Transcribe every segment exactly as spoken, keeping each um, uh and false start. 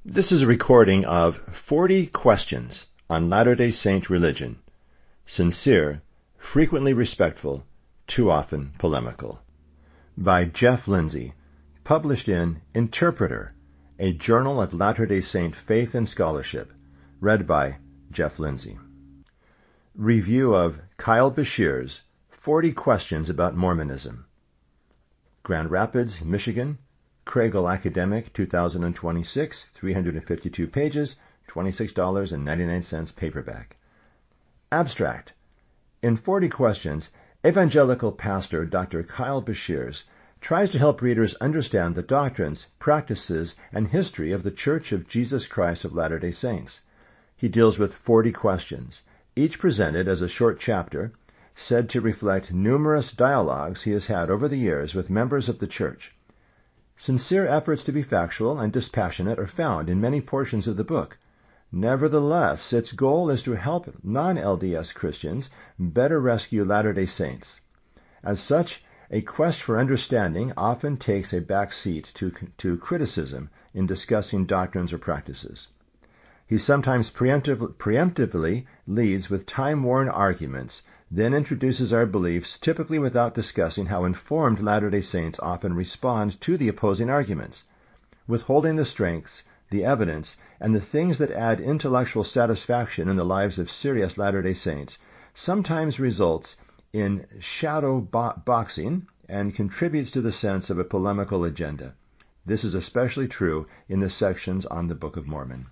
This is a recording of forty Questions on Latter-day Saint Religion. Sincere, frequently respectful, too often polemical. By Jeff Lindsay, published in Interpreter, a journal of Latter-day Saint faith and scholarship, read by Jeff Lindsay. Review of Kyle Beshear's forty Questions about Mormonism. Grand Rapids, Michigan, Kregel Academic, two thousand twenty-six, three hundred fifty-two pages, twenty-six dollars and ninety-nine cents paperback. Abstract. In forty Questions, evangelical pastor Doctor Kyle Beshears tries to help readers understand the doctrines, practices, and history of the Church of Jesus Christ of Latter-day Saints. He deals with forty questions, each presented as a short chapter, said to reflect numerous dialogues he has had over the years with members of the Church. Sincere efforts to be factual and dispassionate are found in many portions of the book. Nevertheless, its goal is to help non-L D S Christians better rescue Latter-day Saints. As such, a quest for understanding often takes a back seat to, to criticism in discussing doctrines or practices. He sometimes preemptive, preemptively leads with time-worn arguments, then introduces our beliefs, typically without discussing how informed Latter-day Saints often respond to the opposing arguments. Withholding the strengths, the evidence, and the things that add intellectual satisfaction in the lives of serious Latter-day Saints sometimes results in shadow bo- boxing and contributes to the sense of a polemical agenda. This is especially true in the sections on the Book of Mormon.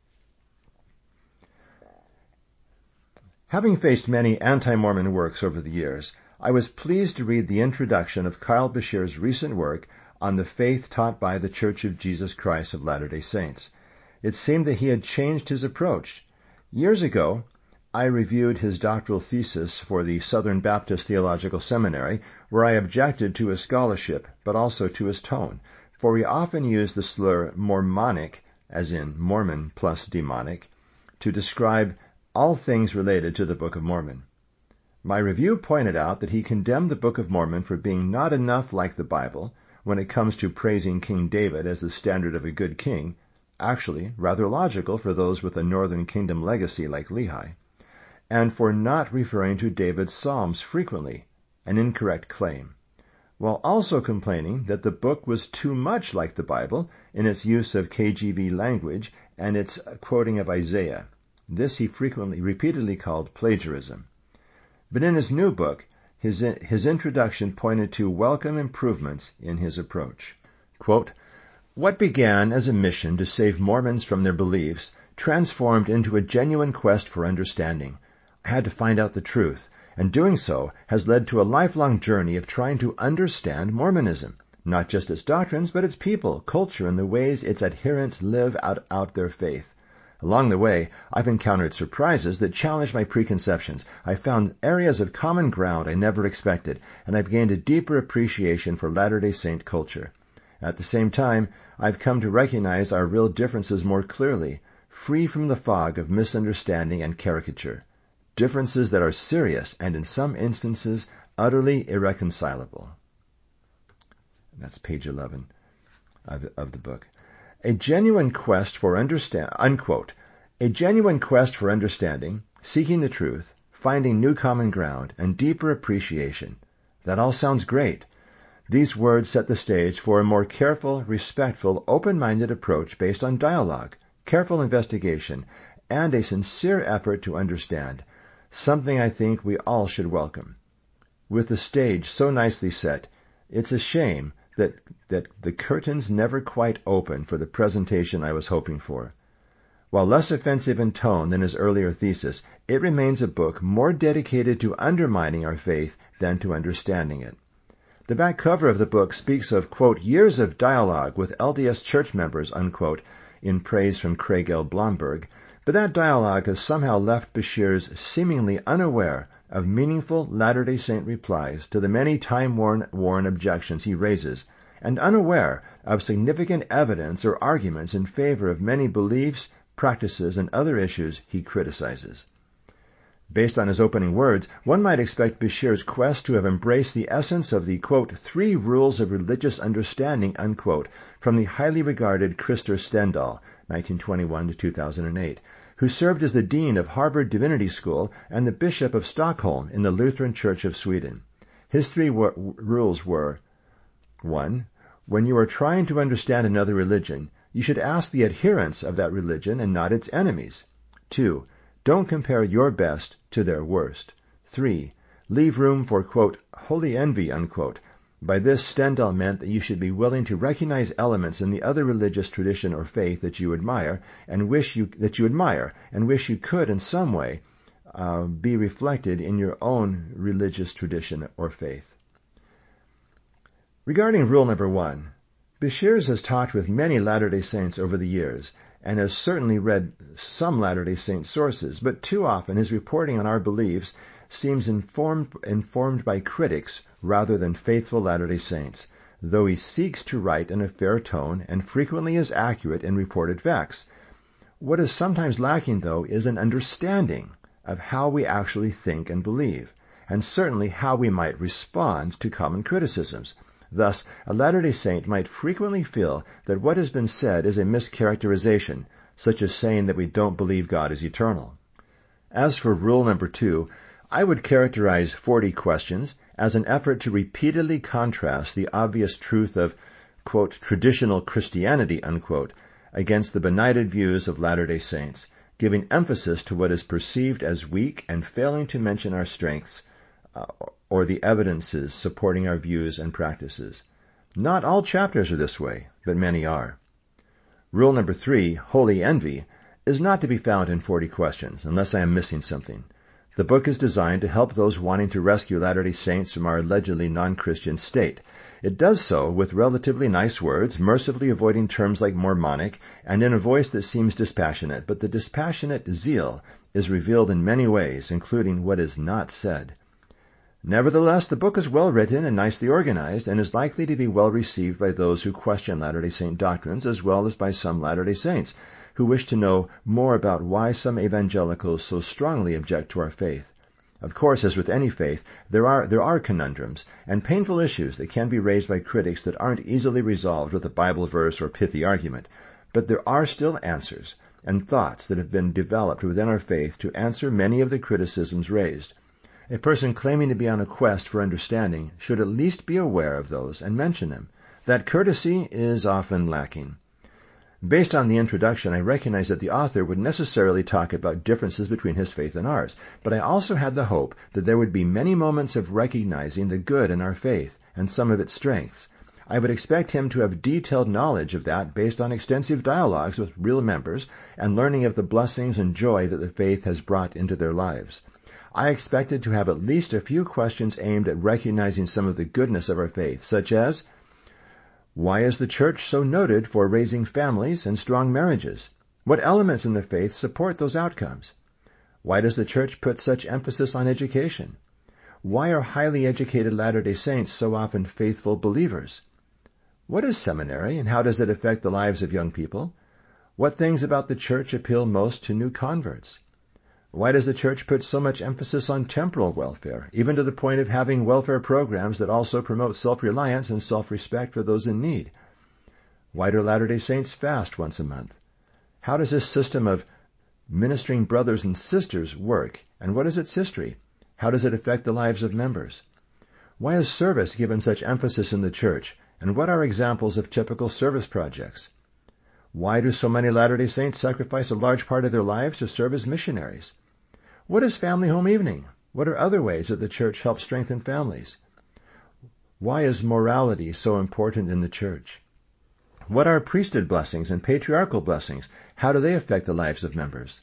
Having faced many anti-Mormon works over the years, I was pleased to read the introduction of Kyle Beshear's recent work on the faith taught by the Church of Jesus Christ of Latter-day Saints. It seemed that he had changed his approach. Years ago, I reviewed his doctoral thesis for the Southern Baptist Theological Seminary, where I objected to his scholarship, but also to his tone, for he often used the slur Mormonic, as in Mormon plus demonic, to describe all things related to the Book of Mormon. My review pointed out that he condemned the Book of Mormon for being not enough like the Bible when it comes to praising King David as the standard of a good king, actually rather logical for those with a Northern Kingdom legacy like Lehi, and for not referring to David's Psalms frequently, an incorrect claim, while also complaining that the book was too much like the Bible in its use of K J V language and its quoting of Isaiah. This he frequently, repeatedly called plagiarism. But in his new book, his, his introduction pointed to welcome improvements in his approach. Quote, "What began as a mission to save Mormons from their beliefs transformed into a genuine quest for understanding. I had to find out the truth, and doing so has led to a lifelong journey of trying to understand Mormonism, not just its doctrines, but its people, culture, and the ways its adherents live out, out their faith. Along the way, I've encountered surprises that challenge my preconceptions. I found areas of common ground I never expected, and I've gained a deeper appreciation for Latter-day Saint culture. At the same time, I've come to recognize our real differences more clearly, free from the fog of misunderstanding and caricature. Differences that are serious and, in some instances, utterly irreconcilable." That's page eleven of, of the book. A genuine quest for understand, unquote, a genuine quest for understanding, seeking the truth, finding new common ground, and deeper appreciation. That all sounds great. These words set the stage for a more careful, respectful, open-minded approach based on dialogue, careful investigation, and a sincere effort to understand, something I think we all should welcome. With the stage so nicely set, it's a shame that that the curtains never quite open for the presentation I was hoping for. While less offensive in tone than his earlier thesis, it remains a book more dedicated to undermining our faith than to understanding it. The back cover of the book speaks of, quote, years of dialogue with L D S church members, unquote, in praise from Craig L. Blomberg, but that dialogue has somehow left Beshears seemingly unaware of meaningful Latter-day Saint replies to the many time-worn worn objections he raises, and unaware of significant evidence or arguments in favor of many beliefs, practices, and other issues he criticizes. Based on his opening words, one might expect Bashir's quest to have embraced the essence of the, quote, three rules of religious understanding, unquote, from the highly regarded Christer Stendahl, nineteen twenty-one to two thousand eight, who served as the dean of Harvard Divinity School and the bishop of Stockholm in the Lutheran Church of Sweden. His three w- rules were, one. When you are trying to understand another religion, you should ask the adherents of that religion and not its enemies. Two. Don't compare your best to their worst. Three. Leave room for, quote, holy envy, unquote. By this, Stendahl meant that you should be willing to recognize elements in the other religious tradition or faith that you admire and wish you that you admire and wish you could in some way uh, be reflected in your own religious tradition or faith. Regarding rule number one, Bashir has talked with many Latter-day Saints over the years and has certainly read some Latter-day Saint sources, but too often his reporting on our beliefs seems informed, informed by critics rather than faithful Latter-day Saints, though he seeks to write in a fair tone and frequently is accurate in reported facts. What is sometimes lacking, though, is an understanding of how we actually think and believe, and certainly how we might respond to common criticisms. Thus, a Latter-day Saint might frequently feel that what has been said is a mischaracterization, such as saying that we don't believe God is eternal. As for rule number two, I would characterize forty questions as an effort to repeatedly contrast the obvious truth of, quote, traditional Christianity, unquote, against the benighted views of Latter-day Saints, giving emphasis to what is perceived as weak and failing to mention our strengths, uh, or the evidences supporting our views and practices. Not all chapters are this way, but many are. Rule number three, holy envy, is not to be found in forty questions, unless I am missing something. The book is designed to help those wanting to rescue Latter-day Saints from our allegedly non-Christian state. It does so with relatively nice words, mercifully avoiding terms like mormonic, and in a voice that seems dispassionate, but the dispassionate zeal is revealed in many ways, including what is not said. Nevertheless, the book is well written and nicely organized, and is likely to be well received by those who question Latter-day Saint doctrines, as well as by some Latter-day Saints who wish to know more about why some evangelicals so strongly object to our faith. Of course, as with any faith, there are there are conundrums and painful issues that can be raised by critics that aren't easily resolved with a Bible verse or pithy argument, but there are still answers and thoughts that have been developed within our faith to answer many of the criticisms raised. A person claiming to be on a quest for understanding should at least be aware of those and mention them. That courtesy is often lacking. Based on the introduction, I recognize that the author would necessarily talk about differences between his faith and ours, but I also had the hope that there would be many moments of recognizing the good in our faith and some of its strengths. I would expect him to have detailed knowledge of that based on extensive dialogues with real members and learning of the blessings and joy that the faith has brought into their lives. I expected to have at least a few questions aimed at recognizing some of the goodness of our faith, such as, why is the church so noted for raising families and strong marriages? What elements in the faith support those outcomes? Why does the church put such emphasis on education? Why are highly educated Latter-day Saints so often faithful believers? What is seminary, and how does it affect the lives of young people? What things about the church appeal most to new converts? Why does the church put so much emphasis on temporal welfare, even to the point of having welfare programs that also promote self-reliance and self-respect for those in need? Why do Latter-day Saints fast once a month? How does this system of ministering brothers and sisters work, and what is its history? How does it affect the lives of members? Why is service given such emphasis in the church, and what are examples of typical service projects? Why do so many Latter-day Saints sacrifice a large part of their lives to serve as missionaries? What is family home evening? What are other ways that the church helps strengthen families? Why is morality so important in the church? What are priesthood blessings and patriarchal blessings? How do they affect the lives of members?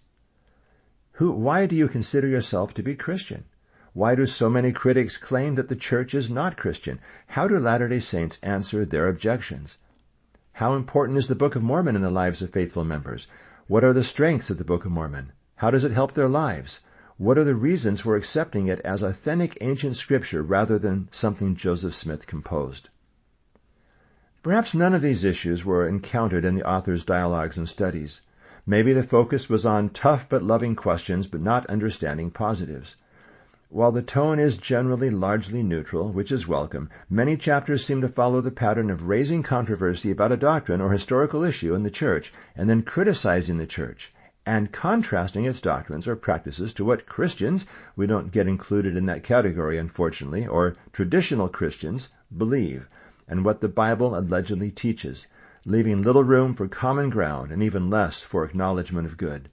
Who, why do you consider yourself to be Christian? Why do so many critics claim that the church is not Christian? How do Latter-day Saints answer their objections? How important is the Book of Mormon in the lives of faithful members? What are the strengths of the Book of Mormon? How does it help their lives? What are the reasons for accepting it as authentic ancient scripture rather than something Joseph Smith composed? Perhaps none of these issues were encountered in the author's dialogues and studies. Maybe the focus was on tough but loving questions, but not understanding positives. While the tone is generally largely neutral, which is welcome, many chapters seem to follow the pattern of raising controversy about a doctrine or historical issue in the church, and then criticizing the church, and contrasting its doctrines or practices to what Christians, we don't get included in that category unfortunately, or traditional Christians, believe, and what the Bible allegedly teaches, leaving little room for common ground and even less for acknowledgement of good.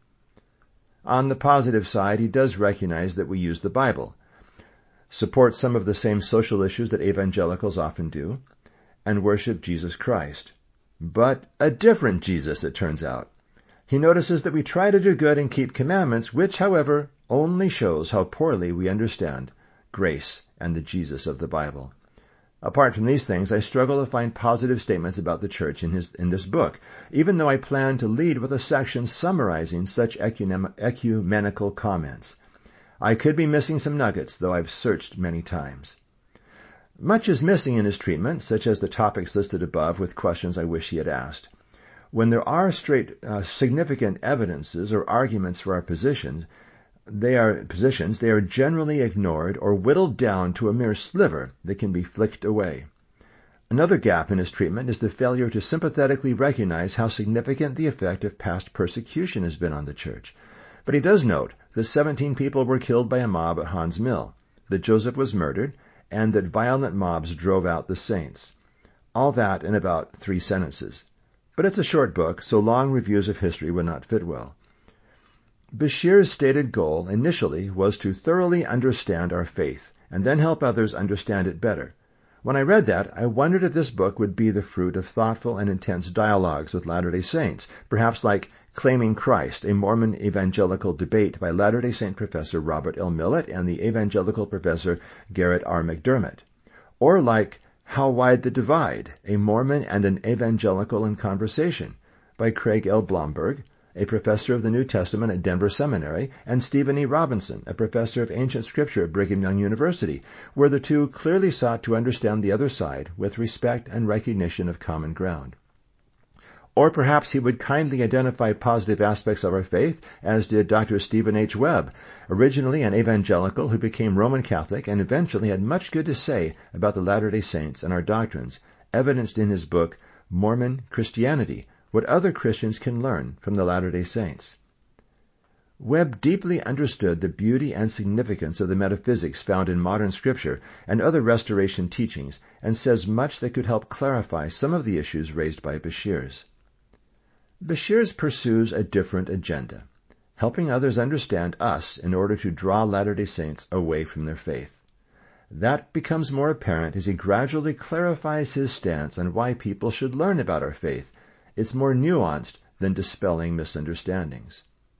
On the positive side, he does recognize that we use the Bible, support some of the same social issues that evangelicals often do, and worship Jesus Christ. But a different Jesus, it turns out. He notices that we try to do good and keep commandments, which, however, only shows how poorly we understand grace and the Jesus of the Bible. Apart from these things, I struggle to find positive statements about the church in, his, in this book, even though I plan to lead with a section summarizing such ecumenical comments. I could be missing some nuggets, though I've searched many times. Much is missing in his treatment, such as the topics listed above with questions I wish he had asked. When there are straight, uh, significant evidences or arguments for our positions, They are positions, they are generally ignored or whittled down to a mere sliver that can be flicked away. Another gap in his treatment is the failure to sympathetically recognize how significant the effect of past persecution has been on the church. But he does note that seventeen people were killed by a mob at Hans Mill, that Joseph was murdered, and that violent mobs drove out the saints. All that in about three sentences. But it's a short book, so long reviews of history would not fit well. Bashir's stated goal initially was to thoroughly understand our faith and then help others understand it better. When I read that, I wondered if this book would be the fruit of thoughtful and intense dialogues with Latter-day Saints, perhaps like Claiming Christ, a Mormon evangelical debate by Latter-day Saint professor Robert L. Millett and the evangelical professor Garrett R. McDermott, or like How Wide the Divide, a Mormon and an Evangelical in Conversation by Craig L. Blomberg, a professor of the New Testament at Denver Seminary, and Stephen E. Robinson, a professor of ancient scripture at Brigham Young University, where the two clearly sought to understand the other side with respect and recognition of common ground. Or perhaps he would kindly identify positive aspects of our faith, as did Doctor Stephen H. Webb, originally an evangelical who became Roman Catholic and eventually had much good to say about the Latter-day Saints and our doctrines, evidenced in his book, Mormon Christianity, What Other Christians Can Learn from the Latter-day Saints. Webb deeply understood the beauty and significance of the metaphysics found in modern scripture and other restoration teachings, and says much that could help clarify some of the issues raised by Bashir's. Bashir's pursues a different agenda, helping others understand us in order to draw Latter-day Saints away from their faith. That becomes more apparent as he gradually clarifies his stance on why people should learn about our faith. It's more nuanced than dispelling misunderstandings.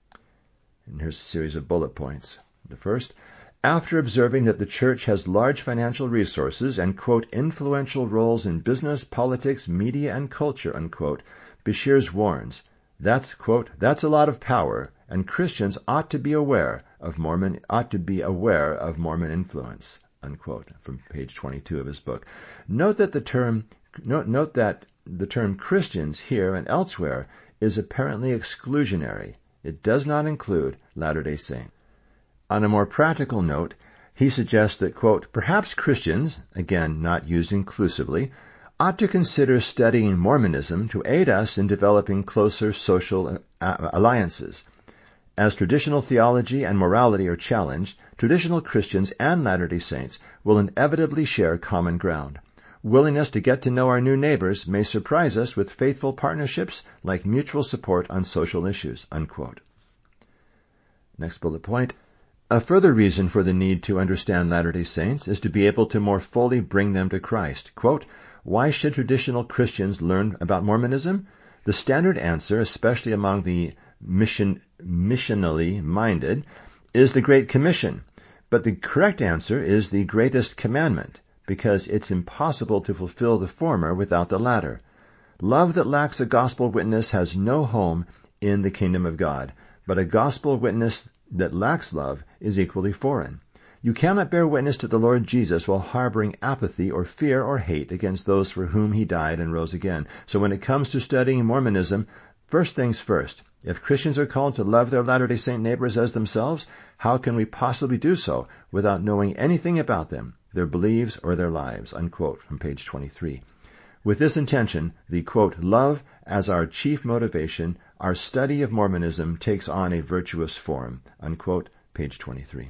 And here's a series of bullet points. The first, after observing that the church has large financial resources and, quote, influential roles in business, politics, media, and culture, unquote, Bashir warns, that's, quote, that's a lot of power, and Christians ought to be aware of Mormon, ought to be aware of Mormon influence, unquote, from page twenty-two of his book. Note that the term, note, note that the term Christians here and elsewhere is apparently exclusionary. It does not include Latter-day Saints. On a more practical note, he suggests that, quote, perhaps Christians, again not used inclusively, ought to consider studying Mormonism to aid us in developing closer social alliances. As traditional theology and morality are challenged, traditional Christians and Latter-day Saints will inevitably share common ground. Willingness to get to know our new neighbors may surprise us with faithful partnerships like mutual support on social issues, unquote. Next bullet point. A further reason for the need to understand Latter-day Saints is to be able to more fully bring them to Christ. Quote, why should traditional Christians learn about Mormonism? The standard answer, especially among the mission, missionally minded, is the Great Commission. But the correct answer is the greatest commandment, because it's impossible to fulfill the former without the latter. Love that lacks a gospel witness has no home in the kingdom of God, but a gospel witness that lacks love is equally foreign. You cannot bear witness to the Lord Jesus while harboring apathy or fear or hate against those for whom he died and rose again. So when it comes to studying Mormonism, first things first, If Christians are called to love their Latter-day Saint neighbors as themselves, how can we possibly do so without knowing anything about them, their beliefs, or their lives?" Unquote, from page twenty-three. With this intention, the, quote, "love as our chief motivation, our study of Mormonism takes on a virtuous form," unquote, page twenty-three.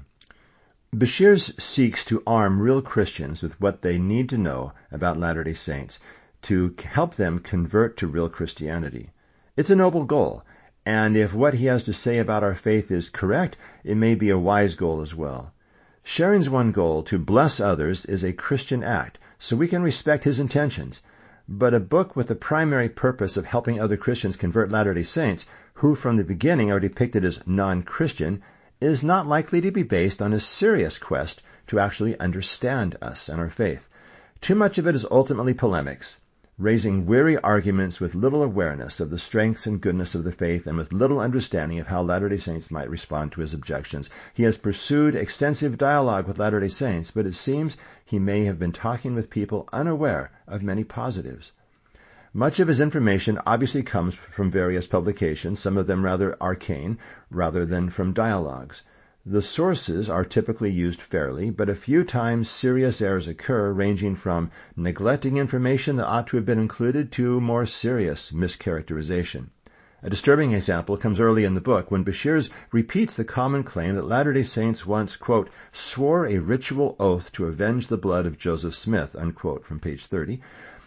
Beshears seeks to arm real Christians with what they need to know about Latter-day Saints to help them convert to real Christianity. It's a noble goal, and if what he has to say about our faith is correct, it may be a wise goal as well. Sharing's one goal, to bless others, is a Christian act, so we can respect his intentions. But a book with the primary purpose of helping other Christians convert Latter-day Saints, who from the beginning are depicted as non-Christian, is not likely to be based on a serious quest to actually understand us and our faith. Too much of it is ultimately polemics, raising weary arguments with little awareness of the strengths and goodness of the faith and with little understanding of how Latter-day Saints might respond to his objections. He has pursued extensive dialogue with Latter-day Saints, but it seems he may have been talking with people unaware of many positives. Much of his information obviously comes from various publications, some of them rather arcane, rather than from dialogues. The sources are typically used fairly, but a few times serious errors occur, ranging from neglecting information that ought to have been included to more serious mischaracterization. A disturbing example comes early in the book when Beshears repeats the common claim that Latter-day Saints once, quote, "swore a ritual oath to avenge the blood of Joseph Smith," unquote, from page thirty,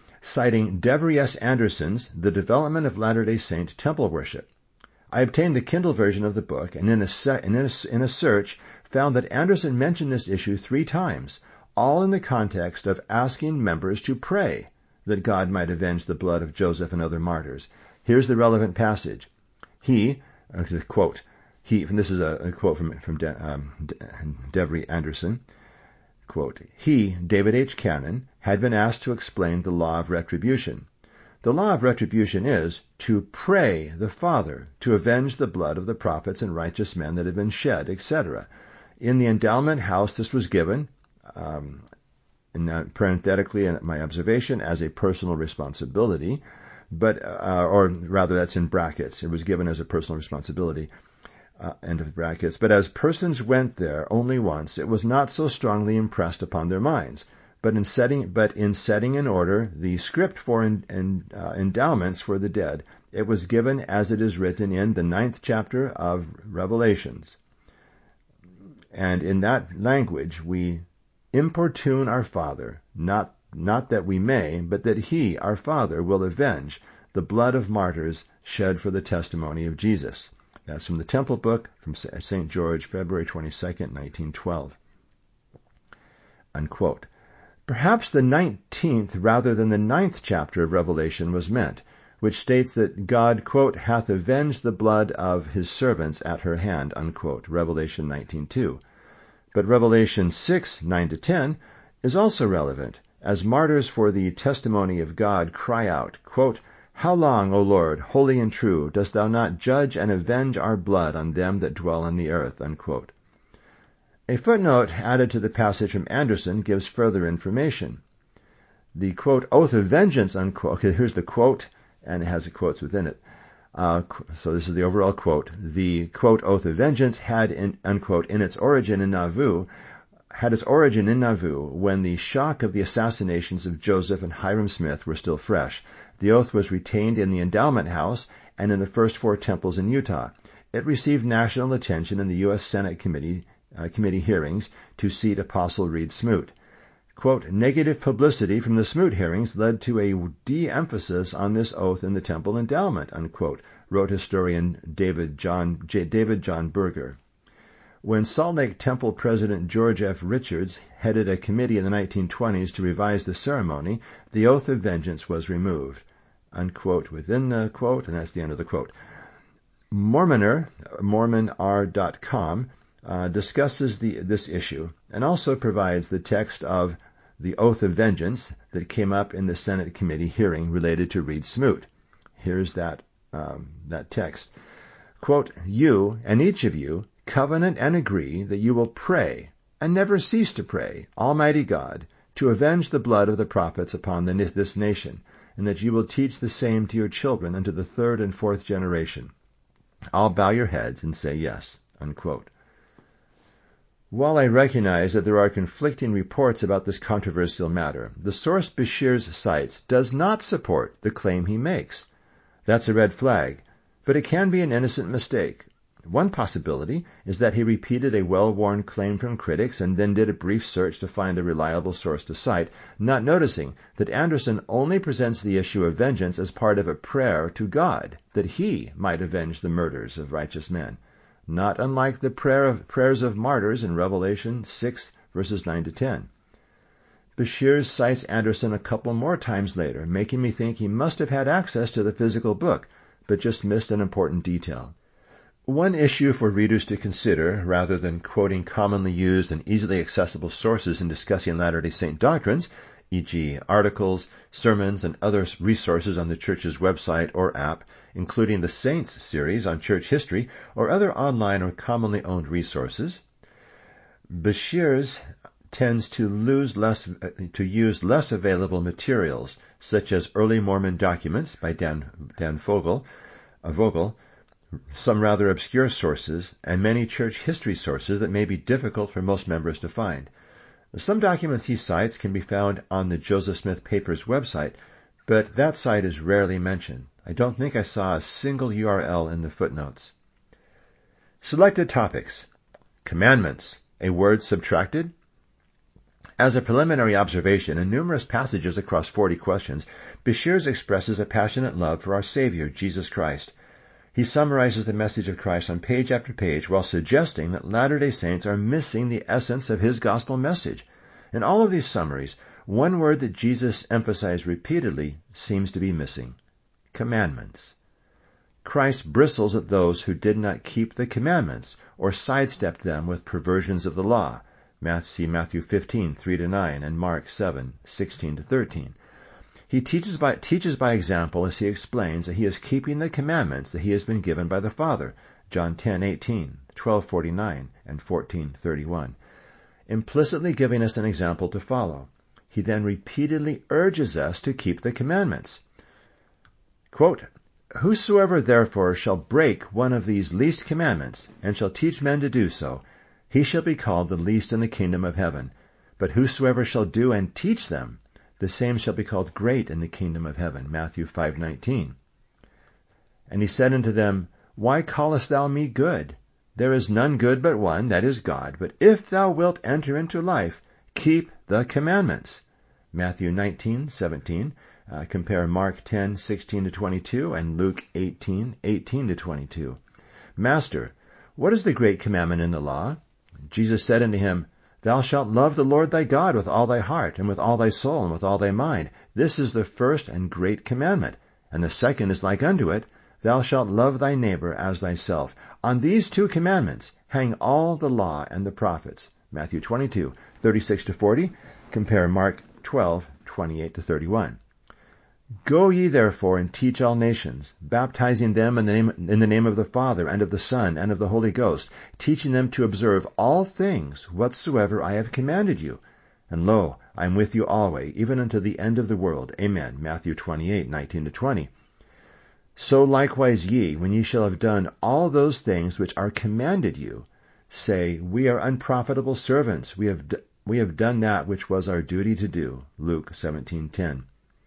citing Devery S. Anderson's The Development of Latter-day Saint Temple Worship. I obtained the Kindle version of the book, and in a, se- in, a, in a search found that Anderson mentioned this issue three times, all in the context of asking members to pray that God might avenge the blood of Joseph and other martyrs. Here's the relevant passage. He, uh, quote, he, and this is a, a quote from, from De, um, De, Devery Anderson, quote, "He, David H. Cannon, had been asked to explain the law of retribution. The law of retribution is to pray the Father to avenge the blood of the prophets and righteous men that have been shed, et cetera. In the endowment house, this was given, um, in, parenthetically in my observation, as a personal responsibility, but uh, or rather that's in brackets. It was given as a personal responsibility. Uh, end of brackets. But as persons went there only once, it was not so strongly impressed upon their minds. But in setting, but in setting in order the script for in, in, uh, endowments for the dead, it was given as it is written in the ninth chapter of Revelations. And in that language we importune our Father, not not that we may, but that He, our Father, will avenge the blood of martyrs shed for the testimony of Jesus." That's from the Temple Book, from Saint George, February twenty-second, nineteen twelve. Unquote. Perhaps the nineteenth rather than the ninth chapter of Revelation was meant, which states that God, quote, "hath avenged the blood of his servants at her hand," unquote, Revelation nineteen two. But Revelation six, nine to ten is also relevant, as martyrs for the testimony of God cry out, quote, "How long, O Lord, holy and true, dost thou not judge and avenge our blood on them that dwell on the earth?" Unquote. A footnote added to the passage from Anderson gives further information. The, quote, "oath of vengeance," unquote, okay, here's the quote, and it has the quotes within it. Uh, so this is the overall quote. The, quote, "oath of vengeance" had, in, unquote, in its origin in Nauvoo, had its origin in Nauvoo when the shock of the assassinations of Joseph and Hiram Smith were still fresh. The oath was retained in the endowment house and in the first four temples in Utah. It received national attention in the U S Senate committee, uh, committee hearings to seat Apostle Reed Smoot. Quote, "Negative publicity from the Smoot hearings led to a de-emphasis on this oath in the temple endowment," unquote, wrote historian David John, J, David John Berger. When Salt Lake Temple President George F. Richards headed a committee in the nineteen twenties to revise the ceremony, the oath of vengeance was removed. Unquote, within the quote, and that's the end of the quote. Mormoner, Mormon R dot com, uh, discusses the, this issue and also provides the text of the oath of vengeance that came up in the Senate committee hearing related to Reed Smoot. Here's that, um, that text. Quote, "You, and each of you, covenant and agree that you will pray, and never cease to pray, Almighty God, to avenge the blood of the prophets upon the, this nation, and that you will teach the same to your children unto the third and fourth generation." I'll bow your heads and say yes." Unquote. While I recognize that there are conflicting reports about this controversial matter, the source Bashir's cites does not support the claim he makes. That's a red flag, but it can be an innocent mistake. One possibility is that he repeated a well-worn claim from critics and then did a brief search to find a reliable source to cite, not noticing that Anderson only presents the issue of vengeance as part of a prayer to God that he might avenge the murders of righteous men, not unlike the prayer of, prayers of martyrs in Revelation six, verses nine to ten. Bashir cites Anderson a couple more times later, making me think he must have had access to the physical book, but just missed an important detail. One issue for readers to consider, rather than quoting commonly used and easily accessible sources in discussing Latter-day Saint doctrines, for example articles, sermons, and other resources on the Church's website or app, including the Saints series on church history or other online or commonly owned resources, Bashir's tends to lose less to use less available materials, such as early Mormon documents by Dan, Dan Vogel, uh, Vogel, some rather obscure sources, and many church history sources that may be difficult for most members to find. Some documents he cites can be found on the Joseph Smith Papers website, but that site is rarely mentioned. I don't think I saw a single U R L in the footnotes. Selected topics. Commandments, a word subtracted? As a preliminary observation, in numerous passages across forty questions, Bashir expresses a passionate love for our Savior, Jesus Christ. He summarizes the message of Christ on page after page while suggesting that Latter-day Saints are missing the essence of his gospel message. In all of these summaries, one word that Jesus emphasized repeatedly seems to be missing: commandments. Christ bristles at those who did not keep the commandments or sidestepped them with perversions of the law. See Matthew fifteen, three to nine, and Mark seven, sixteen to thirteen. He teaches by, teaches by example as he explains that he is keeping the commandments that he has been given by the Father, John ten, eighteen, twelve, forty-nine, and fourteen, thirty-one, implicitly giving us an example to follow. He then repeatedly urges us to keep the commandments. Quote, "Whosoever therefore shall break one of these least commandments, and shall teach men to do so, he shall be called the least in the kingdom of heaven. But whosoever shall do and teach them, the same shall be called great in the kingdom of heaven." Matthew five nineteen. "And he said unto them, Why callest thou me good? There is none good but one, that is God. But if thou wilt enter into life, keep the commandments." Matthew nineteen, seventeen. Uh, compare Mark ten, sixteen to twenty-two, and Luke eighteen, eighteen to twenty-two. "Master, what is the great commandment in the law?" Jesus said unto him, "Thou shalt love the Lord thy God with all thy heart, and with all thy soul, and with all thy mind. This is the first and great commandment. And the second is like unto it, Thou shalt love thy neighbor as thyself. On these two commandments hang all the law and the prophets." Matthew twenty-two, thirty-six to forty. Compare Mark twelve, twenty-eight to thirty-one. "Go ye therefore and teach all nations, baptizing them in the name in the name of the Father, and of the Son, and of the Holy Ghost, teaching them to observe all things whatsoever I have commanded you. And lo, I am with you always, even unto the end of the world. Amen." Matthew twenty-eight, nineteen to twenty. "So likewise ye, when ye shall have done all those things which are commanded you, say, We are unprofitable servants. We have d- we have done that which was our duty to do." Luke seventeen ten.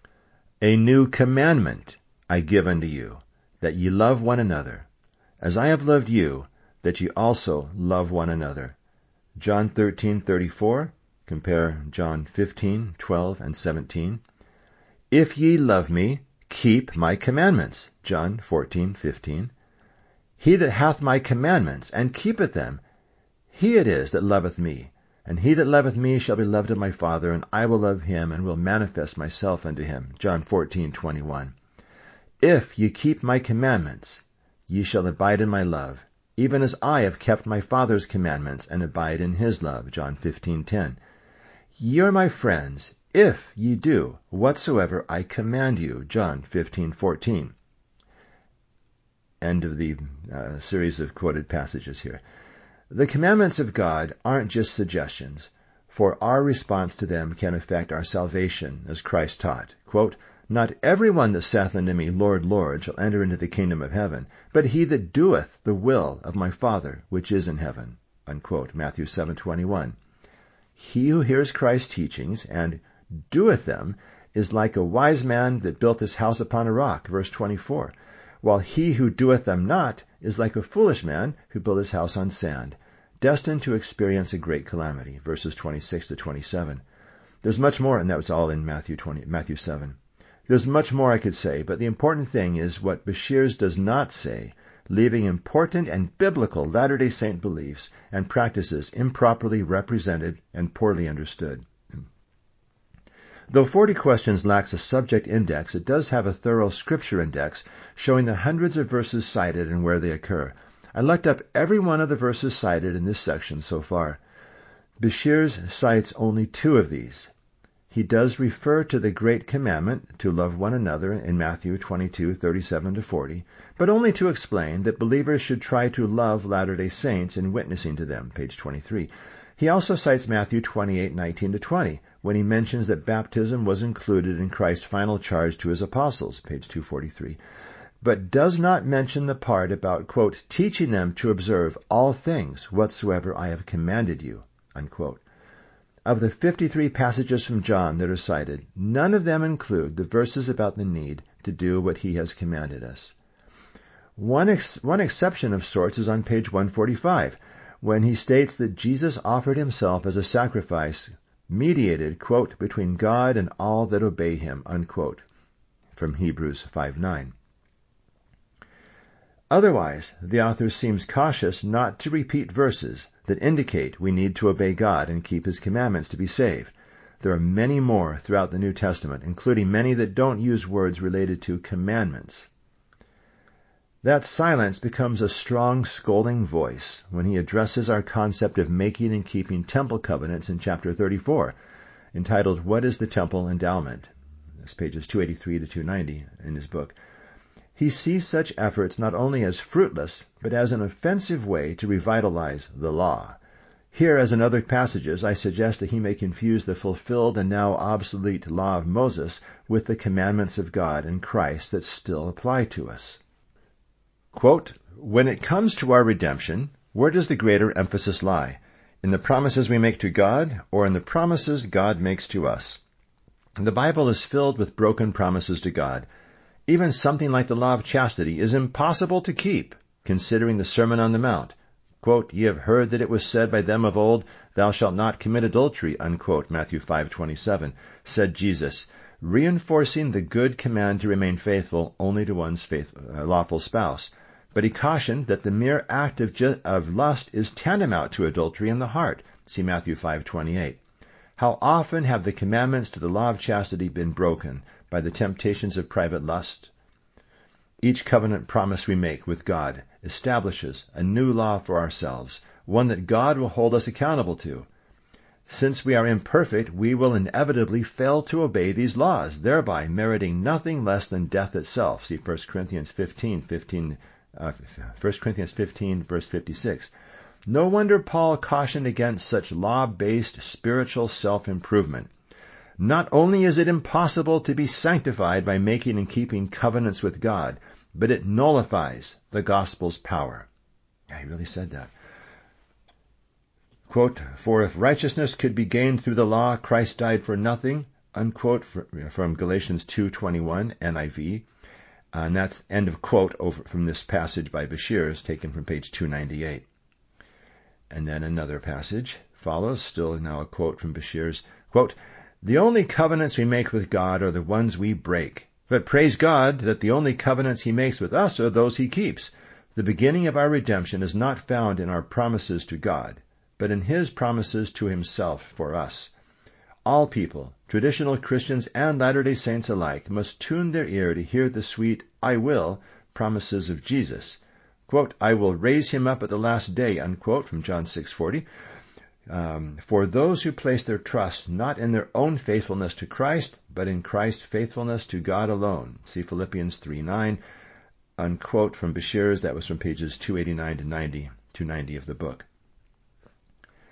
"A new commandment I give unto you, that ye love one another. As I have loved you, that ye also love one another." John thirteen, thirty-four. Compare John fifteen, twelve, and seventeen. "If ye love me, keep my commandments." John fourteen, fifteen. "He that hath my commandments, and keepeth them, he it is that loveth me. And he that loveth me shall be loved of my Father, and I will love him, and will manifest myself unto him." John fourteen, twenty-one. "If ye keep my commandments, ye shall abide in my love, even as I have kept my Father's commandments, and abide in his love." John fifteen, ten. "Ye are my friends, if ye do whatsoever I command you." John fifteen, fourteen. End of the uh, series of quoted passages here. The commandments of God aren't just suggestions, for our response to them can affect our salvation, as Christ taught. Quote, Not every one that saith unto me, Lord, Lord, shall enter into the kingdom of heaven, but he that doeth the will of my Father which is in heaven." Unquote. Matthew seven twenty-one. He who hears Christ's teachings and doeth them is like a wise man that built his house upon a rock, verse twenty-four, while he who doeth them not is like a foolish man who built his house on sand, destined to experience a great calamity, verses twenty-six to twenty-seven. There's much more, and that was all in Matthew twenty, Matthew seven. There's much more I could say, but the important thing is what Bashirs does not say, leaving important and biblical Latter-day Saint beliefs and practices improperly represented and poorly understood. Though forty Questions lacks a subject index, it does have a thorough scripture index showing the hundreds of verses cited and where they occur. I looked up every one of the verses cited in this section so far. Bashirs cites only two of these. He does refer to the great commandment to love one another in Matthew twenty-two, thirty-seven to forty, but only to explain that believers should try to love Latter-day Saints in witnessing to them, page twenty-three. He also cites Matthew twenty-eight, nineteen to twenty, when he mentions that baptism was included in Christ's final charge to his apostles, page two forty-three, but does not mention the part about, quote, teaching them to observe all things whatsoever I have commanded you, unquote. Of the fifty-three passages from John that are cited, none of them include the verses about the need to do what he has commanded us. One, ex- one exception of sorts is on page one forty-five, when he states that Jesus offered himself as a sacrifice mediated, quote, between God and all that obey him, unquote, from Hebrews five nine. Otherwise, the author seems cautious not to repeat verses that indicate we need to obey God and keep his commandments to be saved. There are many more throughout the New Testament, including many that don't use words related to commandments. That silence becomes a strong, scolding voice when he addresses our concept of making and keeping temple covenants in chapter thirty-four, entitled, What is the Temple Endowment? That's pages two eighty-three to two ninety in his book. He sees such efforts not only as fruitless, but as an offensive way to revitalize the law. Here, as in other passages, I suggest that he may confuse the fulfilled and now obsolete law of Moses with the commandments of God in Christ that still apply to us. Quote, when it comes to our redemption, where does the greater emphasis lie? In the promises we make to God, or in the promises God makes to us? The Bible is filled with broken promises to God. Even something like the law of chastity is impossible to keep, considering the Sermon on the Mount. Quote, ye have heard that it was said by them of old, thou shalt not commit adultery, unquote, Matthew five twenty-seven, said Jesus, reinforcing the good command to remain faithful only to one's faith, uh, lawful spouse. But he cautioned that the mere act of, ju- of lust is tantamount to adultery in the heart. See Matthew five twenty-eight. How often have the commandments to the law of chastity been broken by the temptations of private lust? Each covenant promise we make with God establishes a new law for ourselves, one that God will hold us accountable to. Since we are imperfect, we will inevitably fail to obey these laws, thereby meriting nothing less than death itself. See First Corinthians fifteen, fifteen, uh, First Corinthians fifteen, verse fifty-six. No wonder Paul cautioned against such law-based spiritual self-improvement. Not only is it impossible to be sanctified by making and keeping covenants with God, but it nullifies the gospel's power. Yeah, he really said that. Quote, for if righteousness could be gained through the law, Christ died for nothing, unquote, from Galatians two twenty-one, N I V. And that's end of quote over from this passage by Bashirs, taken from page two ninety-eight. And then another passage follows, still now a quote from Bashirs, quote, the only covenants we make with God are the ones we break. But praise God that the only covenants he makes with us are those he keeps. The beginning of our redemption is not found in our promises to God, but in his promises to himself for us. All people, traditional Christians and Latter-day Saints alike, must tune their ear to hear the sweet, I will, promises of Jesus. Quote, I will raise him up at the last day, unquote, from John six forty. Um, for those who place their trust not in their own faithfulness to Christ, but in Christ's faithfulness to God alone. See Philippians three nine, unquote, from Bashirs. That was from pages two eighty-nine to ninety, two ninety of the book.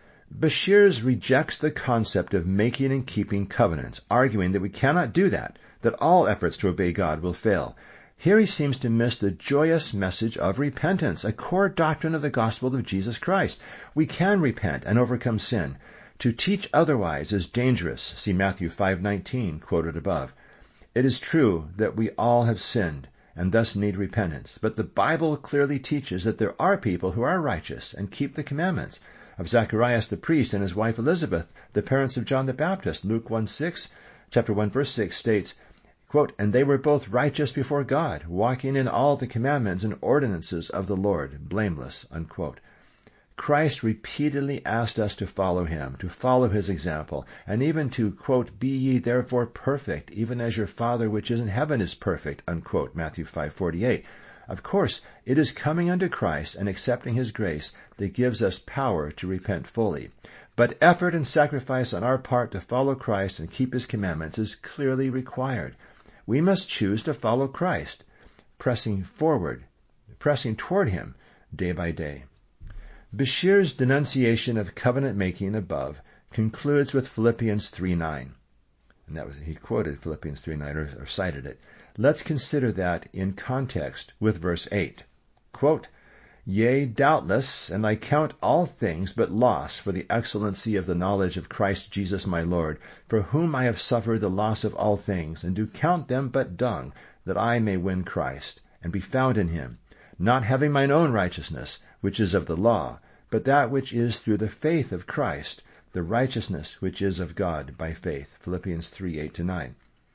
Bashirs rejects the concept of making and keeping covenants, arguing that we cannot do that that all efforts to obey God will fail. Here he seems to miss the joyous message of repentance, a core doctrine of the gospel of Jesus Christ. We can repent and overcome sin. To teach otherwise is dangerous. See Matthew five nineteen, quoted above. It is true that we all have sinned and thus need repentance, but the Bible clearly teaches that there are people who are righteous and keep the commandments. Of Zacharias the priest and his wife Elizabeth, the parents of John the Baptist, Luke one six, chapter one verse six states, quote, "And they were both righteous before God, walking in all the commandments and ordinances of the Lord, blameless," unquote. Christ repeatedly asked us to follow him, to follow his example, and even to, quote, "Be ye therefore perfect, even as your Father which is in heaven is perfect," unquote, Matthew five forty-eight. Of course, it is coming unto Christ and accepting his grace that gives us power to repent fully. But effort and sacrifice on our part to follow Christ and keep his commandments is clearly required. We must choose to follow Christ, pressing forward, pressing toward him day by day. Bashir's denunciation of covenant-making above concludes with Philippians three nine. And that was, he quoted Philippians three nine, or, or cited it. Let's consider that in context with verse eight. Quote, "Yea, doubtless, and I count all things but loss for the excellency of the knowledge of Christ Jesus my Lord, for whom I have suffered the loss of all things, and do count them but dung, that I may win Christ, and be found in him, not having mine own righteousness, which is of the law, but that which is through the faith of Christ, the righteousness which is of God by faith." Philippians three eight to nine.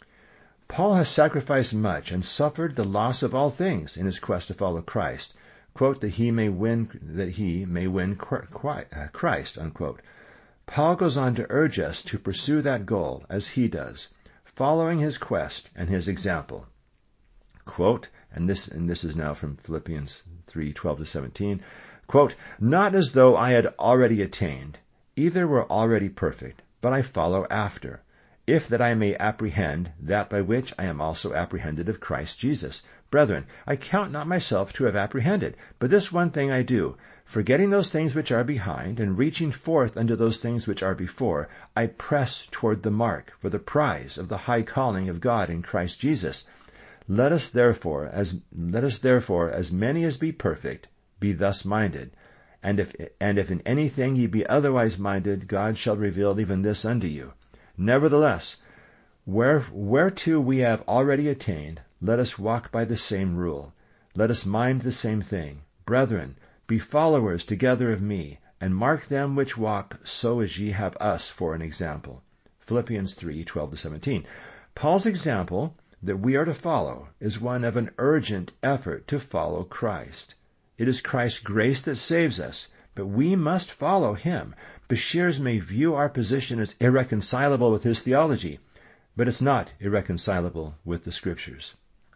Paul has sacrificed much and suffered the loss of all things in his quest to follow Christ, quote, that he may win, that he may win Christ, unquote. Paul goes on to urge us to pursue that goal as he does, following his quest and his example. Quote, and this and this is now from Philippians three twelve to seventeen, quote, "Not as though I had already attained, either were already perfect, but I follow after, if that I may apprehend that by which I am also apprehended of Christ Jesus. Brethren, I count not myself to have apprehended, but this one thing I do, forgetting those things which are behind, and reaching forth unto those things which are before, I press toward the mark for the prize of the high calling of God in Christ Jesus. Let us therefore, as let us therefore, as many as be perfect, be thus minded. And if and if in anything ye be otherwise minded, God shall reveal even this unto you. Nevertheless, where whereto we have already attained, let us walk by the same rule. Let us mind the same thing. Brethren, be followers together of me, and mark them which walk so as ye have us for an example." Philippians three twelve to seventeen. Paul's example that we are to follow is one of an urgent effort to follow Christ. It is Christ's grace that saves us, but we must follow him. Bashirs may view our position as irreconcilable with his theology, but it's not irreconcilable with the Scriptures.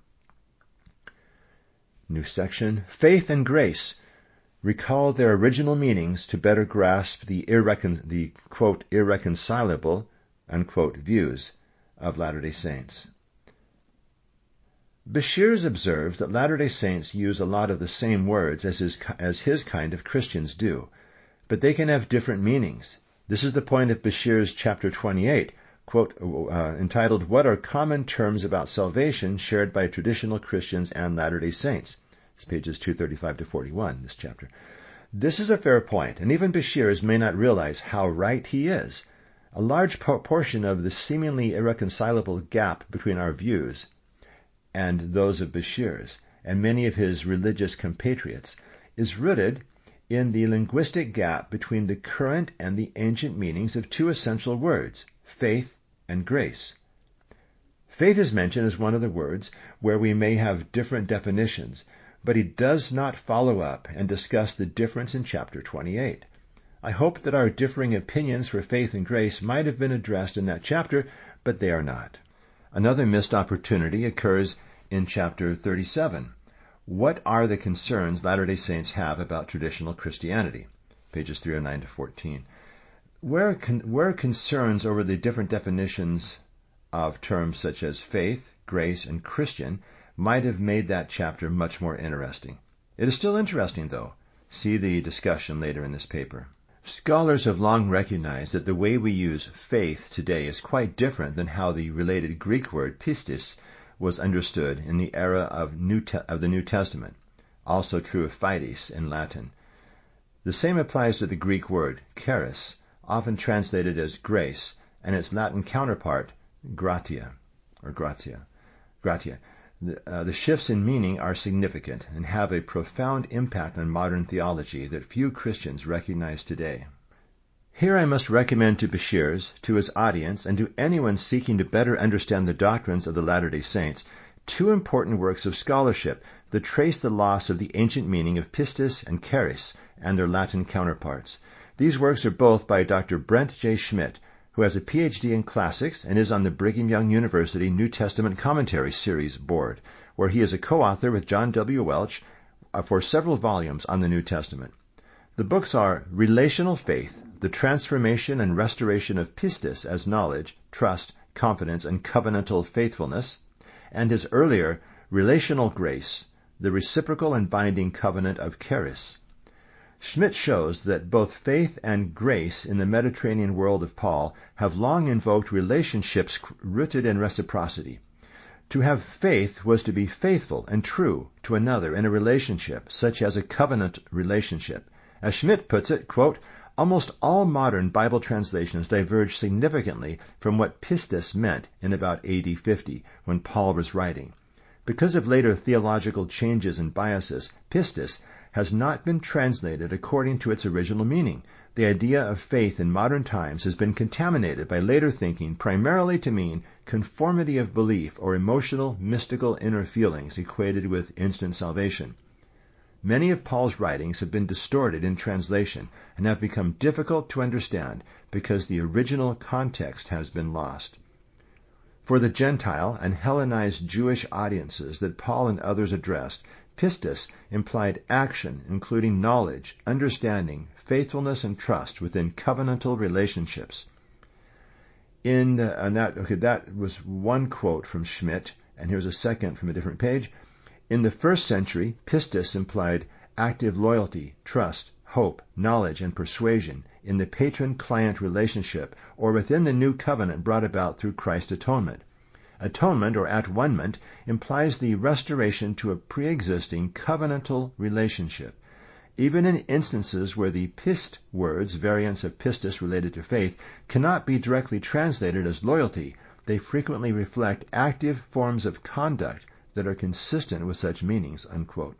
New section, Faith and Grace. Recall their original meanings to better grasp the, irrecon- the quote, irreconcilable, unquote, views of Latter-day Saints. Bashirs observes that Latter-day Saints use a lot of the same words as his, as his kind of Christians do, but they can have different meanings. This is the point of Bashir's chapter twenty-eight, quote, uh, entitled, "What are Common Terms About Salvation Shared by Traditional Christians and Latter-day Saints?" It's pages two thirty-five to forty-one, this chapter. This is a fair point, and even Bashirs may not realize how right he is. A large portion of the seemingly irreconcilable gap between our views and those of Bashirs, and many of his religious compatriots, is rooted in the linguistic gap between the current and the ancient meanings of two essential words, faith and grace. Faith is mentioned as one of the words where we may have different definitions, but he does not follow up and discuss the difference in chapter twenty-eight. I hope that our differing opinions for faith and grace might have been addressed in that chapter, but they are not. Another missed opportunity occurs in chapter thirty-seven. What are the concerns Latter-day Saints have about traditional Christianity? Pages three oh nine to fourteen. Where, con- where concerns over the different definitions of terms such as faith, grace, and Christian might have made that chapter much more interesting. It is still interesting, though. See the discussion later in this paper. Scholars have long recognized that the way we use faith today is quite different than how the related Greek word pistis was understood in the era of, New Te- of the New Testament, also true of fides in Latin. The same applies to the Greek word charis, often translated as grace, and its Latin counterpart, gratia, or gratia. gratia. The, uh, the shifts in meaning are significant and have a profound impact on modern theology that few Christians recognize today. Here I must recommend to Beshears, to his audience, and to anyone seeking to better understand the doctrines of the Latter-day Saints, two important works of scholarship that trace the loss of the ancient meaning of pistis and charis and their Latin counterparts. These works are both by Doctor Brent J. Schmidt, who has a P H D in classics and is on the Brigham Young University New Testament Commentary Series board, where he is a co-author with John W. Welch for several volumes on the New Testament. The books are Relational Faith, The Transformation and Restoration of Pistis as Knowledge, Trust, Confidence, and Covenantal Faithfulness, and his earlier Relational Grace, The Reciprocal and Binding Covenant of Charis. Schmidt shows that both faith and grace in the Mediterranean world of Paul have long invoked relationships rooted in reciprocity. To have faith was to be faithful and true to another in a relationship, such as a covenant relationship. As Schmidt puts it, quote, almost all modern Bible translations diverge significantly from what pistis meant in about A D fifty, when Paul was writing. Because of later theological changes and biases, pistis has not been translated according to its original meaning. The idea of faith in modern times has been contaminated by later thinking primarily to mean conformity of belief or emotional, mystical inner feelings equated with instant salvation. Many of Paul's writings have been distorted in translation and have become difficult to understand because the original context has been lost. For the Gentile and Hellenized Jewish audiences that Paul and others addressed, pistis implied action, including knowledge, understanding, faithfulness, and trust within covenantal relationships. In the, and that, okay, that was one quote from Schmidt, and here's a second from a different page. In the first century, pistis implied active loyalty, trust, hope, knowledge, and persuasion in the patron-client relationship or within the new covenant brought about through Christ's atonement. Atonement, or at-one-ment, implies the restoration to a pre-existing covenantal relationship. Even in instances where the pist words, variants of pistis related to faith, cannot be directly translated as loyalty, they frequently reflect active forms of conduct that are consistent with such meanings, unquote.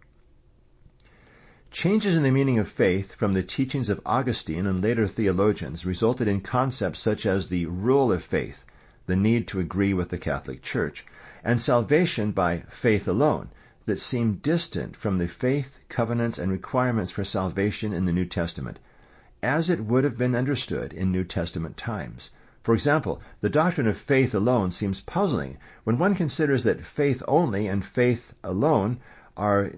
Changes in the meaning of faith from the teachings of Augustine and later theologians resulted in concepts such as the rule of faith, the need to agree with the Catholic Church, and salvation by faith alone, that seem distant from the faith, covenants, and requirements for salvation in the New Testament, as it would have been understood in New Testament times. For example, the doctrine of faith alone seems puzzling when one considers that faith only and faith alone are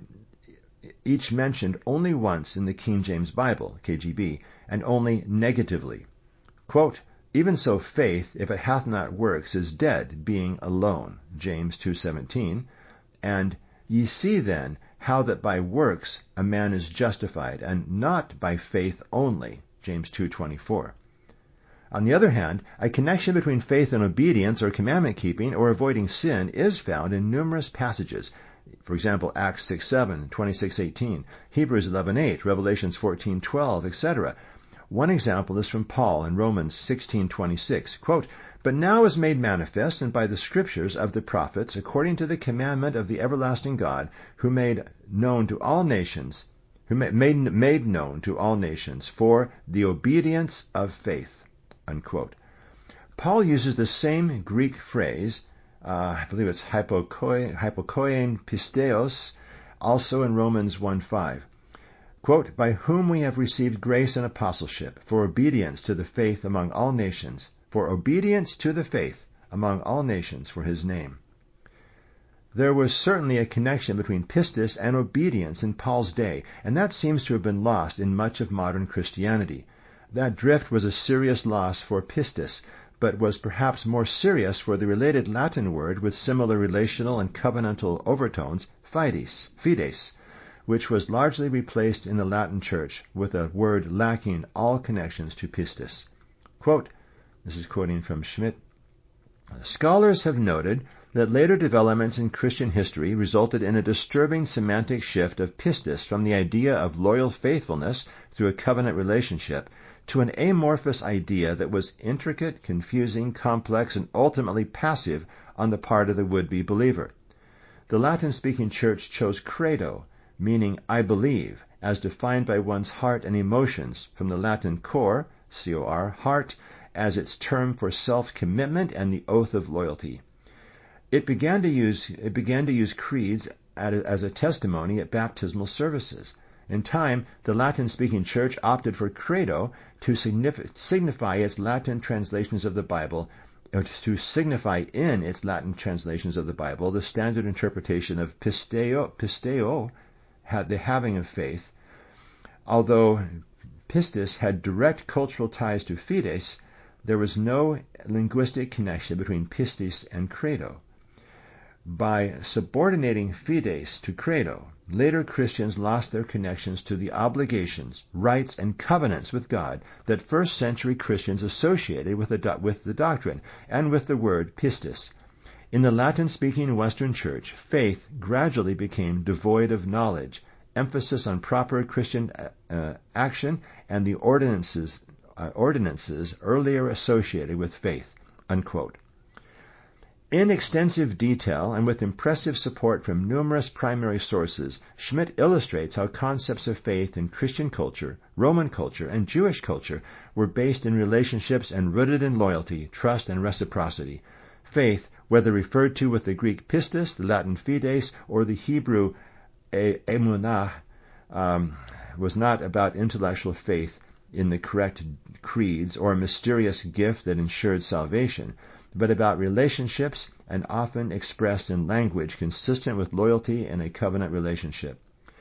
each mentioned only once in the King James Bible, K J V, and only negatively. Quote, even so faith, if it hath not works, is dead, being alone, James two seventeen, and ye see then how that by works a man is justified, and not by faith only, James two twenty-four. On the other hand, a connection between faith and obedience or commandment-keeping or avoiding sin is found in numerous passages. For example, Acts six seven, twenty-six eighteen, Hebrews eleven eight, Revelations fourteen twelve, et cetera. One example is from Paul in Romans sixteen twenty-six, quote, but now is made manifest, and by the scriptures of the prophets, according to the commandment of the everlasting God, who made known to all nations, who made, made known to all nations for the obedience of faith, unquote. Paul uses the same Greek phrase, uh, I believe it's hypokoin, hypokoin pisteos, also in Romans one five. Quote, by whom we have received grace and apostleship for obedience to the faith among all nations, for obedience to the faith among all nations for his name. There was certainly a connection between pistis and obedience in Paul's day, and that seems to have been lost in much of modern Christianity. That drift was a serious loss for pistis, but was perhaps more serious for the related Latin word with similar relational and covenantal overtones, fides, fides, which was largely replaced in the Latin Church with a word lacking all connections to pistis. Quote, this is quoting from Schmidt, "Scholars have noted that later developments in Christian history resulted in a disturbing semantic shift of pistis from the idea of loyal faithfulness through a covenant relationship to an amorphous idea that was intricate, confusing, complex, and ultimately passive on the part of the would-be believer. The Latin-speaking church chose credo, meaning I believe, as defined by one's heart and emotions, from the Latin cor, C O R, heart, as its term for self-commitment and the oath of loyalty. It began to use it began to use creeds as a testimony at baptismal services. In time, the Latin-speaking church opted for credo to signify its Latin translations of the Bible, or to signify in its Latin translations of the Bible the standard interpretation of pisteo, pisteo, the having of faith. Although pistis had direct cultural ties to fides, there was no linguistic connection between pistis and credo. By subordinating fides to credo, later Christians lost their connections to the obligations, rights, and covenants with God that first-century Christians associated with the, do- with the doctrine and with the word pistis. In the Latin-speaking Western Church, faith gradually became devoid of knowledge, emphasis on proper Christian uh, action, and the ordinances, uh, ordinances earlier associated with faith." Unquote. In extensive detail and with impressive support from numerous primary sources, Schmidt illustrates how concepts of faith in Christian culture, Roman culture, and Jewish culture were based in relationships and rooted in loyalty, trust, and reciprocity. Faith, whether referred to with the Greek pistis, the Latin fides, or the Hebrew emunah, um, was not about intellectual faith in the correct creeds or a mysterious gift that ensured salvation, but about relationships and often expressed in language consistent with loyalty in a covenant relationship.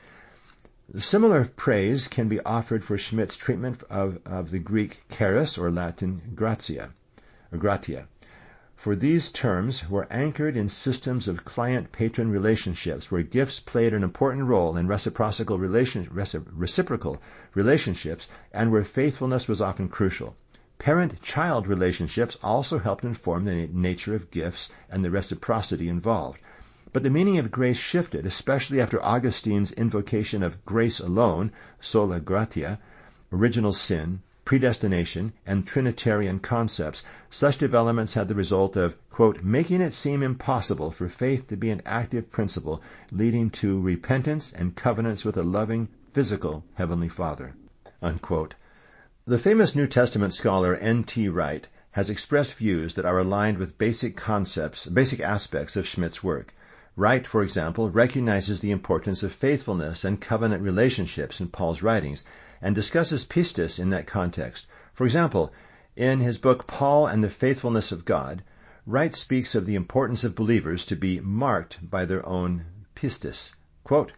Similar praise can be offered for Schmidt's treatment of, of the Greek charis or Latin gratia, or gratia. For these terms were anchored in systems of client-patron relationships where gifts played an important role in reciprocal, relation, reciprocal relationships and where faithfulness was often crucial. Parent-child relationships also helped inform the nature of gifts and the reciprocity involved. But the meaning of grace shifted, especially after Augustine's invocation of grace alone, sola gratia, original sin, predestination, and Trinitarian concepts. Such developments had the result of, quote, making it seem impossible for faith to be an active principle, leading to repentance and covenants with a loving, physical Heavenly Father, unquote. The famous New Testament scholar N T Wright has expressed views that are aligned with basic concepts, basic aspects of Schmidt's work. Wright, for example, recognizes the importance of faithfulness and covenant relationships in Paul's writings and discusses pistis in that context. For example, in his book Paul and the Faithfulness of God, Wright speaks of the importance of believers to be marked by their own pistis. Quote,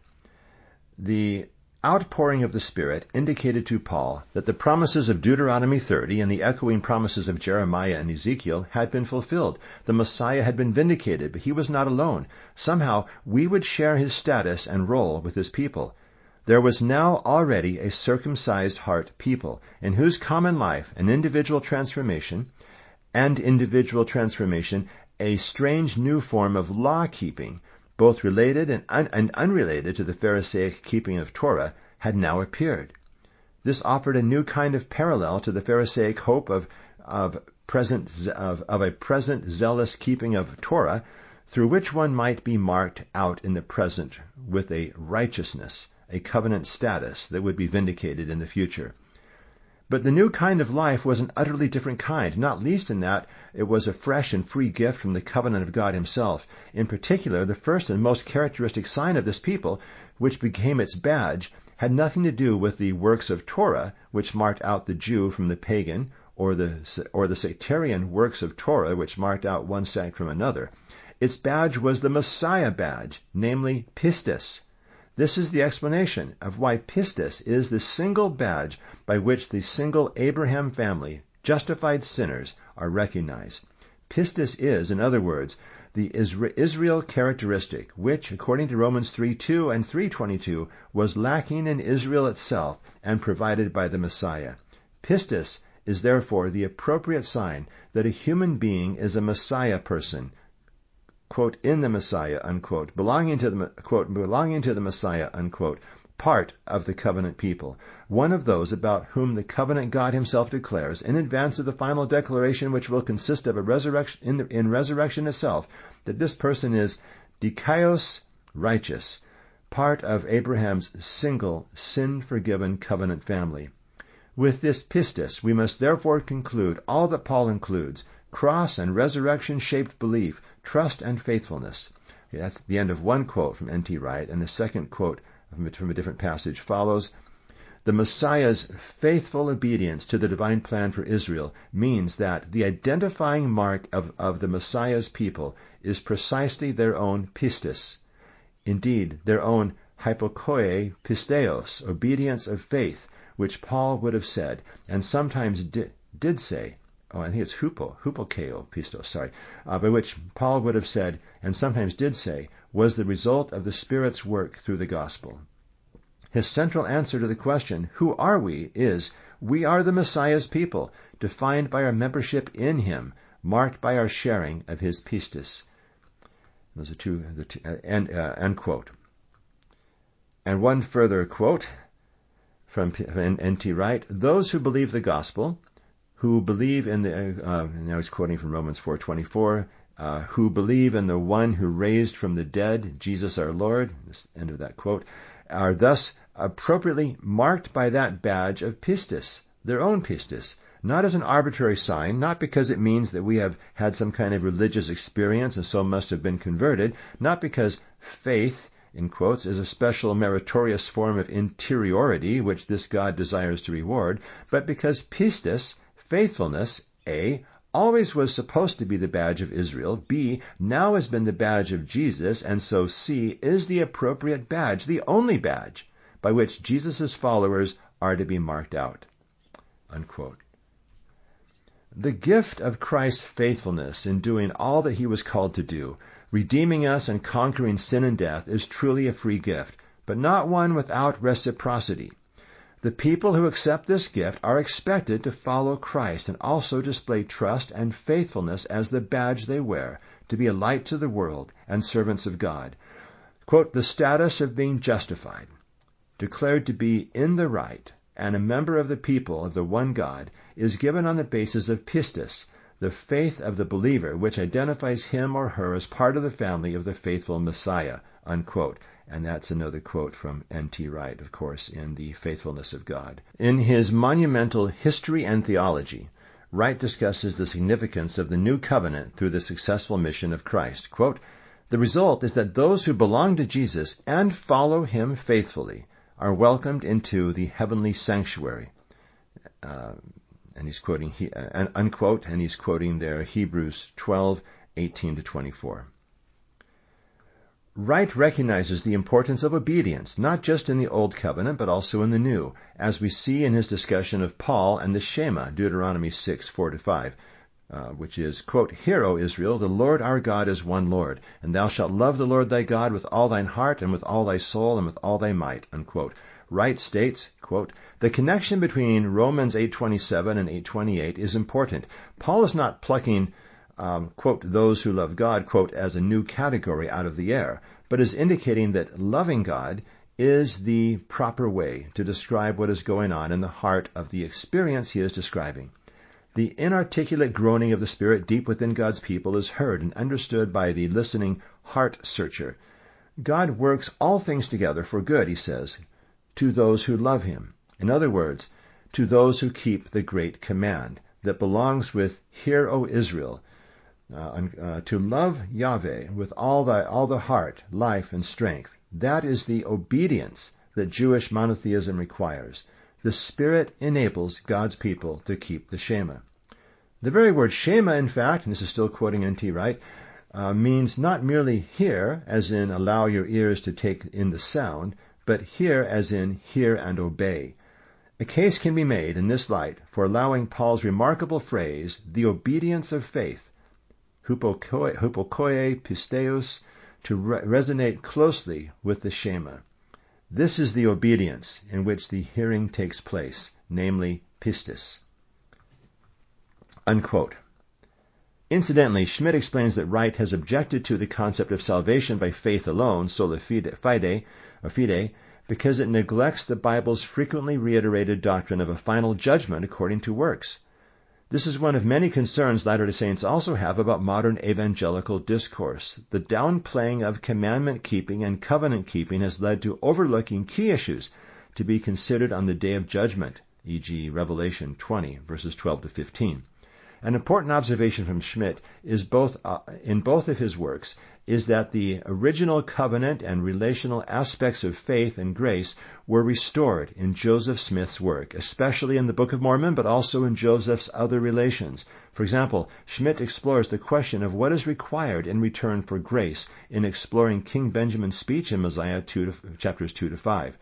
"The outpouring of the Spirit indicated to Paul that the promises of Deuteronomy thirty and the echoing promises of Jeremiah and Ezekiel had been fulfilled. The Messiah had been vindicated, but he was not alone. Somehow we would share his status and role with his people. There was now already a circumcised heart people, in whose common life and individual transformation, and individual transformation, a strange new form of law-keeping, both related and, un- and unrelated to the Pharisaic keeping of Torah, had now appeared. This offered a new kind of parallel to the Pharisaic hope of, of, present, of, of a present zealous keeping of Torah, through which one might be marked out in the present with a righteousness, a covenant status that would be vindicated in the future. But the new kind of life was an utterly different kind, not least in that it was a fresh and free gift from the covenant of God himself. In particular, the first and most characteristic sign of this people, which became its badge, had nothing to do with the works of Torah, which marked out the Jew from the pagan, or the, or the sectarian works of Torah, which marked out one sect from another. Its badge was the Messiah badge, namely pistis. This is the explanation of why pistis is the single badge by which the single Abraham family, justified sinners, are recognized. Pistis is, in other words, the Israel characteristic, which, according to Romans three two and three twenty-two, was lacking in Israel itself and provided by the Messiah. Pistis is therefore the appropriate sign that a human being is a Messiah person, quote, in the Messiah, unquote, belonging to the, quote, belonging to the Messiah, unquote, part of the covenant people, one of those about whom the covenant God himself declares in advance of the final declaration, which will consist of a resurrection in, the, in resurrection itself, that this person is dikaios, righteous, part of Abraham's single, sin-forgiven covenant family. With this pistis, we must therefore conclude all that Paul includes: cross and resurrection-shaped belief, trust and faithfulness. Okay, that's the end of one quote from N T Wright, and the second quote from a different passage follows. The Messiah's faithful obedience to the divine plan for Israel means that the identifying mark of, of the Messiah's people is precisely their own pistis, indeed their own hypokoe pisteos, obedience of faith, which Paul would have said, and sometimes di- did say, oh, I think it's hupo, hupokeo pistos, sorry, uh, by which Paul would have said, and sometimes did say, was the result of the Spirit's work through the gospel. His central answer to the question, who are we, is, we are the Messiah's people, defined by our membership in him, marked by our sharing of his pistis. Those are two, the two uh, end, uh, end quote. And one further quote from N T Wright, those who believe the gospel, who believe in the, uh, now he's quoting from Romans four twenty-four, uh, who believe in the one who raised from the dead, Jesus our Lord, end of that quote, are thus appropriately marked by that badge of pistis, their own pistis, not as an arbitrary sign, not because it means that we have had some kind of religious experience and so must have been converted, not because faith, in quotes, is a special meritorious form of interiority which this God desires to reward, but because pistis, faithfulness, A, always was supposed to be the badge of Israel, B, now has been the badge of Jesus, and so C is the appropriate badge, the only badge, by which Jesus' followers are to be marked out. Unquote. The gift of Christ's faithfulness in doing all that he was called to do, redeeming us and conquering sin and death, is truly a free gift, but not one without reciprocity. The people who accept this gift are expected to follow Christ and also display trust and faithfulness as the badge they wear, to be a light to the world and servants of God. Quote, the status of being justified, declared to be in the right, and a member of the people of the one God, is given on the basis of pistis, the faith of the believer, which identifies him or her as part of the family of the faithful Messiah, unquote. And that's another quote from N T Wright, of course, in The Faithfulness of God. In his monumental History and Theology, Wright discusses the significance of the new covenant through the successful mission of Christ. Quote, the result is that those who belong to Jesus and follow him faithfully are welcomed into the heavenly sanctuary. Uh, and he's quoting, he, uh, unquote, and he's quoting there Hebrews twelve, eighteen to twenty-four. Wright recognizes the importance of obedience, not just in the Old Covenant, but also in the New, as we see in his discussion of Paul and the Shema, Deuteronomy six, four to five, uh, which is, quote, hear, O Israel, the Lord our God is one Lord, and thou shalt love the Lord thy God with all thine heart, and with all thy soul, and with all thy might, unquote. Wright states, quote, the connection between Romans eight twenty-seven and eight twenty-eight is important. Paul is not plucking Um, quote, those who love God, quote, as a new category out of the air, but is indicating that loving God is the proper way to describe what is going on in the heart of the experience he is describing. The inarticulate groaning of the Spirit deep within God's people is heard and understood by the listening heart searcher. God works all things together for good, he says, to those who love him. In other words, to those who keep the great command that belongs with, hear, O Israel, Uh, uh, to love Yahweh with all thy all the heart, life, and strength. That is the obedience that Jewish monotheism requires. The Spirit enables God's people to keep the Shema. The very word Shema, in fact, and this is still quoting N T Wright, uh, means not merely hear, as in allow your ears to take in the sound, but hear as in hear and obey. A case can be made in this light for allowing Paul's remarkable phrase, the obedience of faith, hupokoe, hupokoe pisteus, to re- resonate closely with the Shema. This is the obedience in which the hearing takes place, namely pistis. Unquote. Incidentally, Schmidt explains that Wright has objected to the concept of salvation by faith alone, sola fide, fide, or fide, because it neglects the Bible's frequently reiterated doctrine of a final judgment according to works. This is one of many concerns Latter-day Saints also have about modern evangelical discourse. The downplaying of commandment-keeping and covenant-keeping has led to overlooking key issues to be considered on the day of judgment, for example Revelation twenty, verses twelve to fifteen. An important observation from Schmidt is both uh, in both of his works is that the original covenant and relational aspects of faith and grace were restored in Joseph Smith's work, especially in the Book of Mormon, but also in Joseph's other relations. For example, Schmidt explores the question of what is required in return for grace in exploring King Benjamin's speech in Mosiah two to, chapters two to five.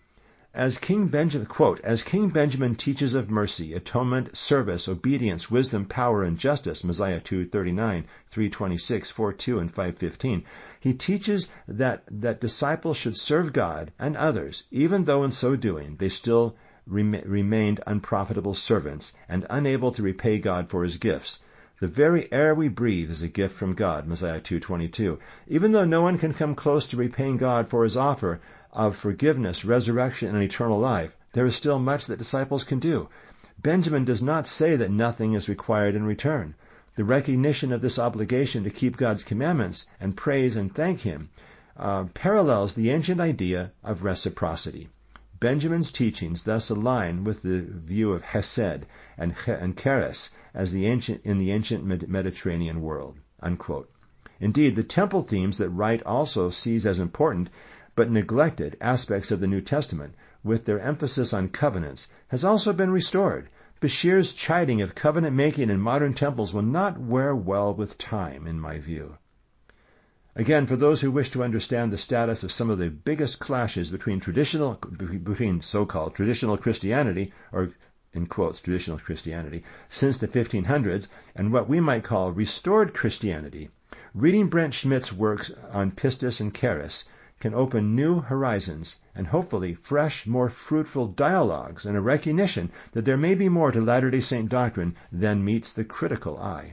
As King Benjamin, quote, as King Benjamin teaches of mercy, atonement, service, obedience, wisdom, power, and justice, Mosiah two thirty-nine, three twenty-six, four two, and five fifteen, he teaches that, that disciples should serve God and others, even though in so doing they still rem- remained unprofitable servants and unable to repay God for his gifts. The very air we breathe is a gift from God, Mosiah two twenty-two. Even though no one can come close to repaying God for his offer of forgiveness, resurrection, and eternal life, there is still much that disciples can do. Benjamin does not say that nothing is required in return. The recognition of this obligation to keep God's commandments and praise and thank him uh, parallels the ancient idea of reciprocity. Benjamin's teachings thus align with the view of Hesed and, and Charis as the ancient in the ancient Mediterranean world. Unquote. Indeed, the temple themes that Wright also sees as important but neglected aspects of the New Testament, with their emphasis on covenants, has also been restored. Bashir's chiding of covenant-making in modern temples will not wear well with time, in my view. Again, for those who wish to understand the status of some of the biggest clashes between traditional, between so-called traditional Christianity, or in quotes, traditional Christianity, since the fifteen hundreds, and what we might call restored Christianity, reading Brent Schmidt's works on Pistis and Charis can open new horizons and hopefully fresh, more fruitful dialogues and a recognition that there may be more to Latter-day Saint doctrine than meets the critical eye.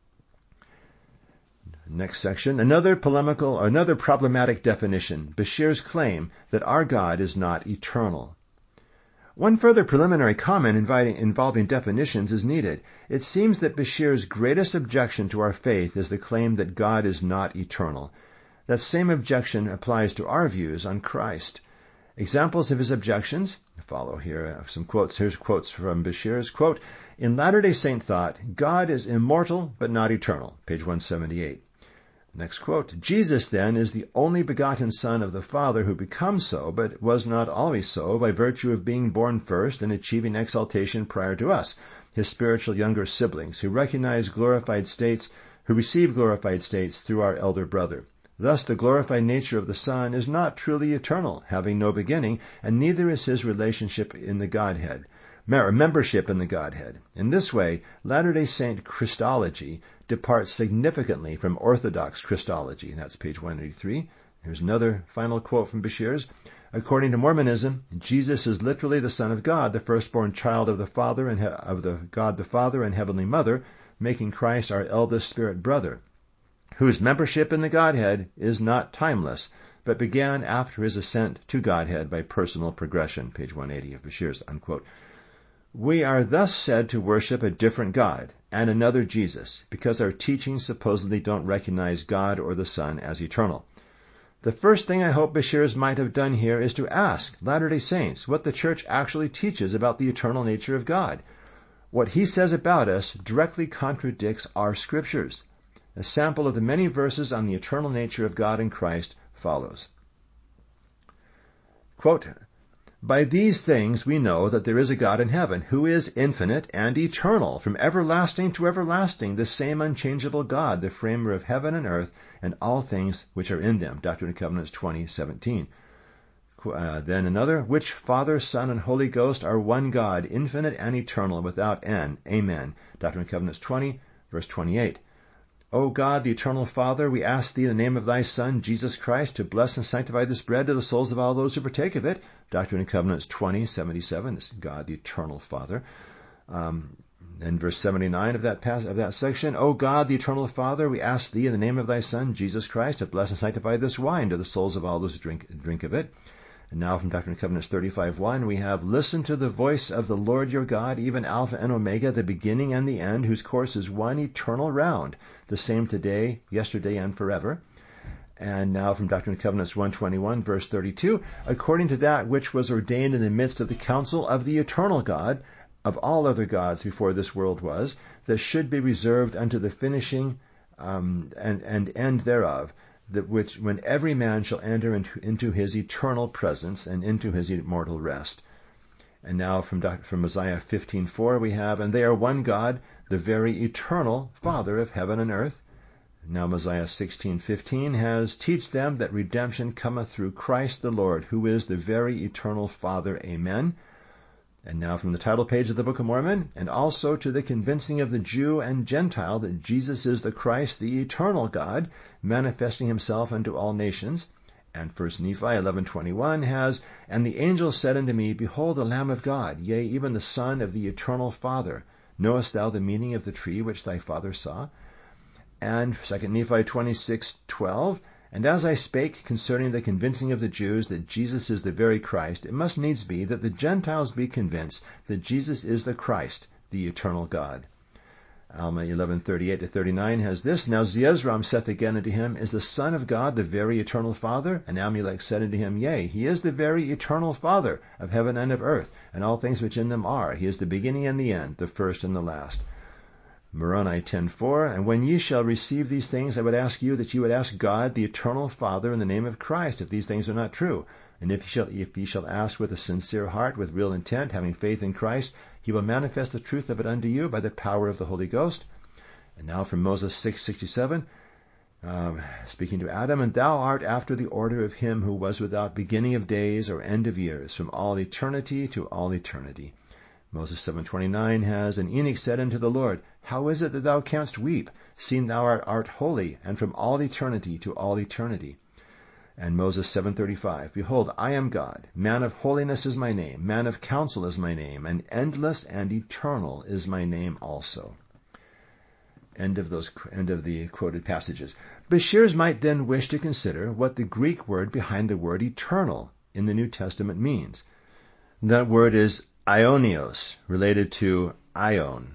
Next section, another polemical, another problematic definition, Bashir's claim that our God is not eternal. One further preliminary comment inviting, involving definitions is needed. It seems that Bashir's greatest objection to our faith is the claim that God is not eternal. That same objection applies to our views on Christ. Examples of his objections follow here. Some quotes. Here's quotes from Bashir's quote: in Latter-day Saint thought, God is immortal but not eternal. Page one seventy-eight. Next quote: Jesus then is the only begotten Son of the Father who becomes so, but was not always so, by virtue of being born first and achieving exaltation prior to us, his spiritual younger siblings, who recognize glorified states, who receive glorified states through our elder brother. Thus the glorified nature of the Son is not truly eternal, having no beginning, and neither is his relationship in the Godhead, membership in the Godhead. In this way, Latter-day Saint Christology departs significantly from Orthodox Christology. And that's page one eighty-three. Here's another final quote from Bashir's. According to Mormonism, Jesus is literally the Son of God, the firstborn child of the Father and he- of the God the Father and Heavenly Mother, making Christ our eldest spirit brother, whose membership in the Godhead is not timeless, but began after his ascent to Godhead by personal progression. Page one eighty of Bashir's, unquote. We are thus said to worship a different God and another Jesus, because our teachings supposedly don't recognize God or the Son as eternal. The first thing I hope Bashir's might have done here is to ask Latter-day Saints what the Church actually teaches about the eternal nature of God. What he says about us directly contradicts our scriptures. A sample of the many verses on the eternal nature of God in Christ follows. Quote, by these things we know that there is a God in heaven, who is infinite and eternal, from everlasting to everlasting, the same unchangeable God, the framer of heaven and earth, and all things which are in them. Doctrine and Covenants twenty seventeen. Uh, then another, which Father, Son, and Holy Ghost are one God, infinite and eternal, without end. Amen. Doctrine and Covenants twenty, verse twenty-eight. O God, the eternal Father, we ask thee in the name of thy Son, Jesus Christ, to bless and sanctify this bread to the souls of all those who partake of it. Doctrine and Covenants twenty seventy-seven. This is God, the eternal Father. Um, in verse seventy-nine of that pass- of that section, O God, the eternal Father, we ask thee in the name of thy Son, Jesus Christ, to bless and sanctify this wine to the souls of all those who drink, drink of it. And now from Doctrine and Covenants thirty-five one, we have, Listen to the voice of the Lord your God, even Alpha and Omega, the beginning and the end, whose course is one eternal round, the same today, yesterday, and forever. And now from Doctrine and Covenants one twenty-one, verse thirty-two, according to that which was ordained in the midst of the council of the eternal God, of all other gods before this world was, that should be reserved unto the finishing um, and, and end thereof, that which when every man shall enter into, into his eternal presence and into his immortal rest. And now from, from Isaiah fifteen four we have, And they are one God, the very eternal Father of heaven and earth. Now Mosiah sixteen fifteen has, Teach them that redemption cometh through Christ the Lord, who is the very eternal Father. Amen. And now from the title page of the Book of Mormon, And also to the convincing of the Jew and Gentile that Jesus is the Christ, the eternal God, manifesting himself unto all nations. And First Nephi eleven twenty-one has, And the angel said unto me, Behold the Lamb of God, yea, even the Son of the eternal Father. Knowest thou the meaning of the tree which thy father saw? And Second Nephi twenty-six twelve, And as I spake concerning the convincing of the Jews that Jesus is the very Christ, it must needs be that the Gentiles be convinced that Jesus is the Christ, the eternal God. Alma eleven thirty-eight to thirty-nine has this, Now Zeezrom saith again unto him, Is the Son of God the very eternal Father? And Amulek said unto him, Yea, he is the very eternal Father of heaven and of earth, and all things which in them are. He is the beginning and the end, the first and the last. Moroni ten four, And when ye shall receive these things, I would ask you that ye would ask God, the eternal Father, in the name of Christ, if these things are not true. And if ye shall, if ye shall ask with a sincere heart, with real intent, having faith in Christ, he will manifest the truth of it unto you by the power of the Holy Ghost. And now from Moses six sixty-seven, um, speaking to Adam, And thou art after the order of him who was without beginning of days or end of years, from all eternity to all eternity. Moses seven twenty-nine has, And Enoch said unto the Lord, How is it that thou canst weep, seeing thou art, art holy, and from all eternity to all eternity? And Moses seven thirty-five, Behold, I am God, man of holiness is my name, man of counsel is my name, and endless and eternal is my name also. End of those end of the quoted passages. Bashirs might then wish to consider what the Greek word behind the word eternal in the New Testament means. That word is aionios, related to ion,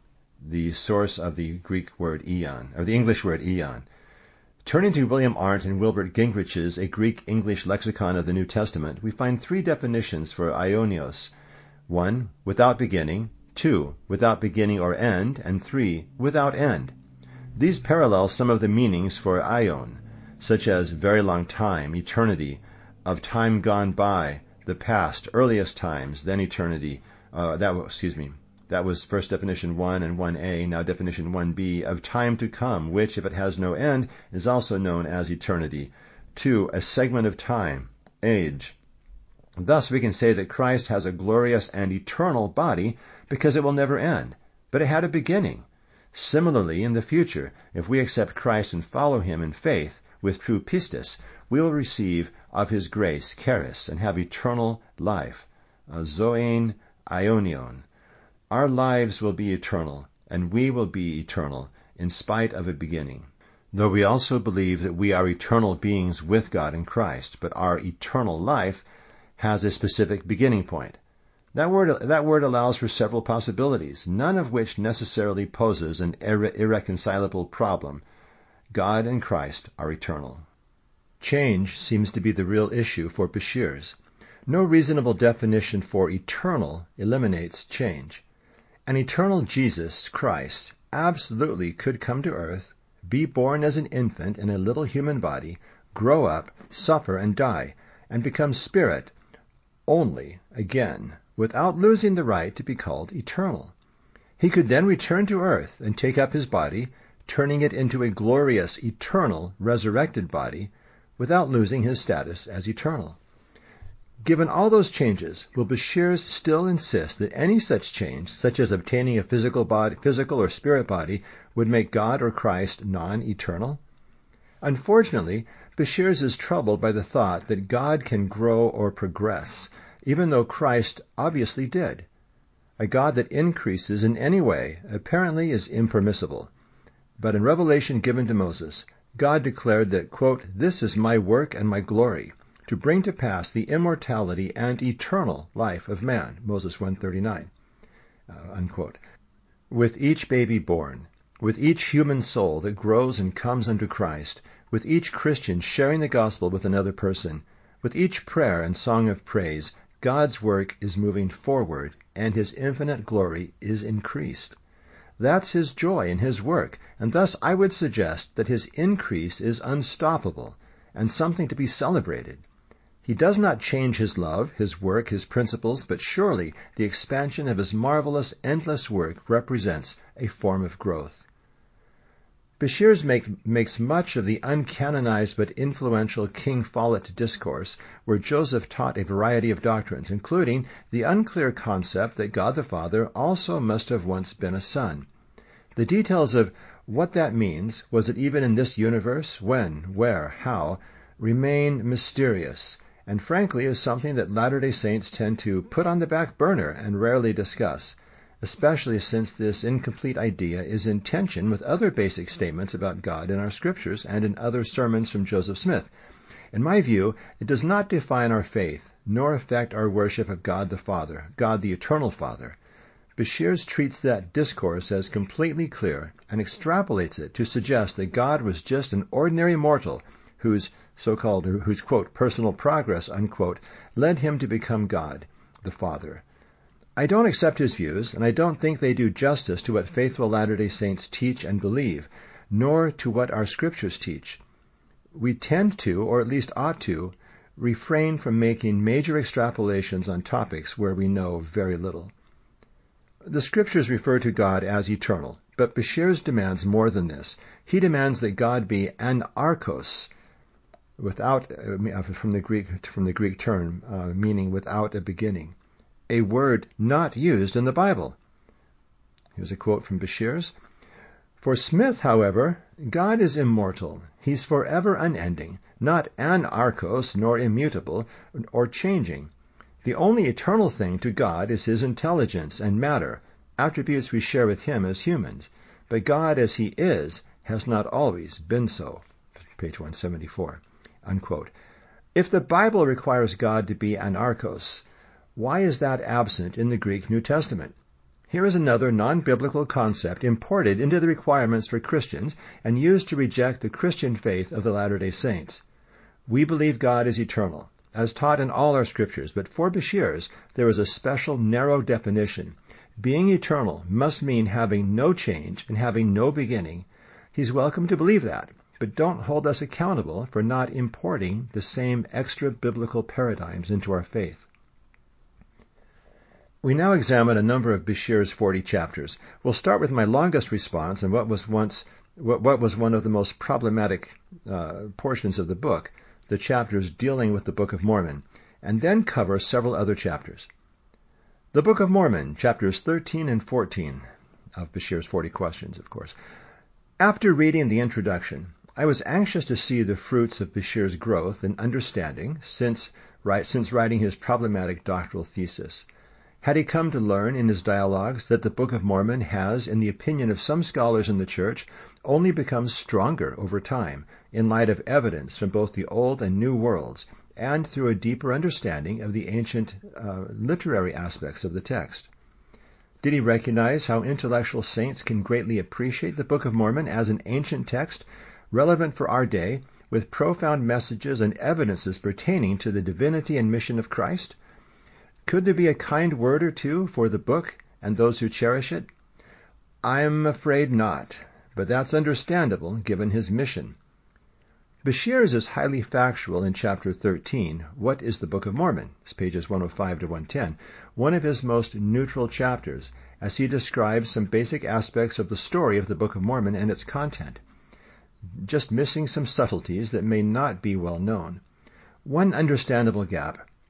the source of the Greek word eon, or the English word eon. Turning to William Arndt and Wilbert Gingrich's A Greek-English Lexicon of the New Testament, we find three definitions for aionios. One, without beginning. Two, without beginning or end. And three, without end. These parallel some of the meanings for aion, such as very long time, eternity, of time gone by, the past, earliest times, then eternity. Uh, that was, excuse me, that was first definition one and one A, now definition one B, of time to come, which, if it has no end, is also known as eternity. Two, a segment of time, age. Thus we can say that Christ has a glorious and eternal body because it will never end, but it had a beginning. Similarly, in the future, if we accept Christ and follow him in faith, with true pistis, we will receive of his grace, charis, and have eternal life, zoein aionion. Our lives will be eternal, and we will be eternal, in spite of a beginning. Though we also believe that we are eternal beings with God in Christ, but our eternal life has a specific beginning point. That word, that word allows for several possibilities, none of which necessarily poses an irre- irreconcilable problem. God and Christ are eternal. Change seems to be the real issue for Bashirs. No reasonable definition for eternal eliminates change. An eternal Jesus Christ absolutely could come to earth, be born as an infant in a little human body, grow up, suffer and die, and become spirit only again, without losing the right to be called eternal. He could then return to earth and take up his body, turning it into a glorious, eternal, resurrected body, without losing his status as eternal. Given all those changes, will Bashirs still insist that any such change, such as obtaining a physical body, physical or spirit body, would make God or Christ non-eternal? Unfortunately, Bashirs is troubled by the thought that God can grow or progress, even though Christ obviously did. A God that increases in any way apparently is impermissible. But in revelation given to Moses, God declared that, quote, "This is my work and my glory, to bring to pass the immortality and eternal life of man," Moses one thirty-nine, uh, unquote. With each baby born, with each human soul that grows and comes unto Christ, with each Christian sharing the gospel with another person, with each prayer and song of praise, God's work is moving forward and his infinite glory is increased. That's his joy in his work, and thus I would suggest that his increase is unstoppable and something to be celebrated. He does not change his love, his work, his principles, but surely the expansion of his marvelous, endless work represents a form of growth. Bashirs make, makes much of the uncanonized but influential King Follett discourse, where Joseph taught a variety of doctrines, including the unclear concept that God the Father also must have once been a son. The details of what that means, was it even in this universe, when, where, how, remain mysterious, and frankly is something that Latter-day Saints tend to put on the back burner and rarely discuss, especially since this incomplete idea is in tension with other basic statements about God in our scriptures and in other sermons from Joseph Smith. In my view, it does not define our faith, nor affect our worship of God the Father, God the Eternal Father. Bashirs treats that discourse as completely clear and extrapolates it to suggest that God was just an ordinary mortal whose so-called, whose, quote, personal progress, unquote, led him to become God, the Father. I don't accept his views, and I don't think they do justice to what faithful Latter-day Saints teach and believe, nor to what our scriptures teach. We tend to, or at least ought to, refrain from making major extrapolations on topics where we know very little. The scriptures refer to God as eternal, but Bashirs demands more than this. He demands that God be anarchos, without, uh, from the Greek, from the Greek term, uh, meaning without a beginning, a word not used in the Bible. Here's a quote from Bashirs. For Smith, however, God is immortal. He's forever unending, not anarchos, nor immutable, or changing. The only eternal thing to God is his intelligence and matter, attributes we share with him as humans. But God as he is has not always been so. Page one seventy-four. Unquote. If the Bible requires God to be anarchos, why is that absent in the Greek New Testament? Here is another non-biblical concept imported into the requirements for Christians and used to reject the Christian faith of the Latter-day Saints. We believe God is eternal, as taught in all our scriptures, but for Bashirs there is a special narrow definition. Being eternal must mean having no change and having no beginning. He's welcome to believe that, but don't hold us accountable for not importing the same extra-biblical paradigms into our faith. We now examine a number of Bashir's forty chapters. We'll start with my longest response and what was once what, what was one of the most problematic uh, portions of the book, the chapters dealing with the Book of Mormon, and then cover several other chapters. The Book of Mormon, chapters thirteen and fourteen of Bashir's forty questions, of course. After reading the introduction, I was anxious to see the fruits of Bashir's growth and understanding since, right, since writing his problematic doctoral thesis. Had he come to learn in his dialogues that the Book of Mormon has, in the opinion of some scholars in the Church, only become stronger over time in light of evidence from both the Old and New worlds, and through a deeper understanding of the ancient uh, literary aspects of the text? Did he recognize how intellectual saints can greatly appreciate the Book of Mormon as an ancient text, relevant for our day, with profound messages and evidences pertaining to the divinity and mission of Christ? Could there be a kind word or two for the book and those who cherish it? I'm afraid not, but that's understandable given his mission. Bashirs is highly factual in chapter thirteen, What is the Book of Mormon? It's pages one oh five to one ten, one of his most neutral chapters, as he describes some basic aspects of the story of the Book of Mormon and its content, just missing some subtleties that may not be well known. One understandable gap.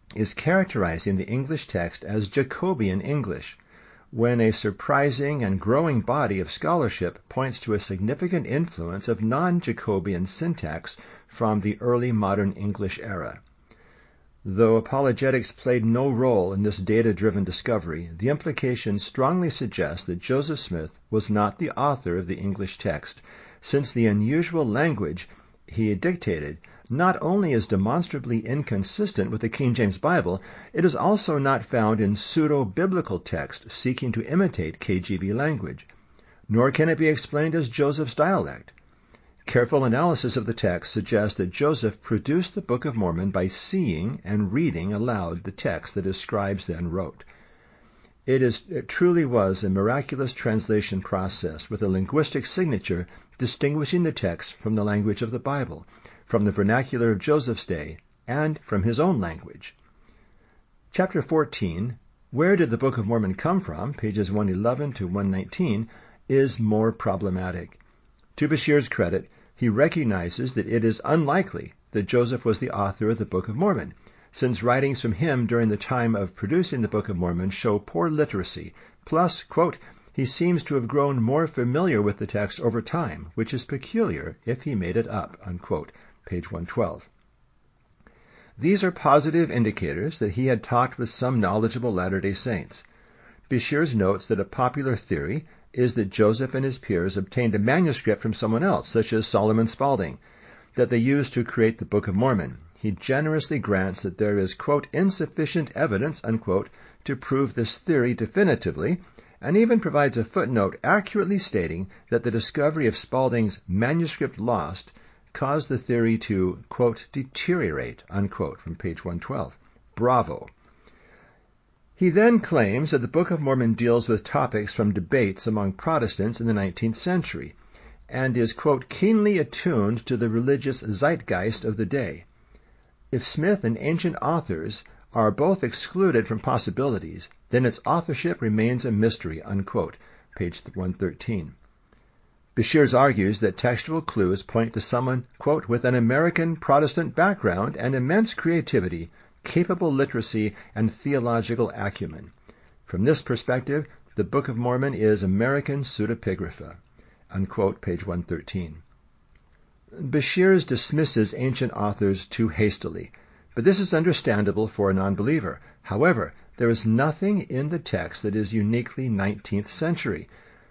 is characterizing the English text as Jacobean English, when a surprising and growing body of scholarship points to a significant influence of non-Jacobean syntax from the early modern English era. Though apologetics played no role in this data-driven discovery, the implications strongly suggest that Joseph Smith was not the author of the English text, since the unusual language he dictated not only is demonstrably inconsistent with the King James Bible, it is also not found in pseudo-biblical text seeking to imitate K J V language, nor can it be explained as Joseph's dialect. Careful analysis of the text suggests that Joseph produced the Book of Mormon by seeing and reading aloud the text that his scribes then wrote. It, is, it truly was a miraculous translation process with a linguistic signature distinguishing the text from the language of the Bible, from the vernacular of Joseph's day, and from his own language. Chapter fourteen, Where Did the Book of Mormon Come From?, pages one eleven to one nineteen, is more problematic. To Bashir's credit, he recognizes that it is unlikely that Joseph was the author of the Book of Mormon, since writings from him during the time of producing the Book of Mormon show poor literacy. Plus, quote, he seems to have grown more familiar with the text over time, which is peculiar if he made it up, unquote, page one twelve. These are positive indicators that he had talked with some knowledgeable Latter-day Saints. Bashir notes that a popular theory is that Joseph and his peers obtained a manuscript from someone else, such as Solomon Spaulding, that they used to create the Book of Mormon. He generously grants that there is, quote, insufficient evidence, unquote, to prove this theory definitively, and even provides a footnote accurately stating that the discovery of Spaulding's manuscript lost caused the theory to, quote, deteriorate, unquote, from page one twelve. Bravo. He then claims that the Book of Mormon deals with topics from debates among Protestants in the nineteenth century, and is, quote, keenly attuned to the religious zeitgeist of the day. If Smith and ancient authors are both excluded from possibilities, then its authorship remains a mystery, unquote, page one thirteen. Bashir argues that textual clues point to someone, quote, with an American Protestant background and immense creativity, capable literacy, and theological acumen. From this perspective, the Book of Mormon is American pseudepigrapha, unquote, page one thirteen. Bashir dismisses ancient authors too hastily, but this is understandable for a non-believer. However, there is nothing in the text that is uniquely nineteenth century.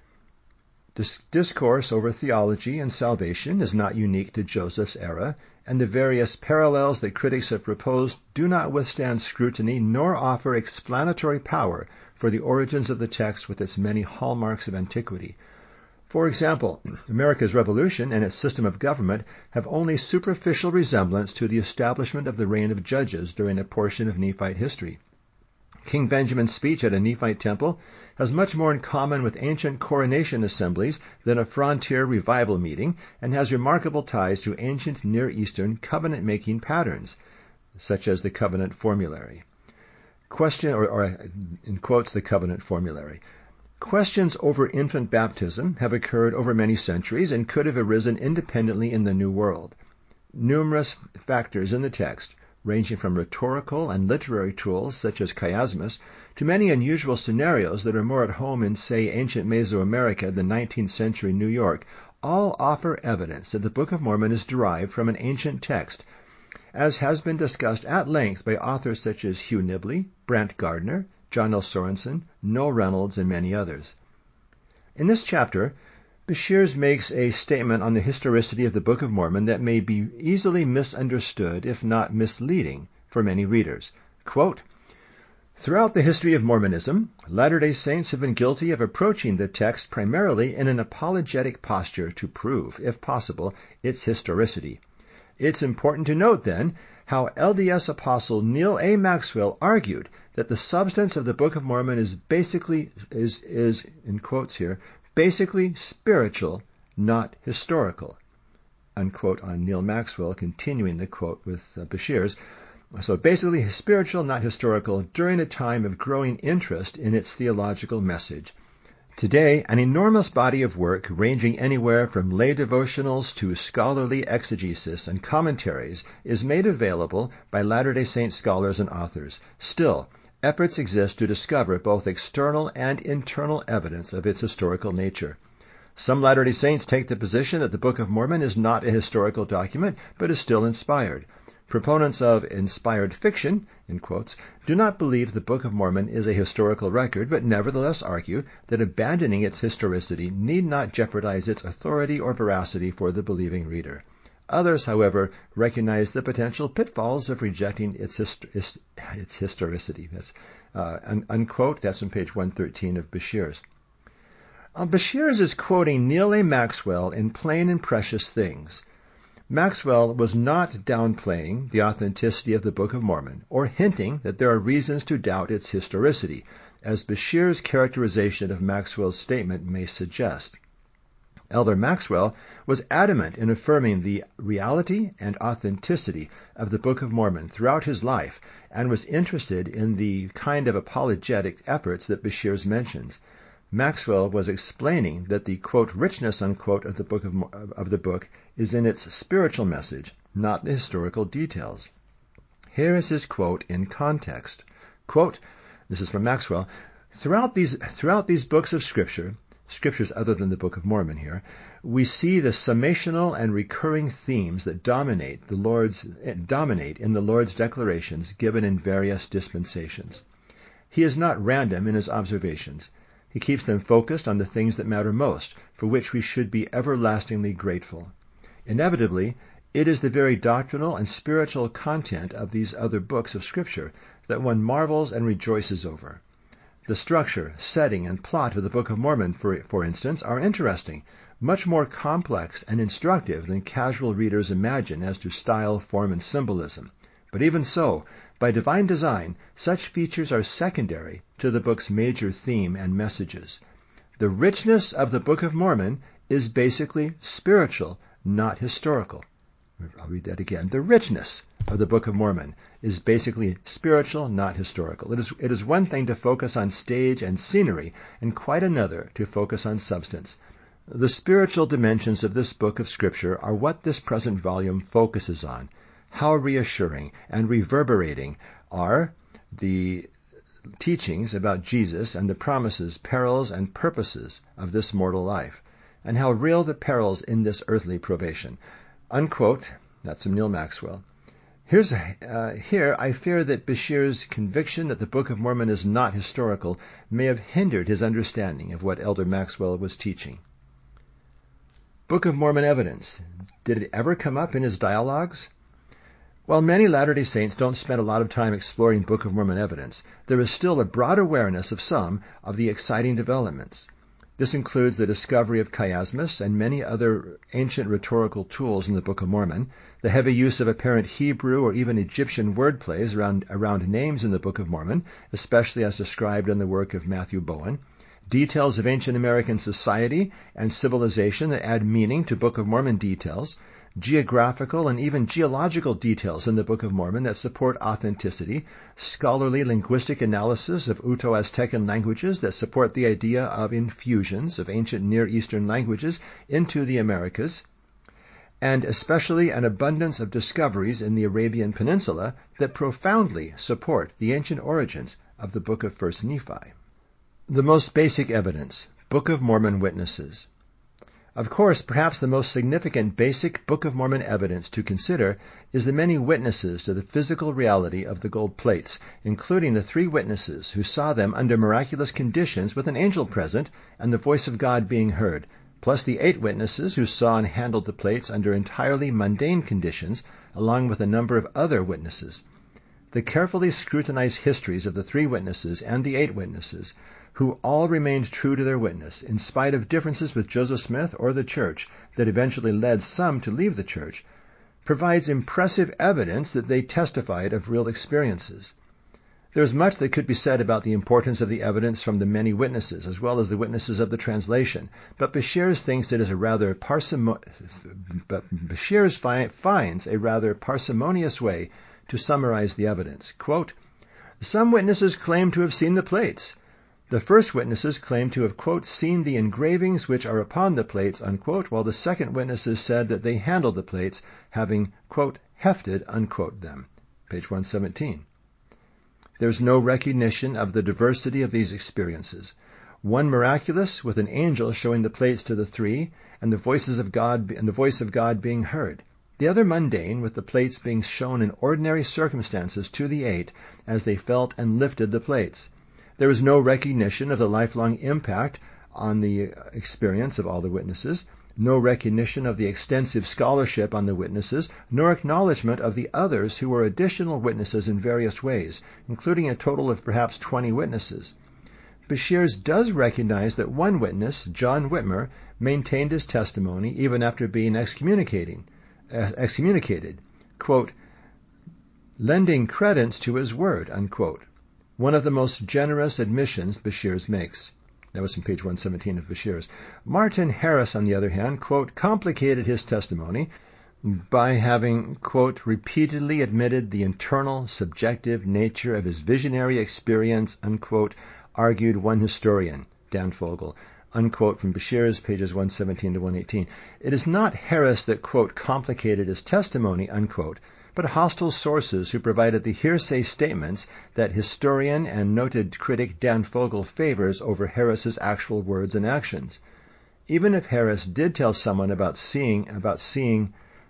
Dis- discourse over theology and salvation is not unique to Joseph's era, and the various parallels that critics have proposed do not withstand scrutiny nor offer explanatory power for the origins of the text with its many hallmarks of antiquity. For example, America's Revolution and its system of government have only superficial resemblance to the establishment of the reign of judges during a portion of Nephite history. King Benjamin's speech at a Nephite temple has much more in common with ancient coronation assemblies than a frontier revival meeting, and has remarkable ties to ancient Near Eastern covenant-making patterns, such as the covenant formulary. Question, or, or in quotes, the covenant formulary. Questions over infant baptism have occurred over many centuries and could have arisen independently in the New World. Numerous factors in the text, ranging from rhetorical and literary tools such as chiasmus to many unusual scenarios that are more at home in, say, ancient Mesoamerica than nineteenth century New York, all offer evidence that the Book of Mormon is derived from an ancient text, as has been discussed at length by authors such as Hugh Nibley, Brant Gardner, John L. Sorensen, Noel Reynolds, and many others. In this chapter, Bashir makes a statement on the historicity of the Book of Mormon that may be easily misunderstood, if not misleading, for many readers. Quote, throughout the history of Mormonism, Latter-day Saints have been guilty of approaching the text primarily in an apologetic posture to prove, if possible, its historicity. It's important to note, then, how L D S apostle Neal A. Maxwell argued that the substance of the Book of Mormon is basically, is, is in quotes here, basically spiritual, not historical, unquote, on Neal Maxwell, continuing the quote with uh, Bashir's. So basically spiritual, not historical, during a time of growing interest in its theological message. Today, an enormous body of work ranging anywhere from lay devotionals to scholarly exegesis and commentaries is made available by Latter-day Saint scholars and authors. Still, efforts exist to discover both external and internal evidence of its historical nature. Some Latter-day Saints take the position that the Book of Mormon is not a historical document, but is still inspired. Proponents of inspired fiction, in quotes, do not believe the Book of Mormon is a historical record, but nevertheless argue that abandoning its historicity need not jeopardize its authority or veracity for the believing reader. Others, however, recognize the potential pitfalls of rejecting its, hist- his- its historicity. That's, uh, un- unquote. That's on page one thirteen of Beshears. Uh, Beshears is quoting Neal A. Maxwell in Plain and Precious Things. Maxwell was not downplaying the authenticity of the Book of Mormon or hinting that there are reasons to doubt its historicity, as Beshears' characterization of Maxwell's statement may suggest. Elder Maxwell was adamant in affirming the reality and authenticity of the Book of Mormon throughout his life and was interested in the kind of apologetic efforts that Beshears mentions. Maxwell was explaining that the, quote, richness, unquote, of the book of, of the book is in its spiritual message, not the historical details. Here is his quote in context. Quote, this is from Maxwell, throughout these, throughout these books of Scripture, Scriptures other than the Book of Mormon here, we see the summational and recurring themes that dominate the Lord's, dominate in the Lord's declarations given in various dispensations. He is not random in his observations. He keeps them focused on the things that matter most, for which we should be everlastingly grateful. Inevitably, it is the very doctrinal and spiritual content of these other books of Scripture that one marvels and rejoices over. The structure, setting, and plot of the Book of Mormon, for, for instance, are interesting, much more complex and instructive than casual readers imagine as to style, form, and symbolism. But even so, by divine design, such features are secondary to the book's major theme and messages. The richness of the Book of Mormon is basically spiritual, not historical. I'll read that again. The richness of the Book of Mormon is basically spiritual, not historical. It is, it is one thing to focus on stage and scenery, and quite another to focus on substance. The spiritual dimensions of this book of Scripture are what this present volume focuses on. How reassuring and reverberating are the teachings about Jesus and the promises, perils, and purposes of this mortal life, and how real the perils in this earthly probation. Unquote. That's from Neal Maxwell. Here's, uh, here, I fear that Beshears' conviction that the Book of Mormon is not historical may have hindered his understanding of what Elder Maxwell was teaching. Book of Mormon evidence. Did it ever come up in his dialogues? While many Latter-day Saints don't spend a lot of time exploring Book of Mormon evidence, there is still a broad awareness of some of the exciting developments. This includes the discovery of chiasmus and many other ancient rhetorical tools in the Book of Mormon, the heavy use of apparent Hebrew or even Egyptian wordplays around, around names in the Book of Mormon, especially as described in the work of Matthew Bowen, details of ancient American society and civilization that add meaning to Book of Mormon details, geographical and even geological details in the Book of Mormon that support authenticity, scholarly linguistic analysis of Uto-Aztecan languages that support the idea of infusions of ancient Near Eastern languages into the Americas, and especially an abundance of discoveries in the Arabian Peninsula that profoundly support the ancient origins of the Book of First Nephi. The most basic evidence, Book of Mormon witnesses. Of course, perhaps the most significant basic Book of Mormon evidence to consider is the many witnesses to the physical reality of the gold plates, including the three witnesses who saw them under miraculous conditions with an angel present and the voice of God being heard, plus the eight witnesses who saw and handled the plates under entirely mundane conditions, along with a number of other witnesses. The carefully scrutinized histories of the three witnesses and the eight witnesses, who all remained true to their witness, in spite of differences with Joseph Smith or the church that eventually led some to leave the church, provides impressive evidence that they testified of real experiences. There is much that could be said about the importance of the evidence from the many witnesses, as well as the witnesses of the translation, but Beshears thinks it is a rather parsimon- but Beshears fi- finds a rather parsimonious way to summarize the evidence. Quote, some witnesses claim to have seen the plates. The first witnesses claimed to have, quote, seen the engravings which are upon the plates, unquote, while the second witnesses said that they handled the plates, having, quote, hefted, unquote, them. Page one seventeen. There's no recognition of the diversity of these experiences. One miraculous, with an angel showing the plates to the three, and the voices of God and the voice of God being heard. The other mundane, with the plates being shown in ordinary circumstances to the eight, as they felt and lifted the plates. There is no recognition of the lifelong impact on the experience of all the witnesses, no recognition of the extensive scholarship on the witnesses, nor acknowledgement of the others who were additional witnesses in various ways, including a total of perhaps twenty witnesses. Beshears does recognize that one witness, John Whitmer, maintained his testimony even after being excommunicating, uh, excommunicated, quote, lending credence to his word, unquote. One of the most generous admissions Beshears makes. That was from page one seventeen of Beshears. Martin Harris, on the other hand, quote, complicated his testimony by having, quote, repeatedly admitted the internal, subjective nature of his visionary experience, unquote, argued one historian, Dan Fogel, unquote, from Beshears, pages one seventeen to one eighteen. It is not Harris that, quote, complicated his testimony, unquote, but hostile sources who provided the hearsay statements that historian and noted critic Dan Fogel favors over Harris's actual words and actions. Even if Harris did tell someone about seeing, about seeing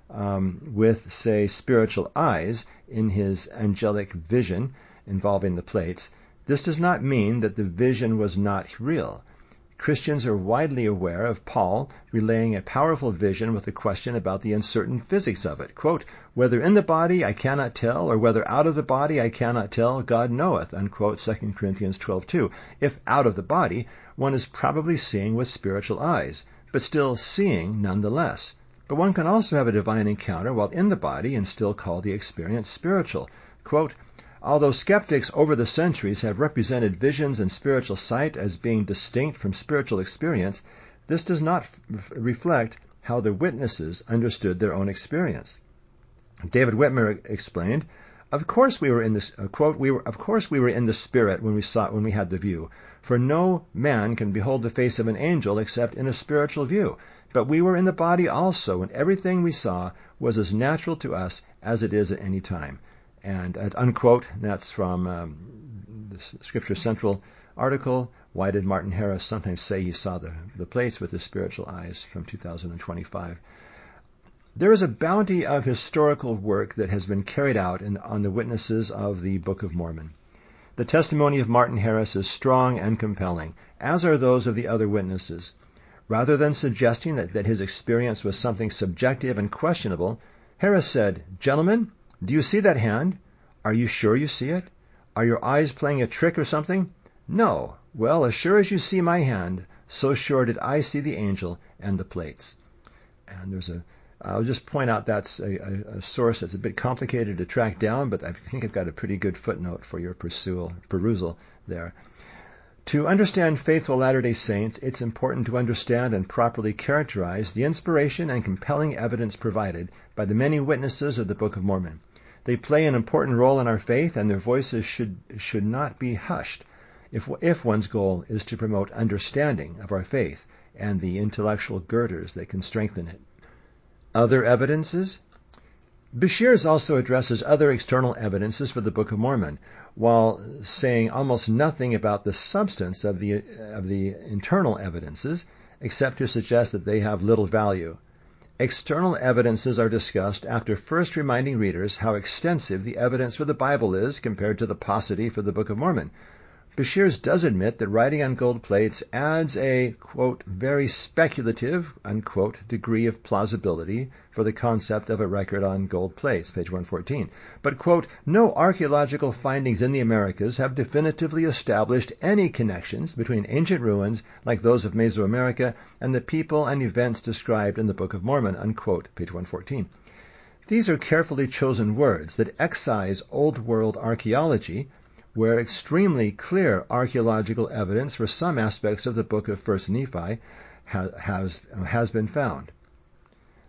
um, with, say, spiritual eyes in his angelic vision involving the plates, this does not mean that the vision was not real. Christians are widely aware of Paul relaying a powerful vision with a question about the uncertain physics of it. Quote, whether in the body I cannot tell, or whether out of the body I cannot tell, God knoweth, unquote, Second Corinthians twelve two. If out of the body, one is probably seeing with spiritual eyes, but still seeing nonetheless. But one can also have a divine encounter while in the body and still call the experience spiritual. Quote, although skeptics over the centuries have represented visions and spiritual sight as being distinct from spiritual experience, this does not f- reflect how the witnesses understood their own experience. David Whitmer explained, "Of course we were in this uh, quote. We were of course we were in the spirit when we saw when we had the view. For no man can behold the face of an angel except in a spiritual view. But we were in the body also, and everything we saw was as natural to us as it is at any time." And at unquote, that's from um, the Scripture Central article, Why Did Martin Harris Sometimes Say He Saw the, the Plates with His Spiritual Eyes, from two thousand twenty-five. There is a bounty of historical work that has been carried out in, on the witnesses of the Book of Mormon. The testimony of Martin Harris is strong and compelling, as are those of the other witnesses. Rather than suggesting that, that his experience was something subjective and questionable, Harris said, "Gentlemen, do you see that hand? Are you sure you see it? Are your eyes playing a trick or something? No. Well, as sure as you see my hand, so sure did I see the angel and the plates." And there's a, I'll just point out that's a, a, a source that's a bit complicated to track down, but I think I've got a pretty good footnote for your perusal, perusal there. To understand faithful Latter-day Saints, it's important to understand and properly characterize the inspiration and compelling evidence provided by the many witnesses of the Book of Mormon. They play an important role in our faith, and their voices should should not be hushed if, if one's goal is to promote understanding of our faith and the intellectual girders that can strengthen it. Other evidences? Beshears also addresses other external evidences for the Book of Mormon, while saying almost nothing about the substance of the of the internal evidences, except to suggest that they have little value. External evidences are discussed after first reminding readers how extensive the evidence for the Bible is compared to the paucity for the Book of Mormon. Beshears does admit that writing on gold plates adds a, quote, very speculative, unquote, degree of plausibility for the concept of a record on gold plates, page one fourteen. But, quote, no archaeological findings in the Americas have definitively established any connections between ancient ruins like those of Mesoamerica and the people and events described in the Book of Mormon, unquote, page one fourteen. These are carefully chosen words that excise Old World archaeology, where extremely clear archaeological evidence for some aspects of the book of First Nephi ha- has, has been found.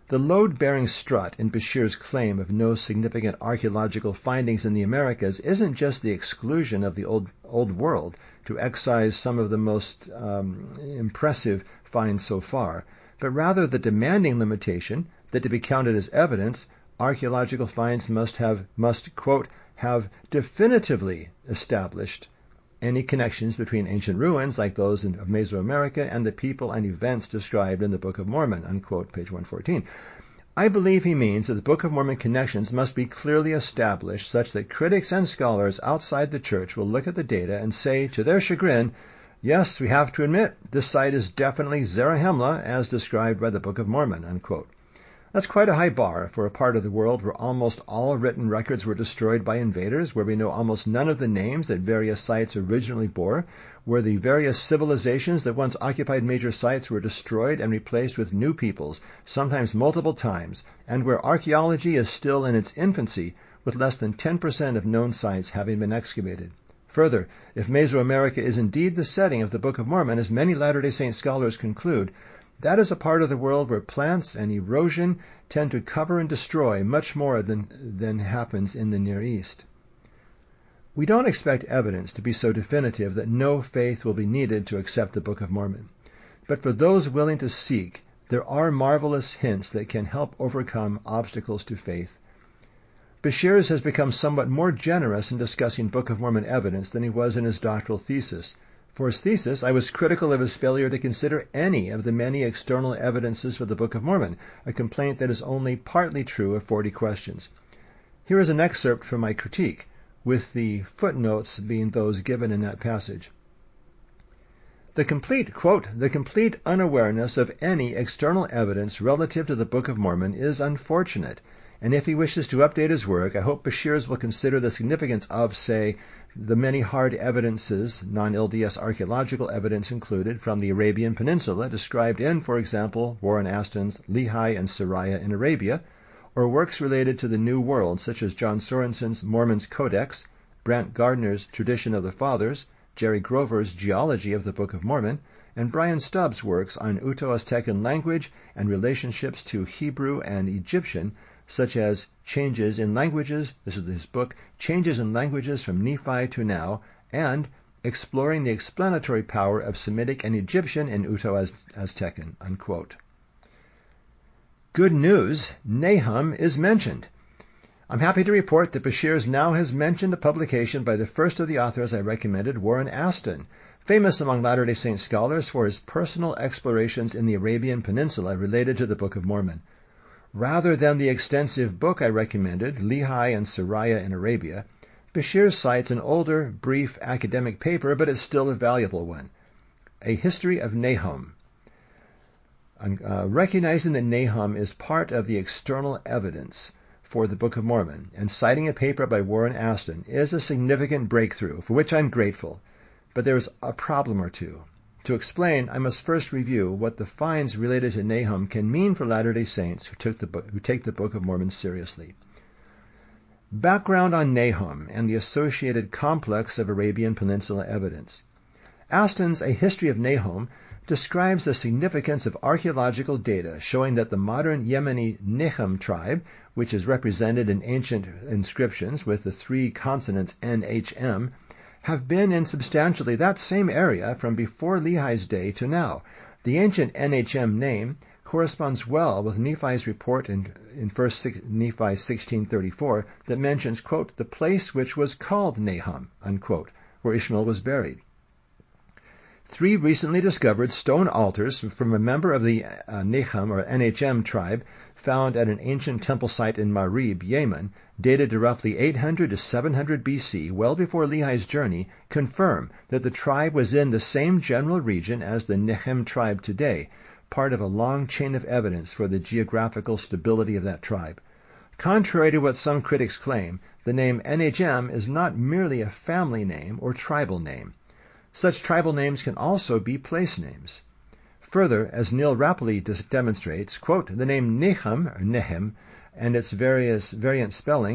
The load-bearing strut in Bashir's claim of no significant archaeological findings in the Americas isn't just the exclusion of the old, old world to excise some of the most um, impressive finds so far, but rather the demanding limitation that to be counted as evidence, archaeological finds must have, must, quote, have definitively established any connections between ancient ruins like those in, of Mesoamerica and the people and events described in the Book of Mormon, unquote, page one fourteen. I believe he means that the Book of Mormon connections must be clearly established such that critics and scholars outside the church will look at the data and say, to their chagrin, yes, we have to admit, this site is definitely Zarahemla as described by the Book of Mormon, unquote. That's quite a high bar for a part of the world where almost all written records were destroyed by invaders, where we know almost none of the names that various sites originally bore, where the various civilizations that once occupied major sites were destroyed and replaced with new peoples, sometimes multiple times, and where archaeology is still in its infancy, with less than ten percent of known sites having been excavated. Further, if Mesoamerica is indeed the setting of the Book of Mormon, as many Latter-day Saint scholars conclude, that is a part of the world where plants and erosion tend to cover and destroy much more than, than happens in the Near East. We don't expect evidence to be so definitive that no faith will be needed to accept the Book of Mormon. But for those willing to seek, there are marvelous hints that can help overcome obstacles to faith. Bashirs has become somewhat more generous in discussing Book of Mormon evidence than he was in his doctoral thesis. For his thesis, I was critical of his failure to consider any of the many external evidences for the Book of Mormon, a complaint that is only partly true of forty questions. Here is an excerpt from my critique, with the footnotes being those given in that passage. The complete, quote, the complete unawareness of any external evidence relative to the Book of Mormon is unfortunate, and if he wishes to update his work, I hope Bashirs will consider the significance of, say, the many hard evidences, non-L D S archaeological evidence included, from the Arabian Peninsula, described in, for example, Warren Aston's Lehi and Sariah in Arabia, or works related to the New World, such as John Sorensen's Mormon's Codex, Brant Gardner's Tradition of the Fathers, Jerry Grover's Geology of the Book of Mormon, and Brian Stubbs' works on Uto-Aztecan language and relationships to Hebrew and Egyptian, such as Changes in Languages, this is his book, Changes in Languages from Nephi to Now, and Exploring the Explanatory Power of Semitic and Egyptian in Uto-Aztecan, unquote. Good news, Nahum is mentioned. I'm happy to report that Bashirs now has mentioned a publication by the first of the authors I recommended, Warren Aston, famous among Latter-day Saint scholars for his personal explorations in the Arabian Peninsula related to the Book of Mormon. Rather than the extensive book I recommended, Lehi and Sariah in Arabia, Bashir cites an older, brief academic paper, but it's still a valuable one, A History of Nahum. Uh, recognizing that Nahum is part of the external evidence for the Book of Mormon, and citing a paper by Warren Aston is a significant breakthrough, for which I'm grateful. But there is a problem or two. To explain, I must first review what the finds related to Nahum can mean for Latter-day Saints who, took the book, who take the Book of Mormon seriously. Background on Nahum and the associated complex of Arabian Peninsula evidence. Aston's A History of Nahum describes the significance of archaeological data showing that the modern Yemeni Nahum tribe, which is represented in ancient inscriptions with the three consonants N H M, have been in substantially that same area from before Lehi's day to now. The ancient N H M name corresponds well with Nephi's report in, in First Nephi sixteen thirty-four that mentions, quote, the place which was called Nahum, unquote, where Ishmael was buried. Three recently discovered stone altars from a member of the uh, Nahum or N H M tribe found at an ancient temple site in Marib, Yemen, dated to roughly eight hundred to seven hundred B C, well before Lehi's journey, confirm that the tribe was in the same general region as the Nahum tribe today, part of a long chain of evidence for the geographical stability of that tribe. Contrary to what some critics claim, the name N H M is not merely a family name or tribal name. Such tribal names can also be place names. Further, as Neil Rapley demonstrates, quote, the name Nahum, or Nehem, and its various variant spellings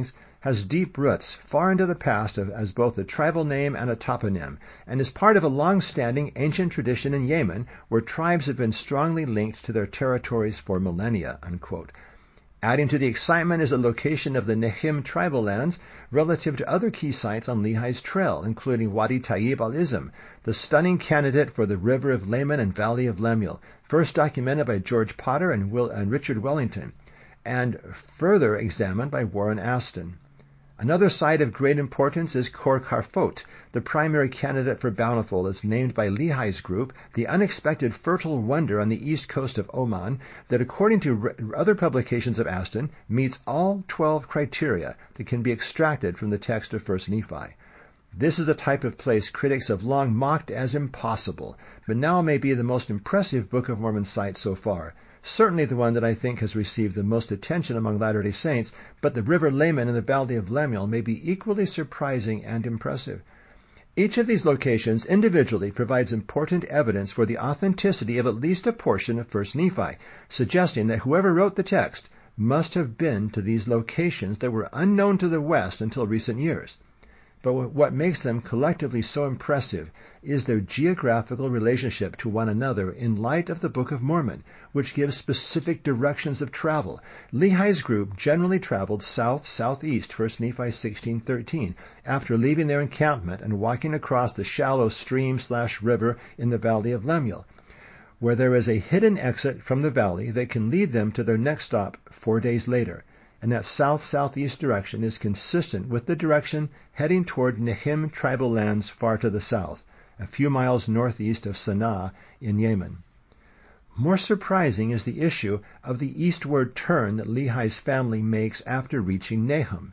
has deep roots far into the past as both a tribal name and a toponym, and is part of a long-standing ancient tradition in Yemen where tribes have been strongly linked to their territories for millennia, unquote. Adding to the excitement is the location of the Nehim tribal lands relative to other key sites on Lehi's trail, including Wadi Tayyib al-Izm, the stunning candidate for the River of Laman and Valley of Lemuel, first documented by George Potter and, Will, and Richard Wellington, and further examined by Warren Aston. Another site of great importance is Khor Karfot, the primary candidate for Bountiful, as named by Lehi's group, the unexpected fertile wonder on the east coast of Oman that, according to other publications of Aston, meets all twelve criteria that can be extracted from the text of First Nephi. This is a type of place critics have long mocked as impossible, but now may be the most impressive Book of Mormon site so far. Certainly the one that I think has received the most attention among Latter-day Saints, but the River Laman and the Valley of Lemuel may be equally surprising and impressive. Each of these locations individually provides important evidence for the authenticity of at least a portion of First Nephi, suggesting that whoever wrote the text must have been to these locations that were unknown to the West until recent years. But what makes them collectively so impressive is their geographical relationship to one another in light of the Book of Mormon, which gives specific directions of travel. Lehi's group generally traveled south-southeast, First Nephi sixteen thirteen, after leaving their encampment and walking across the shallow stream-slash-river in the Valley of Lemuel, where there is a hidden exit from the valley that can lead them to their next stop four days later. And that south-southeast direction is consistent with the direction heading toward Nehim tribal lands far to the south, a few miles northeast of Sana'a in Yemen. More surprising is the issue of the eastward turn that Lehi's family makes after reaching Nahum.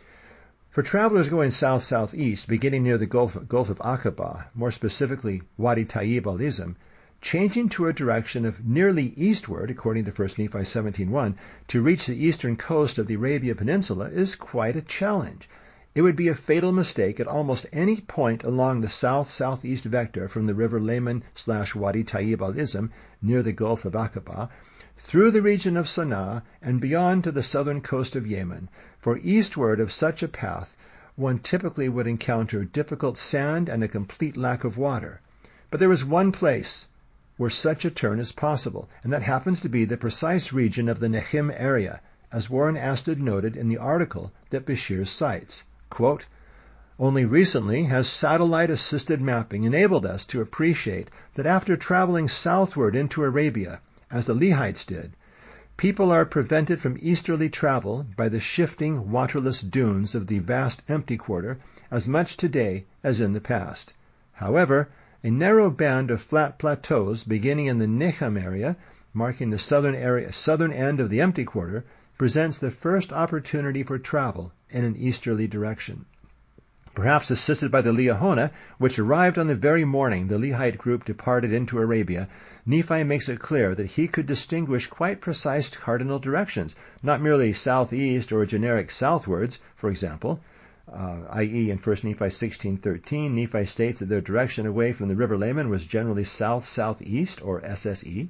For travelers going south-southeast, beginning near the Gulf, Gulf of Aqaba, more specifically Wadi Tayyib al-Izm, changing to a direction of nearly eastward, according to First Nephi seventeen one, to reach the eastern coast of the Arabia Peninsula is quite a challenge. It would be a fatal mistake at almost any point along the south-southeast vector from the river Laman slash Wadi Tayyib al-Izm near the Gulf of Aqaba, through the region of Sana'a and beyond to the southern coast of Yemen. For eastward of such a path, one typically would encounter difficult sand and a complete lack of water. But there is one place where such a turn is possible, and that happens to be the precise region of the Nehim area, as Warren Aston noted in the article that Bashir cites. Quote, "Only recently has satellite-assisted mapping enabled us to appreciate that after traveling southward into Arabia, as the Lehites did, people are prevented from easterly travel by the shifting, waterless dunes of the vast empty quarter as much today as in the past. However, a narrow band of flat plateaus beginning in the Nehim area, marking the southern area, southern end of the empty quarter, presents the first opportunity for travel in an easterly direction. Perhaps assisted by the Liahona, which arrived on the very morning the Lehite group departed into Arabia, Nephi makes it clear that he could distinguish quite precise cardinal directions, not merely southeast or generic southwards, for example, Uh, that is in First Nephi sixteen thirteen, Nephi states that their direction away from the river Laman was generally south-southeast, or S S E.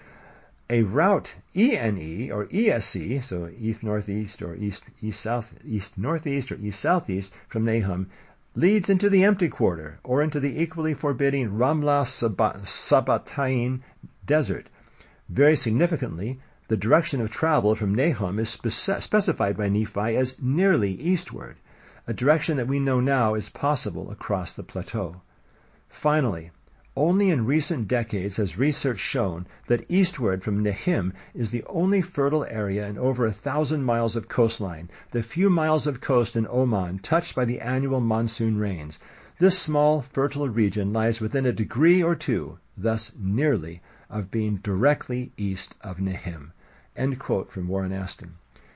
A route E N E, or E S C, so east-northeast or east-east-south, east-northeast or east-southeast from Nahum, leads into the empty quarter, or into the equally forbidding Ramlah Sabbatain desert. Very significantly, the direction of travel from Nahum is spec- specified by Nephi as nearly eastward, a direction that we know now is possible across the plateau. Finally, only in recent decades has research shown that eastward from Nehim is the only fertile area in over a thousand miles of coastline, the few miles of coast in Oman touched by the annual monsoon rains. This small, fertile region lies within a degree or two, thus nearly, of being directly east of Nehim." End quote from Warren Aston.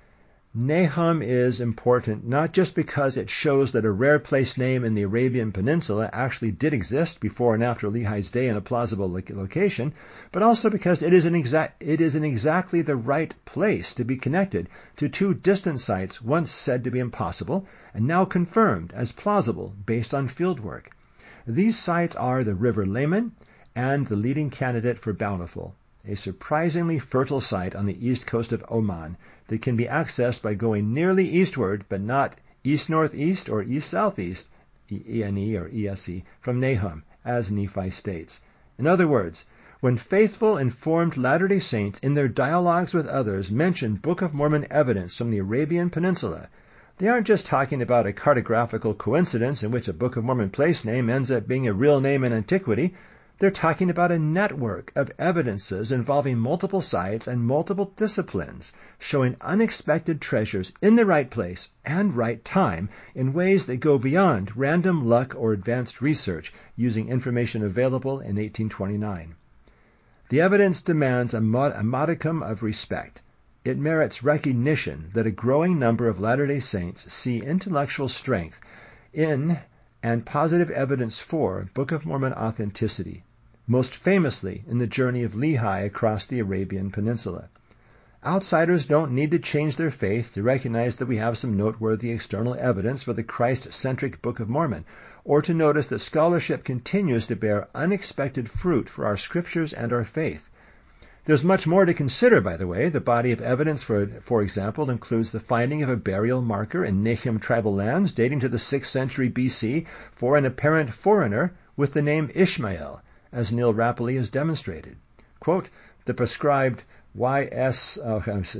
Nahum is important not just because it shows that a rare place name in the Arabian Peninsula actually did exist before and after Lehi's day in a plausible location, but also because it is, an exact, it is in exactly the right place to be connected to two distant sites once said to be impossible and now confirmed as plausible based on fieldwork. These sites are the River Laman and the leading candidate for Bountiful, a surprisingly fertile site on the east coast of Oman that can be accessed by going nearly eastward but not east-northeast or east-southeast, E N E or E S E, from Nahum, as Nephi states. In other words, when faithful, informed Latter-day Saints in their dialogues with others mention Book of Mormon evidence from the Arabian Peninsula, they aren't just talking about a cartographical coincidence in which a Book of Mormon place name ends up being a real name in antiquity. They're talking about a network of evidences involving multiple sites and multiple disciplines, showing unexpected treasures in the right place and right time in ways that go beyond random luck or advanced research using information available in eighteen twenty-nine. The evidence demands a, mod- a modicum of respect. It merits recognition that a growing number of Latter-day Saints see intellectual strength in and positive evidence for Book of Mormon authenticity, most famously in the journey of Lehi across the Arabian Peninsula. Outsiders don't need to change their faith to recognize that we have some noteworthy external evidence for the Christ-centric Book of Mormon, or to notice that scholarship continues to bear unexpected fruit for our scriptures and our faith. There's much more to consider, by the way. The body of evidence, for, for example, includes the finding of a burial marker in Nahum tribal lands dating to the sixth century B C for an apparent foreigner with the name Ishmael, as Neil Rappley has demonstrated. Quote, the prescribed Y S, uh,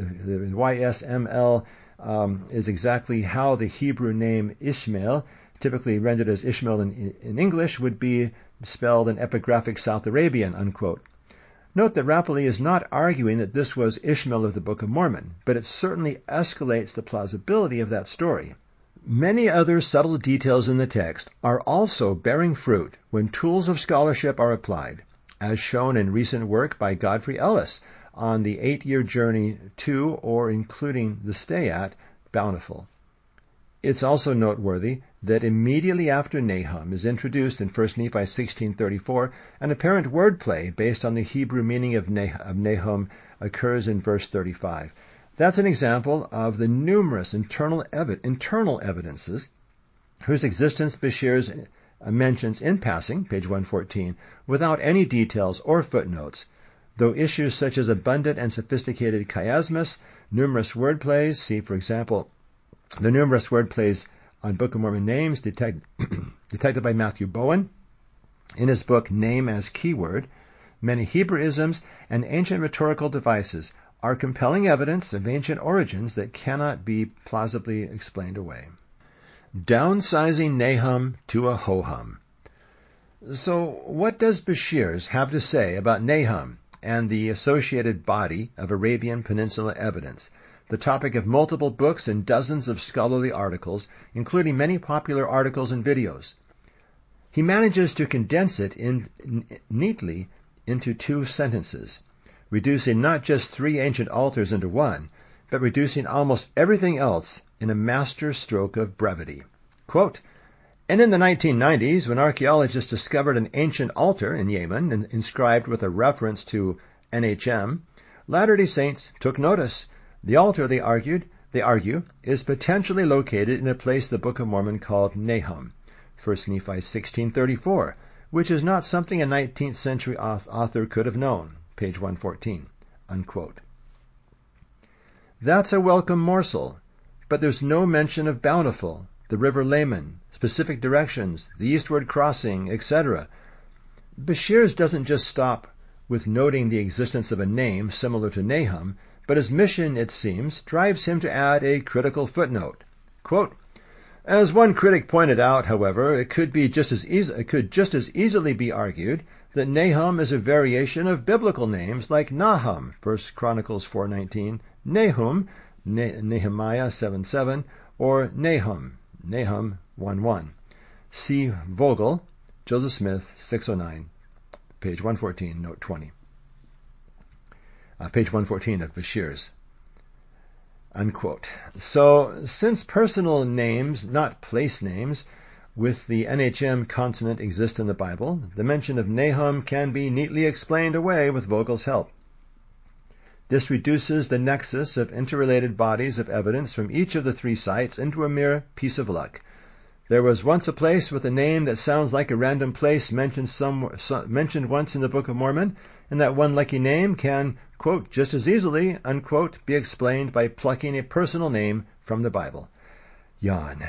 Y S M L um, is exactly how the Hebrew name Ishmael, typically rendered as Ishmael in, in English, would be spelled in epigraphic South Arabian, unquote. Note that Rappley is not arguing that this was Ishmael of the Book of Mormon, but it certainly escalates the plausibility of that story. Many other subtle details in the text are also bearing fruit when tools of scholarship are applied, as shown in recent work by Godfrey Ellis on the eight-year journey to or including the stay at Bountiful. It's also noteworthy that immediately after Nahum is introduced in First Nephi sixteen thirty-four, an apparent wordplay based on the Hebrew meaning of Nahum occurs in verse thirty-five. That's an example of the numerous internal, evi- internal evidences whose existence Beshears mentions in passing, page one fourteen, without any details or footnotes, though issues such as abundant and sophisticated chiasmus, numerous wordplays, see, for example, the numerous wordplays on Book of Mormon names detect, detected by Matthew Bowen in his book Name as Keyword, many Hebrewisms and ancient rhetorical devices are compelling evidence of ancient origins that cannot be plausibly explained away. Downsizing Nahum to a ho-hum. So what does Beshears have to say about Nahum and the associated body of Arabian Peninsula evidence, the topic of multiple books and dozens of scholarly articles, including many popular articles and videos? He manages to condense it in, n- neatly into two sentences, reducing not just three ancient altars into one, but reducing almost everything else in a master stroke of brevity. Quote, and in the nineteen nineties, when archaeologists discovered an ancient altar in Yemen inscribed with a reference to N H M, Latter-day Saints took notice. The altar, they argued, they argue, is potentially located in a place the Book of Mormon called Nahum, First Nephi sixteen thirty-four, which is not something a nineteenth century author could have known, page one fourteen, unquote. That's a welcome morsel, but there's no mention of Bountiful, the River Laman, specific directions, the eastward crossing, et cetera. Beshears doesn't just stop with noting the existence of a name similar to Nahum, but his mission, it seems, drives him to add a critical footnote. Quote, as one critic pointed out, however, it could be just as easy, it could just as easily be argued that Nahum is a variation of biblical names like Nahum, First Chronicles four nineteen, Nahum, ne- Nehemiah seven seven, or Nahum, Nahum one one. See Vogel, Joseph Smith, six oh nine, page one fourteen, note twenty. Uh, page one fourteen of Beshears. Unquote. So, since personal names, not place names, with the N H M consonant exist in the Bible, the mention of Nahum can be neatly explained away with Vogel's help. This reduces the nexus of interrelated bodies of evidence from each of the three sites into a mere piece of luck. There was once a place with a name that sounds like a random place mentioned some, some, mentioned once in the Book of Mormon, and that one lucky name can, quote, just as easily, unquote, be explained by plucking a personal name from the Bible. Yawn.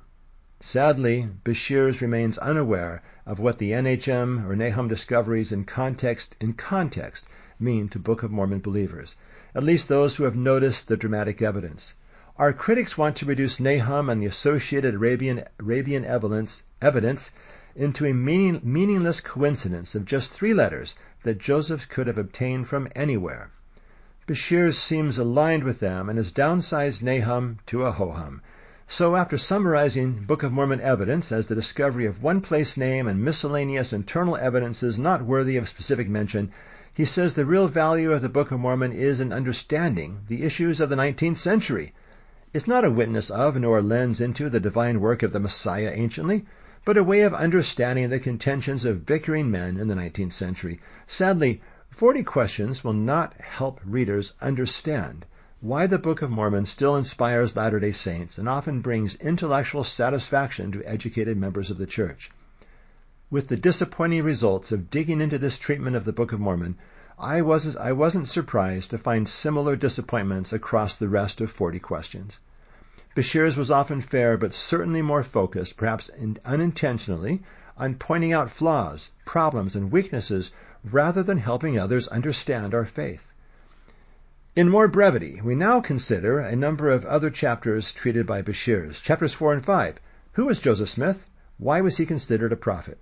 Sadly, Beshears remains unaware of what the N H M or Nahum discoveries in context in context mean to Book of Mormon believers, at least those who have noticed the dramatic evidence. Our critics want to reduce Nahum and the associated Arabian, Arabian evidence, evidence into a meaning, meaningless coincidence of just three letters that Joseph could have obtained from anywhere. Beshears seems aligned with them and has downsized Nahum to a ho-hum. So after summarizing Book of Mormon evidence as the discovery of one place name and miscellaneous internal evidences not worthy of specific mention, he says the real value of the Book of Mormon is in understanding the issues of the nineteenth century. It's not a witness of nor a lens into the divine work of the Messiah anciently, but a way of understanding the contentions of bickering men in the nineteenth century. Sadly, forty questions will not help readers understand why the Book of Mormon still inspires Latter-day Saints and often brings intellectual satisfaction to educated members of the Church. With the disappointing results of digging into this treatment of the Book of Mormon, I, was, I wasn't surprised to find similar disappointments across the rest of forty questions. Beshears was often fair, but certainly more focused, perhaps unintentionally, on pointing out flaws, problems, and weaknesses rather than helping others understand our faith. In more brevity, we now consider a number of other chapters treated by Beshears. Chapters four and five. Who was Joseph Smith? Why was he considered a prophet?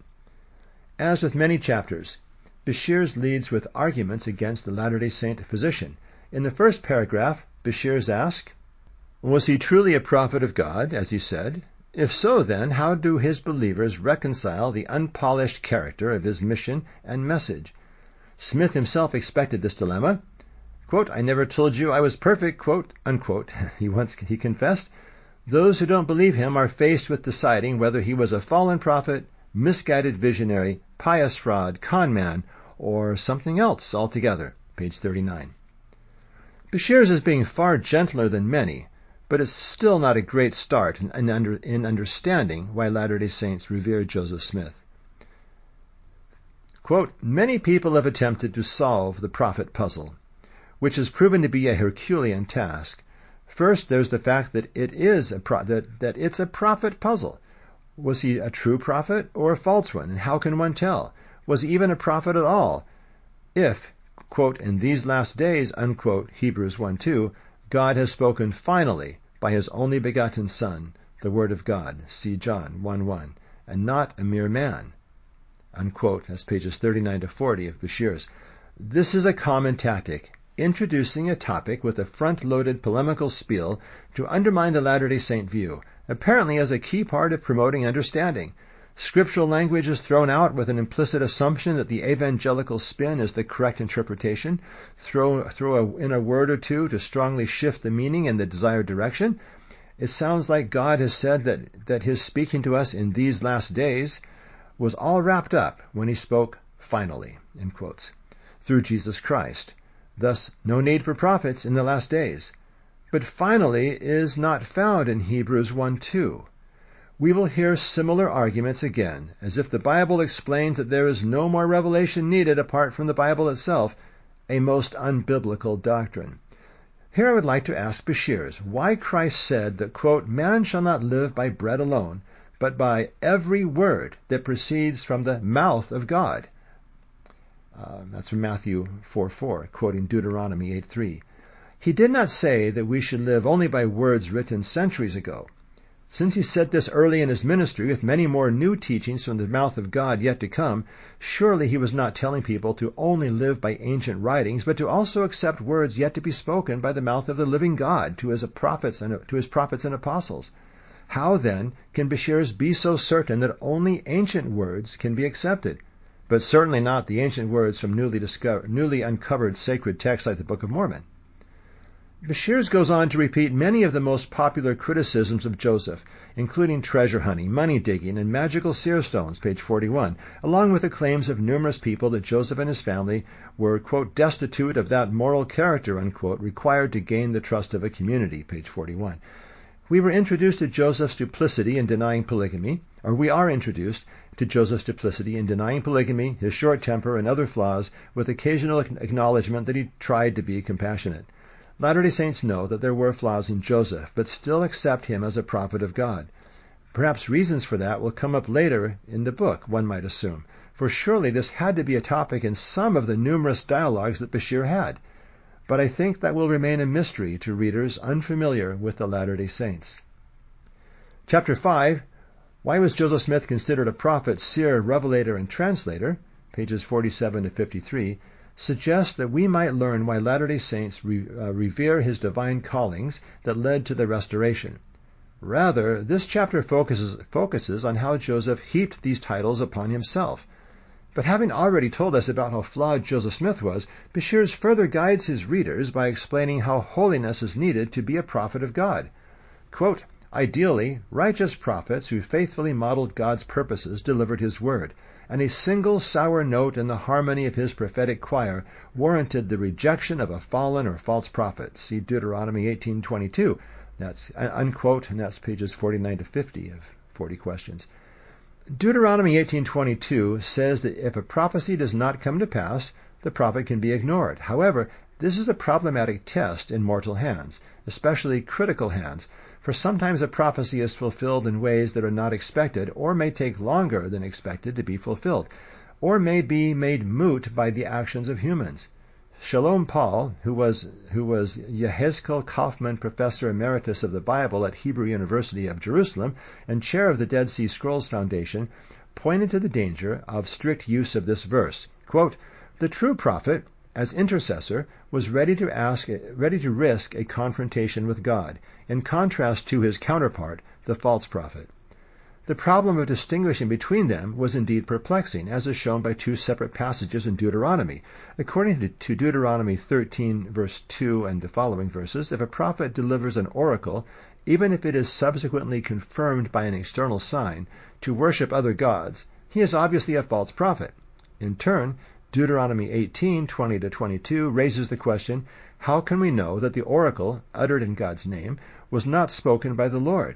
As with many chapters, Beshears leads with arguments against the Latter-day Saint position. In the first paragraph, Beshears asks, was he truly a prophet of God, as he said? If so, then, how do his believers reconcile the unpolished character of his mission and message? Smith himself expected this dilemma. Quote, I never told you I was perfect, quote, unquote, he once he confessed. Those who don't believe him are faced with deciding whether he was a fallen prophet, misguided visionary, pious fraud, con man, or something else altogether. Page thirty-nine. Beshears is being far gentler than many, but it's still not a great start in, in, under, in understanding why Latter-day Saints revere Joseph Smith. Quote, many people have attempted to solve the prophet puzzle, which has proven to be a Herculean task. First, there's the fact that it is a pro- that, that it's a prophet puzzle. Was he a true prophet or a false one? And how can one tell? Was he even a prophet at all? If, quote, in these last days, unquote, Hebrews one two, God has spoken finally by his only begotten Son, the Word of God, see John one one, and not a mere man, unquote, as pages thirty-nine to forty of Beshears. This is a common tactic, introducing a topic with a front-loaded polemical spiel to undermine the Latter-day Saint view, apparently as a key part of promoting understanding. Scriptural language is thrown out with an implicit assumption that the evangelical spin is the correct interpretation. Throw, throw a, in a word or two to strongly shift the meaning in the desired direction. It sounds like God has said that, that his speaking to us in these last days was all wrapped up when he spoke finally, in quotes, through Jesus Christ. Thus, no need for prophets in the last days. But finally is not found in Hebrews one two. We will hear similar arguments again, as if the Bible explains that there is no more revelation needed apart from the Bible itself, a most unbiblical doctrine. Here I would like to ask Beshears why Christ said that, quote, man shall not live by bread alone, but by every word that proceeds from the mouth of God. Uh, that's from Matthew four four, quoting Deuteronomy eight three. He did not say that we should live only by words written centuries ago. Since he said this early in his ministry, with many more new teachings from the mouth of God yet to come, surely he was not telling people to only live by ancient writings, but to also accept words yet to be spoken by the mouth of the living God to his prophets and to his prophets and apostles. How then can Beshears be so certain that only ancient words can be accepted, but certainly not the ancient words from newly discovered, newly uncovered sacred texts like the Book of Mormon? Beshears goes on to repeat many of the most popular criticisms of Joseph, including treasure hunting, money digging, and magical seer stones, page forty-one, along with the claims of numerous people that Joseph and his family were, quote, destitute of that moral character, unquote, required to gain the trust of a community, page forty-one. We were introduced to Joseph's duplicity in denying polygamy, or we are introduced to Joseph's duplicity in denying polygamy, his short temper, and other flaws, with occasional acknowledgement that he tried to be compassionate. Latter-day Saints know that there were flaws in Joseph, but still accept him as a prophet of God. Perhaps reasons for that will come up later in the book, one might assume, for surely this had to be a topic in some of the numerous dialogues that Bashir had. But I think that will remain a mystery to readers unfamiliar with the Latter-day Saints. Chapter five, Why was Joseph Smith considered a prophet, seer, revelator, and translator? Pages forty-seven to fifty-three, suggests that we might learn why Latter-day Saints re- uh, revere his divine callings that led to the Restoration. Rather, this chapter focuses, focuses on how Joseph heaped these titles upon himself. But having already told us about how flawed Joseph Smith was, Bashir further guides his readers by explaining how holiness is needed to be a prophet of God. Quote, Ideally, righteous prophets who faithfully modeled God's purposes delivered his word, and a single sour note in the harmony of his prophetic choir warranted the rejection of a fallen or false prophet. See Deuteronomy eighteen twenty-two. That's unquote, and that's pages forty-nine to fifty of forty questions. Deuteronomy eighteen twenty-two says that if a prophecy does not come to pass, the prophet can be ignored. However, this is a problematic test in mortal hands, especially critical hands, for sometimes a prophecy is fulfilled in ways that are not expected, or may take longer than expected to be fulfilled, or may be made moot by the actions of humans. Shalom Paul, who was who was Yehezkel Kaufman Professor Emeritus of the Bible at Hebrew University of Jerusalem and chair of the Dead Sea Scrolls Foundation, pointed to the danger of strict use of this verse. Quote, The true prophet, as intercessor, was ready to ask, ready to risk a confrontation with God, in contrast to his counterpart, the false prophet. The problem of distinguishing between them was indeed perplexing, as is shown by two separate passages in Deuteronomy. According to, to Deuteronomy thirteen, verse two and the following verses, if a prophet delivers an oracle, even if it is subsequently confirmed by an external sign, to worship other gods, he is obviously a false prophet. In turn, Deuteronomy eighteen, twenty to twenty-two raises the question, how can we know that the oracle, uttered in God's name, was not spoken by the Lord?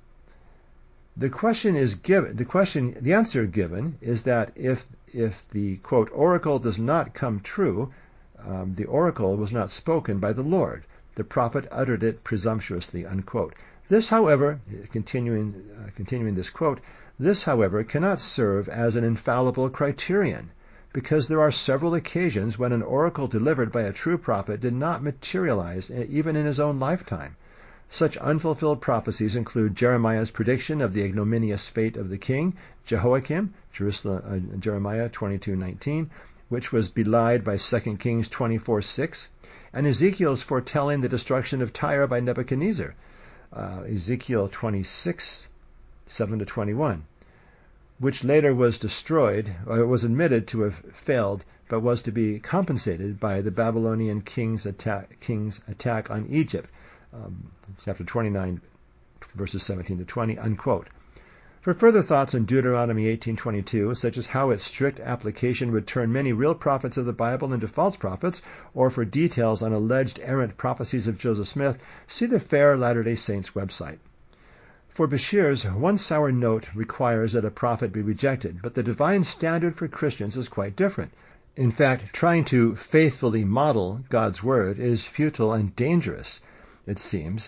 The question is given. The question, the answer given is that if if the quote oracle does not come true, um, the oracle was not spoken by the Lord. The prophet uttered it presumptuously. Unquote. This, however, continuing uh, continuing this quote, this, however, cannot serve as an infallible criterion, because there are several occasions when an oracle delivered by a true prophet did not materialize even in his own lifetime. Such unfulfilled prophecies include Jeremiah's prediction of the ignominious fate of the king, Jehoiakim, Jerusalem, uh, Jeremiah twenty-two nineteen, which was belied by Second Kings twenty-four six, and Ezekiel's foretelling the destruction of Tyre by Nebuchadnezzar, uh, Ezekiel twenty-six seven to twenty-one, which later was destroyed, or was admitted to have failed, but was to be compensated by the Babylonian king's attack, king's attack on Egypt. Um, chapter twenty-nine, verses seventeen to twenty, unquote. For further thoughts on Deuteronomy eighteen twenty-two, such as how its strict application would turn many real prophets of the Bible into false prophets, or for details on alleged errant prophecies of Joseph Smith, see the Fair Latter-day Saints website. For Bashir's, one sour note requires that a prophet be rejected, but the divine standard for Christians is quite different. In fact, trying to faithfully model God's word is futile and dangerous, it seems.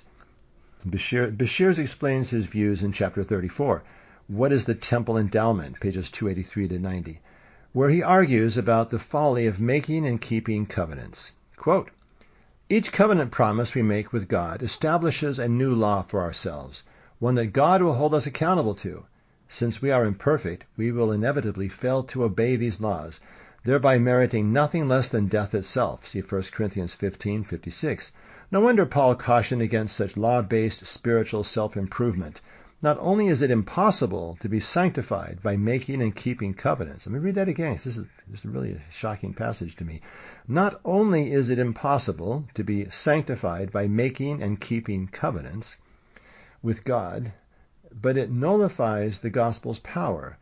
Bashir, Bashir explains his views in chapter thirty-four, What is the Temple Endowment, pages two eighty-three to ninety, where he argues about the folly of making and keeping covenants. Quote, Each covenant promise we make with God establishes a new law for ourselves, one that God will hold us accountable to. Since we are imperfect, we will inevitably fail to obey these laws, thereby meriting nothing less than death itself. See First Corinthians fifteen fifty-six. No wonder Paul cautioned against such law-based spiritual self-improvement. Not only is it impossible to be sanctified by making and keeping covenants. Let me read that again. This is, this is really a shocking passage to me. Not only is it impossible to be sanctified by making and keeping covenants with God, but it nullifies the gospel's power.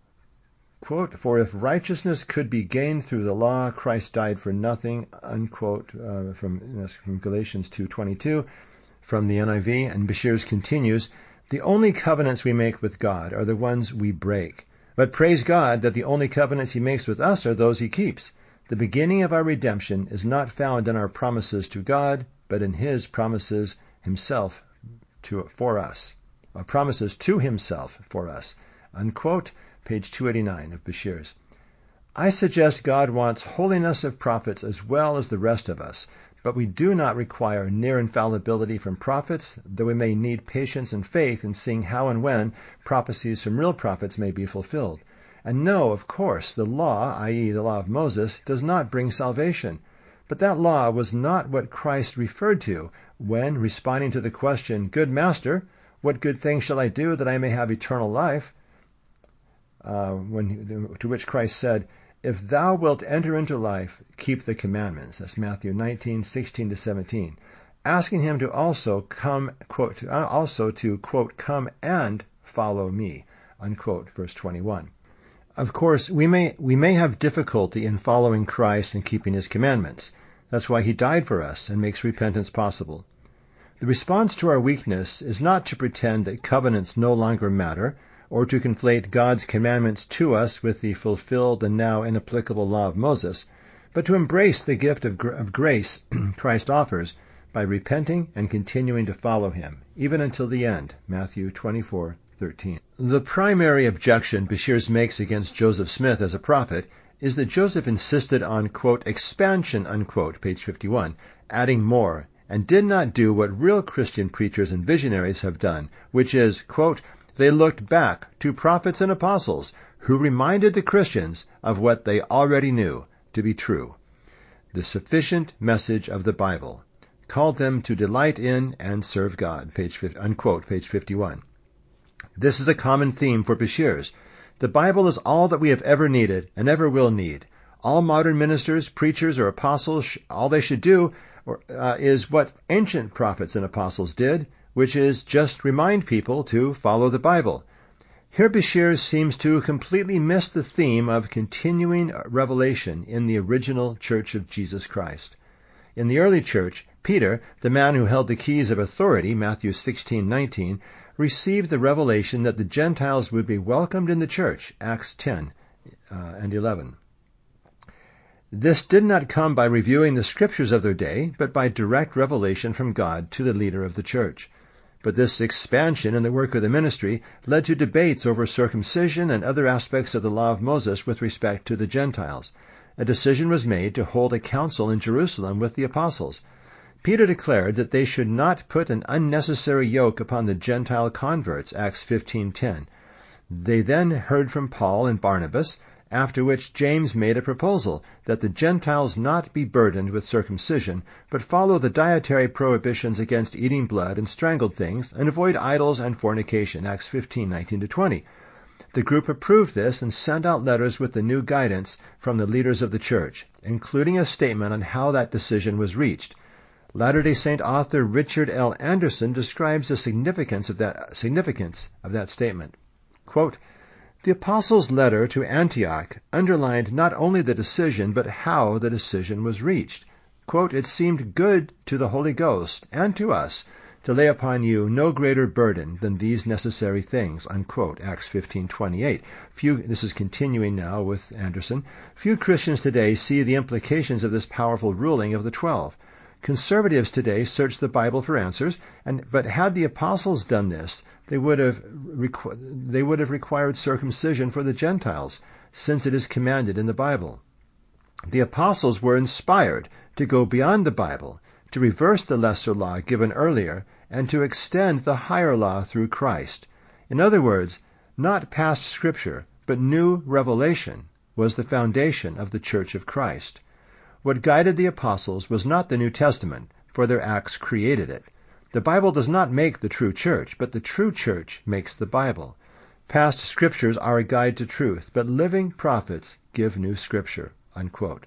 Quote, For if righteousness could be gained through the law, Christ died for nothing, unquote, uh, from, that's from Galatians two twenty-two, from the N I V, and Bashir continues, The only covenants we make with God are the ones we break. But praise God that the only covenants he makes with us are those he keeps. The beginning of our redemption is not found in our promises to God, but in his promises himself to, for us. Uh, promises to himself for us. Unquote, page two eighty-nine of Beshears. I suggest God wants holiness of prophets as well as the rest of us, but we do not require near infallibility from prophets, though we may need patience and faith in seeing how and when prophecies from real prophets may be fulfilled. And no, of course, the law, that is the law of Moses, does not bring salvation. But that law was not what Christ referred to when, responding to the question, Good Master, what good thing shall I do that I may have eternal life? Uh, when, to which Christ said, If thou wilt enter into life, keep the commandments. That's Matthew nineteen, sixteen to seventeen. Asking him to also come, quote, also to, quote, come and follow me, unquote, verse twenty-one. Of course, we may, we may have difficulty in following Christ and keeping his commandments. That's why he died for us and makes repentance possible. The response to our weakness is not to pretend that covenants no longer matter, or to conflate God's commandments to us with the fulfilled and now inapplicable law of Moses, but to embrace the gift of, gr- of grace Christ offers by repenting and continuing to follow him, even until the end, Matthew twenty-four thirteen. The primary objection Beshears makes against Joseph Smith as a prophet is that Joseph insisted on, quote, expansion, unquote, page fifty-one, adding more, and did not do what real Christian preachers and visionaries have done, which is, quote, they looked back to prophets and apostles who reminded the Christians of what they already knew to be true. The sufficient message of the Bible called them to delight in and serve God, page, unquote, page fifty-one. This is a common theme for Beshears. The Bible is all that we have ever needed and ever will need. All modern ministers, preachers, or apostles, all they should do or, uh, is what ancient prophets and apostles did, which is just remind people to follow the Bible. Here Beshears seems to completely miss the theme of continuing revelation in the original Church of Jesus Christ. In the early church, Peter, the man who held the keys of authority, Matthew sixteen nineteen, received the revelation that the Gentiles would be welcomed in the church, Acts ten uh, and eleven. This did not come by reviewing the scriptures of their day, but by direct revelation from God to the leader of the church. But this expansion in the work of the ministry led to debates over circumcision and other aspects of the law of Moses with respect to the Gentiles. A decision was made to hold a council in Jerusalem with the apostles. Peter declared that they should not put an unnecessary yoke upon the Gentile converts, Acts fifteen ten. They then heard from Paul and Barnabas, after which James made a proposal that the Gentiles not be burdened with circumcision, but follow the dietary prohibitions against eating blood and strangled things, and avoid idols and fornication, Acts fifteen nineteen to twenty. The group approved this and sent out letters with the new guidance from the leaders of the church, including a statement on how that decision was reached. Latter-day Saint author Richard L. Anderson describes the significance of that, significance of that statement. Quote, the apostles' letter to Antioch underlined not only the decision, but how the decision was reached. Quote, it seemed good to the Holy Ghost and to us to lay upon you no greater burden than these necessary things, unquote, Acts fifteen twenty-eight. Few, this is continuing now with Anderson. Few Christians today see the implications of this powerful ruling of the twelve. Conservatives today search the Bible for answers, and but had the apostles done this, they would have requ- they would have required circumcision for the Gentiles, since it is commanded in the Bible. The apostles were inspired to go beyond the Bible, to reverse the lesser law given earlier, and to extend the higher law through Christ. In other words, not past Scripture, but new revelation was the foundation of the Church of Christ. What guided the apostles was not the New Testament, for their acts created it. The Bible does not make the true church, but the true church makes the Bible. Past scriptures are a guide to truth, but living prophets give new scripture, unquote.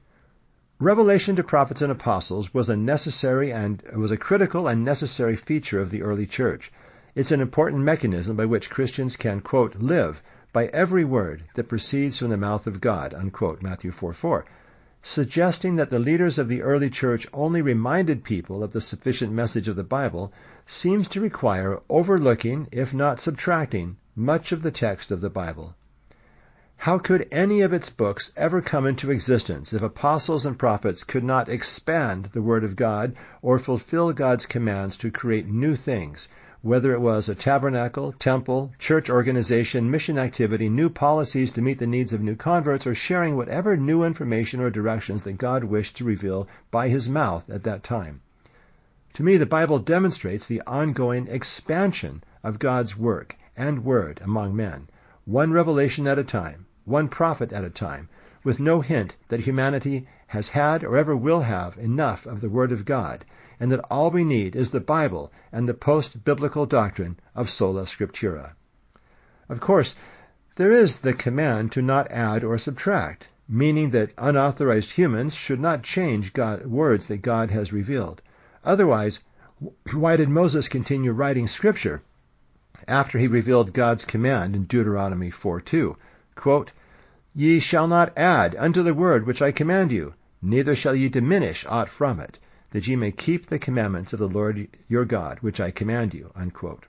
Revelation to prophets and apostles was a necessary and was a critical and necessary feature of the early church. It's an important mechanism by which Christians can, quote, live by every word that proceeds from the mouth of God, unquote, Matthew four four. Suggesting that the leaders of the early church only reminded people of the sufficient message of the Bible seems to require overlooking, if not subtracting, much of the text of the Bible. How could any of its books ever come into existence if apostles and prophets could not expand the Word of God or fulfill God's commands to create new things, whether it was a tabernacle, temple, church organization, mission activity, new policies to meet the needs of new converts, or sharing whatever new information or directions that God wished to reveal by His mouth at that time? To me, the Bible demonstrates the ongoing expansion of God's work and word among men, one revelation at a time, one prophet at a time, with no hint that humanity has had or ever will have enough of the Word of God, and that all we need is the Bible and the post-biblical doctrine of sola scriptura. Of course, there is the command to not add or subtract, meaning that unauthorized humans should not change God, words that God has revealed. Otherwise, why did Moses continue writing Scripture after he revealed God's command in Deuteronomy four two? Quote, "Ye shall not add unto the word which I command you, neither shall ye diminish aught from it, that ye may keep the commandments of the Lord your God, which I command you." Unquote.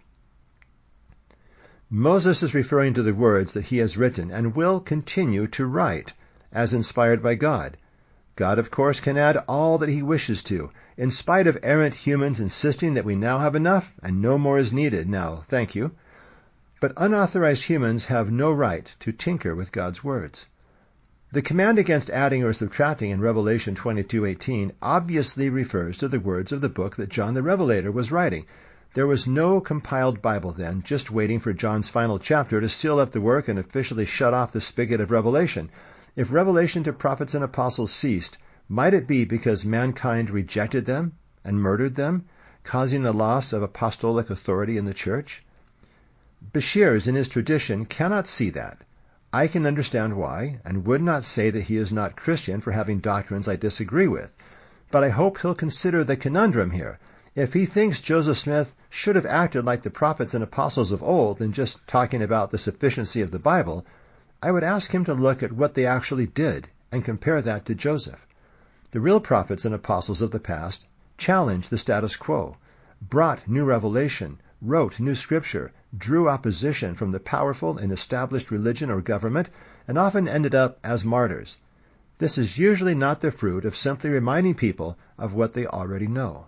Moses is referring to the words that he has written and will continue to write, as inspired by God. God, of course, can add all that he wishes to, in spite of errant humans insisting that we now have enough and no more is needed now, thank you. But unauthorized humans have no right to tinker with God's words. The command against adding or subtracting in Revelation twenty-two eighteen obviously refers to the words of the book that John the Revelator was writing. There was no compiled Bible then, just waiting for John's final chapter to seal up the work and officially shut off the spigot of revelation. If revelation to prophets and apostles ceased, might it be because mankind rejected them and murdered them, causing the loss of apostolic authority in the church? Beshears, in his tradition, cannot see that. I can understand why, and would not say that he is not Christian for having doctrines I disagree with. But I hope he'll consider the conundrum here. If he thinks Joseph Smith should have acted like the prophets and apostles of old and just talking about the sufficiency of the Bible, I would ask him to look at what they actually did and compare that to Joseph. The real prophets and apostles of the past challenged the status quo, brought new revelation, wrote new scripture, drew opposition from the powerful and established religion or government, and often ended up as martyrs. This is usually not the fruit of simply reminding people of what they already know.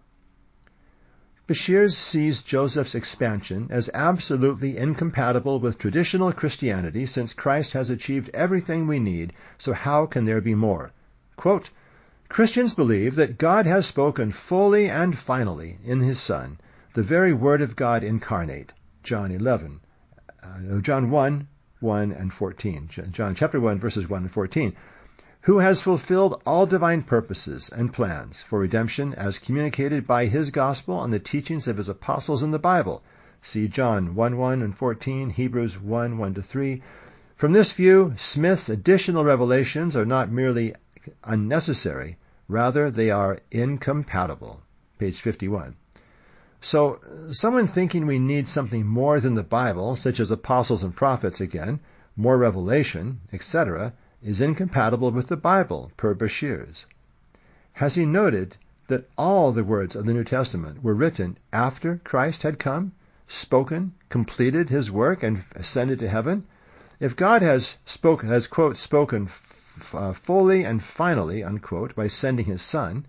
Beshears sees Joseph's expansion as absolutely incompatible with traditional Christianity, since Christ has achieved everything we need, so how can there be more? Quote, "Christians believe that God has spoken fully and finally in His Son, the very Word of God incarnate." John eleven, uh, John one, one and fourteen. John chapter one, verses one and fourteen. "Who has fulfilled all divine purposes and plans for redemption as communicated by His gospel and the teachings of His apostles in the Bible." See John one, one and fourteen, Hebrews one, one to three. From this view, Smith's additional revelations are not merely unnecessary, rather they are incompatible. Page fifty-one. So, someone thinking we need something more than the Bible, such as apostles and prophets again, more revelation, et cetera, is incompatible with the Bible, per Beshears. Has he noted that all the words of the New Testament were written after Christ had come, spoken, completed His work, and ascended to heaven? If God has, spoke, has quote, spoken f- uh, fully and finally, unquote, by sending His Son,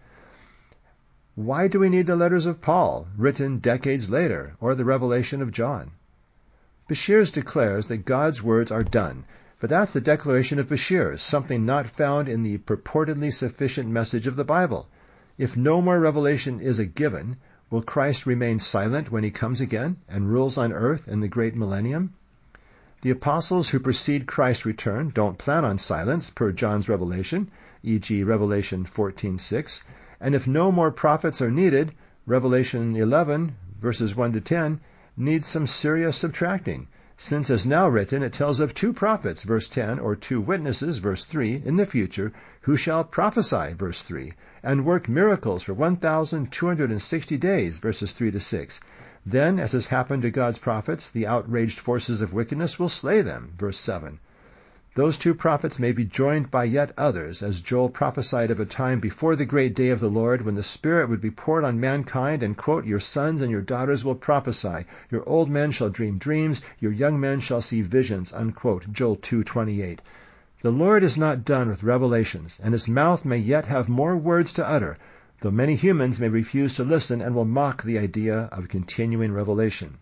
why do we need the letters of Paul, written decades later, or the revelation of John? Beshears declares that God's words are done, but that's the declaration of Beshears, something not found in the purportedly sufficient message of the Bible. If no more revelation is a given, will Christ remain silent when He comes again and rules on earth in the great millennium? The apostles who precede Christ's return don't plan on silence, per John's revelation, for example Revelation fourteen six, and if no more prophets are needed, Revelation eleven, verses one to ten, needs some serious subtracting, since as now written it tells of two prophets, verse ten, or two witnesses, verse three, in the future, who shall prophesy, verse three, and work miracles for one thousand two hundred sixty days, verses three to six. Then, as has happened to God's prophets, the outraged forces of wickedness will slay them, verse seven. Those two prophets may be joined by yet others, as Joel prophesied of a time before the great day of the Lord, when the Spirit would be poured on mankind, and, quote, your sons and your daughters will prophesy, your old men shall dream dreams, your young men shall see visions, unquote, Joel two twenty-eight. The Lord is not done with revelations, and his mouth may yet have more words to utter, though many humans may refuse to listen and will mock the idea of continuing revelation.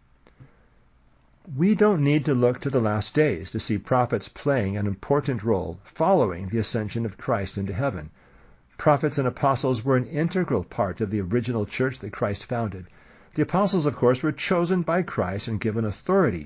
We don't need to look to the last days to see prophets playing an important role following the ascension of Christ into heaven. Prophets and apostles were an integral part of the original church that Christ founded. The apostles, of course, were chosen by Christ and given authority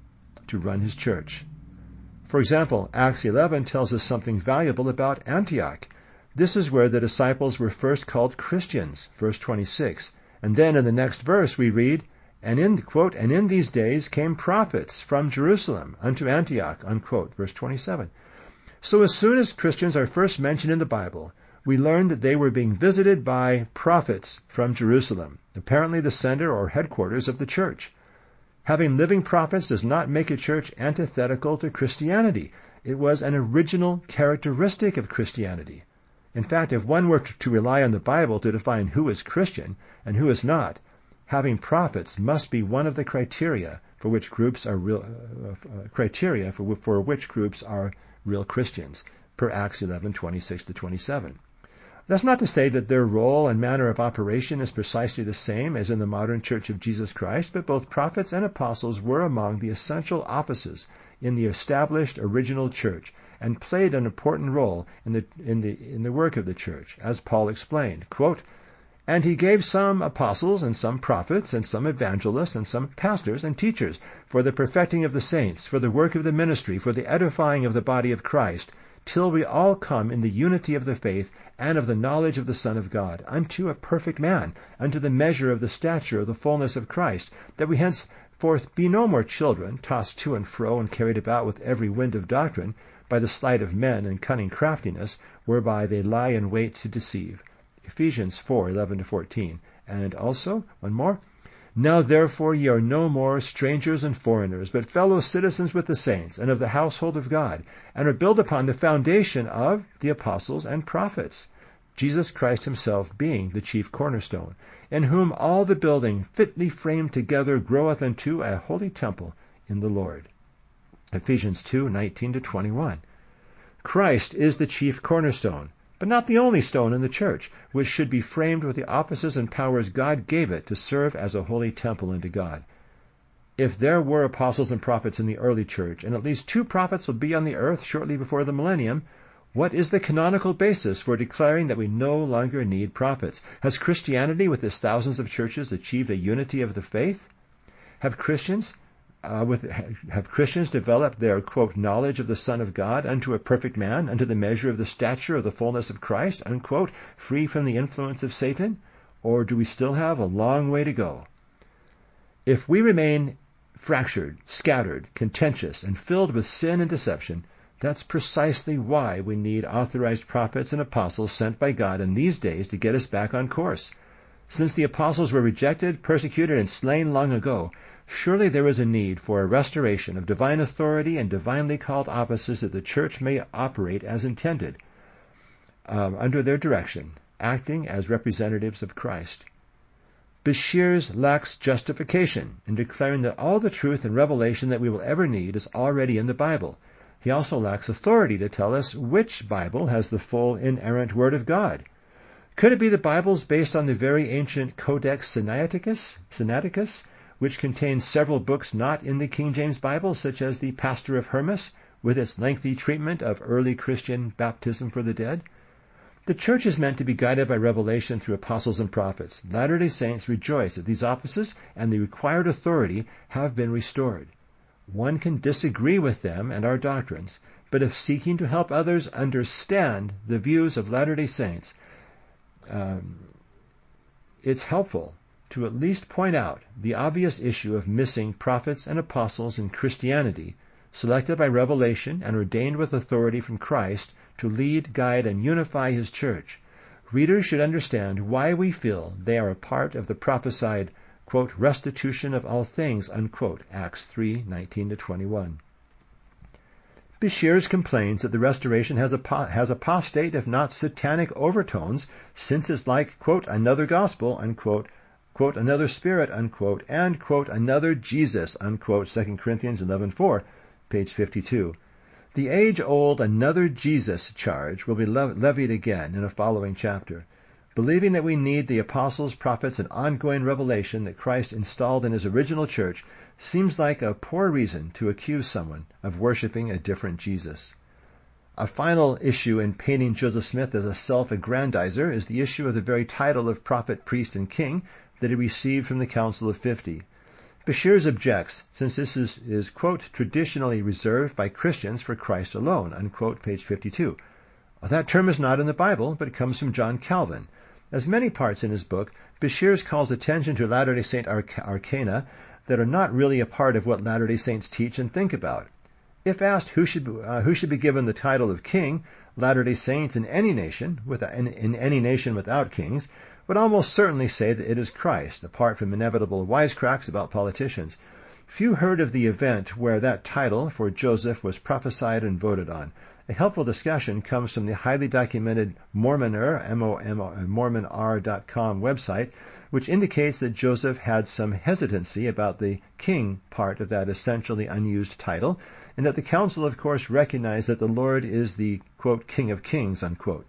to run his church. For example, Acts eleven tells us something valuable about Antioch. This is where the disciples were first called Christians, verse twenty-six. And then in the next verse we read, And in, quote, and in these days came prophets from Jerusalem unto Antioch, unquote, verse twenty-seven. So as soon as Christians are first mentioned in the Bible, we learn that they were being visited by prophets from Jerusalem, apparently the center or headquarters of the church. Having living prophets does not make a church antithetical to Christianity. It was an original characteristic of Christianity. In fact, if one were to rely on the Bible to define who is Christian and who is not, having prophets must be one of the criteria for which groups are real uh, uh, criteria for, for which groups are real Christians, per Acts eleven twenty-six to twenty-seven. That's not to say that their role and manner of operation is precisely the same as in the modern Church of Jesus Christ, but both prophets and apostles were among the essential offices in the established original church and played an important role in the in the in the work of the church, as Paul explained, quote, And he gave some apostles, and some prophets, and some evangelists, and some pastors and teachers, for the perfecting of the saints, for the work of the ministry, for the edifying of the body of Christ, till we all come in the unity of the faith and of the knowledge of the Son of God, unto a perfect man, unto the measure of the stature of the fullness of Christ, that we henceforth be no more children, tossed to and fro and carried about with every wind of doctrine, by the sleight of men and cunning craftiness, whereby they lie in wait to deceive. Ephesians four eleven to fourteen. And also, one more. Now therefore ye are no more strangers and foreigners, but fellow citizens with the saints, and of the household of God, and are built upon the foundation of the apostles and prophets, Jesus Christ himself being the chief cornerstone, in whom all the building fitly framed together groweth unto a holy temple in the Lord. Ephesians two nineteen to twenty-one. Christ is the chief cornerstone, but not the only stone in the church, which should be framed with the offices and powers God gave it to serve as a holy temple unto God. If there were apostles and prophets in the early church, and at least two prophets will be on the earth shortly before the millennium, what is the canonical basis for declaring that we no longer need prophets? Has Christianity, with its thousands of churches, achieved a unity of the faith? Have Christians Uh, with, have Christians developed their, quote, knowledge of the Son of God unto a perfect man, unto the measure of the stature of the fullness of Christ, unquote, free from the influence of Satan? Or do we still have a long way to go? If we remain fractured, scattered, contentious, and filled with sin and deception, that's precisely why we need authorized prophets and apostles sent by God in these days to get us back on course. Since the apostles were rejected, persecuted, and slain long ago, surely there is a need for a restoration of divine authority and divinely called offices that the church may operate as intended, um, under their direction, acting as representatives of Christ. Beshears lacks justification in declaring that all the truth and revelation that we will ever need is already in the Bible. He also lacks authority to tell us which Bible has the full inerrant Word of God. Could it be the Bibles based on the very ancient Codex Sinaiticus, Sinaiticus, which contains several books not in the King James Bible, such as the Pastor of Hermas, with its lengthy treatment of early Christian baptism for the dead? The church is meant to be guided by revelation through apostles and prophets. Latter-day Saints rejoice that these offices and the required authority have been restored. One can disagree with them and our doctrines, but if seeking to help others understand the views of Latter-day Saints, um, it's helpful to at least point out the obvious issue of missing prophets and apostles in Christianity, selected by revelation and ordained with authority from Christ to lead, guide, and unify his church. Readers should understand why we feel they are a part of the prophesied, quote, restitution of all things, unquote, Acts three nineteen to twenty-one. Beshears complains that the Restoration has, apo- has apostate, if not satanic, overtones, since it's like, quote, another gospel, unquote, quote, another spirit, unquote, and, quote, another Jesus, unquote, Second Corinthians eleven four, page fifty-two. The age-old another Jesus charge will be le- levied again in a following chapter. Believing that we need the apostles, prophets, and ongoing revelation that Christ installed in his original church seems like a poor reason to accuse someone of worshiping a different Jesus. A final issue in painting Joseph Smith as a self-aggrandizer is the issue of the very title of prophet, priest, and king that he received from the Council of Fifty. Beshears objects, since this is, is, quote, traditionally reserved by Christians for Christ alone, unquote, page fifty-two. Well, that term is not in the Bible, but it comes from John Calvin. As many parts in his book, Beshears calls attention to Latter-day Saint arc- arcana that are not really a part of what Latter-day Saints teach and think about. If asked who should, uh, who should be given the title of king, Latter-day Saints in any nation, without, in, in any nation without kings, would almost certainly say that it is Christ, apart from inevitable wisecracks about politicians. Few heard of the event where that title for Joseph was prophesied and voted on. A helpful discussion comes from the highly documented Mormoner, M O M Mormon R dot com website, which indicates that Joseph had some hesitancy about the king part of that essentially unused title, and that the council, of course, recognized that the Lord is the, quote, King of Kings, unquote.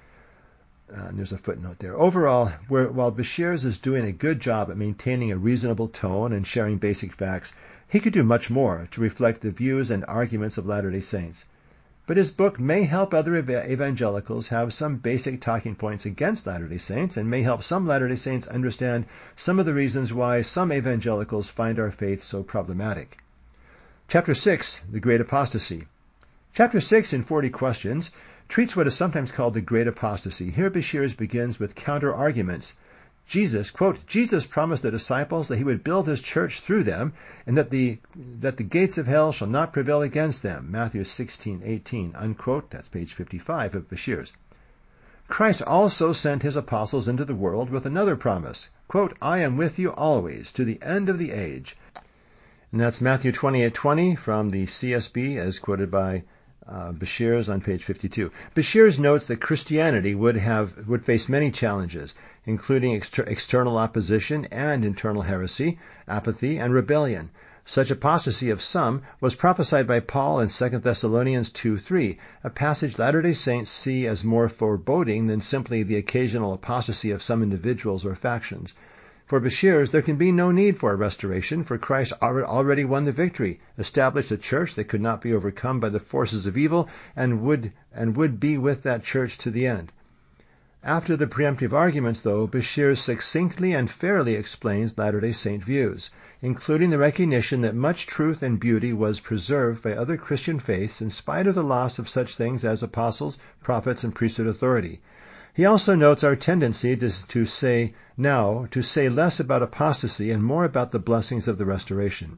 Uh, and there's a footnote there. Overall, while Beshears is doing a good job at maintaining a reasonable tone and sharing basic facts, he could do much more to reflect the views and arguments of Latter-day Saints. But his book may help other ev- evangelicals have some basic talking points against Latter-day Saints, and may help some Latter-day Saints understand some of the reasons why some evangelicals find our faith so problematic. Chapter six, The Great Apostasy. Chapter six, in forty questions, treats what is sometimes called the Great Apostasy. Here Beshears begins with counter-arguments. Jesus, quote, Jesus promised the disciples that he would build his church through them, and that the that the gates of hell shall not prevail against them. Matthew sixteen eighteen, unquote. That's page fifty-five of Beshears. Christ also sent his apostles into the world with another promise. Quote, I am with you always, to the end of the age. And that's Matthew twenty-eight twenty from the C S B, as quoted by Uh, Beshears on page fifty-two. Beshears notes that Christianity would have would face many challenges, including exter- external opposition and internal heresy, apathy, and rebellion. Such apostasy of some was prophesied by Paul in Second Thessalonians two three, a passage Latter-day Saints see as more foreboding than simply the occasional apostasy of some individuals or factions. For Beshears, there can be no need for a restoration, for Christ already won the victory, established a church that could not be overcome by the forces of evil, and would and would be with that church to the end. After the preemptive arguments, though, Beshears succinctly and fairly explains Latter-day Saint views, including the recognition that much truth and beauty was preserved by other Christian faiths in spite of the loss of such things as apostles, prophets, and priesthood authority. He also notes our tendency to, to say now, to say less about apostasy and more about the blessings of the restoration.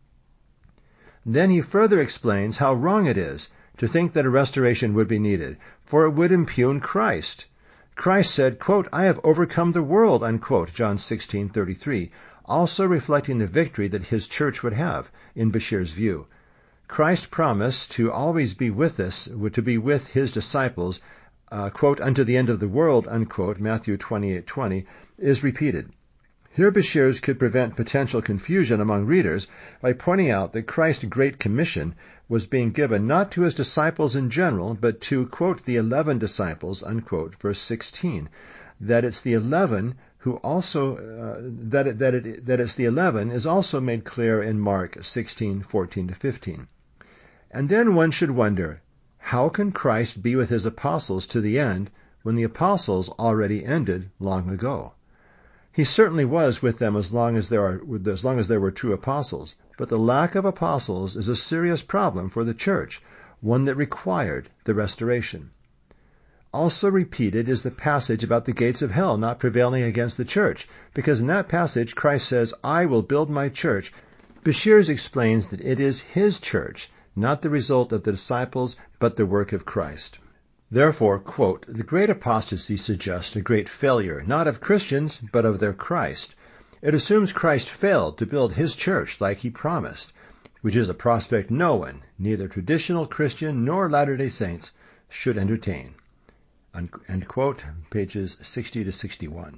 Then he further explains how wrong it is to think that a restoration would be needed, for it would impugn Christ. Christ said, quote, I have overcome the world, unquote, John sixteen thirty-three, also reflecting the victory that his church would have, in Beshears' view. Christ promised to always be with us, to be with his disciples, Uh, quote, unto the end of the world, unquote, Matthew twenty-eight twenty, is repeated. Here Beshears could prevent potential confusion among readers by pointing out that Christ's Great Commission was being given not to his disciples in general, but to, quote, the eleven disciples, unquote, verse sixteen, that it's the eleven who also, uh, that, it, that, it, that it's the eleven is also made clear in Mark sixteen fourteen to fifteen. And then one should wonder, how can Christ be with his apostles to the end when the apostles already ended long ago? He certainly was with them as long as there are, as long as there were true apostles, but the lack of apostles is a serious problem for the church, one that required the restoration. Also repeated is the passage about the gates of hell not prevailing against the church, because in that passage Christ says, I will build my church. Beshears explains that it is his church, not the result of the disciples, but the work of Christ. Therefore, quote, the great apostasy suggests a great failure, not of Christians, but of their Christ. It assumes Christ failed to build his church like he promised. which is a prospect no one, neither traditional Christian nor Latter-day Saints, should entertain. End quote, pages sixty to sixty-one.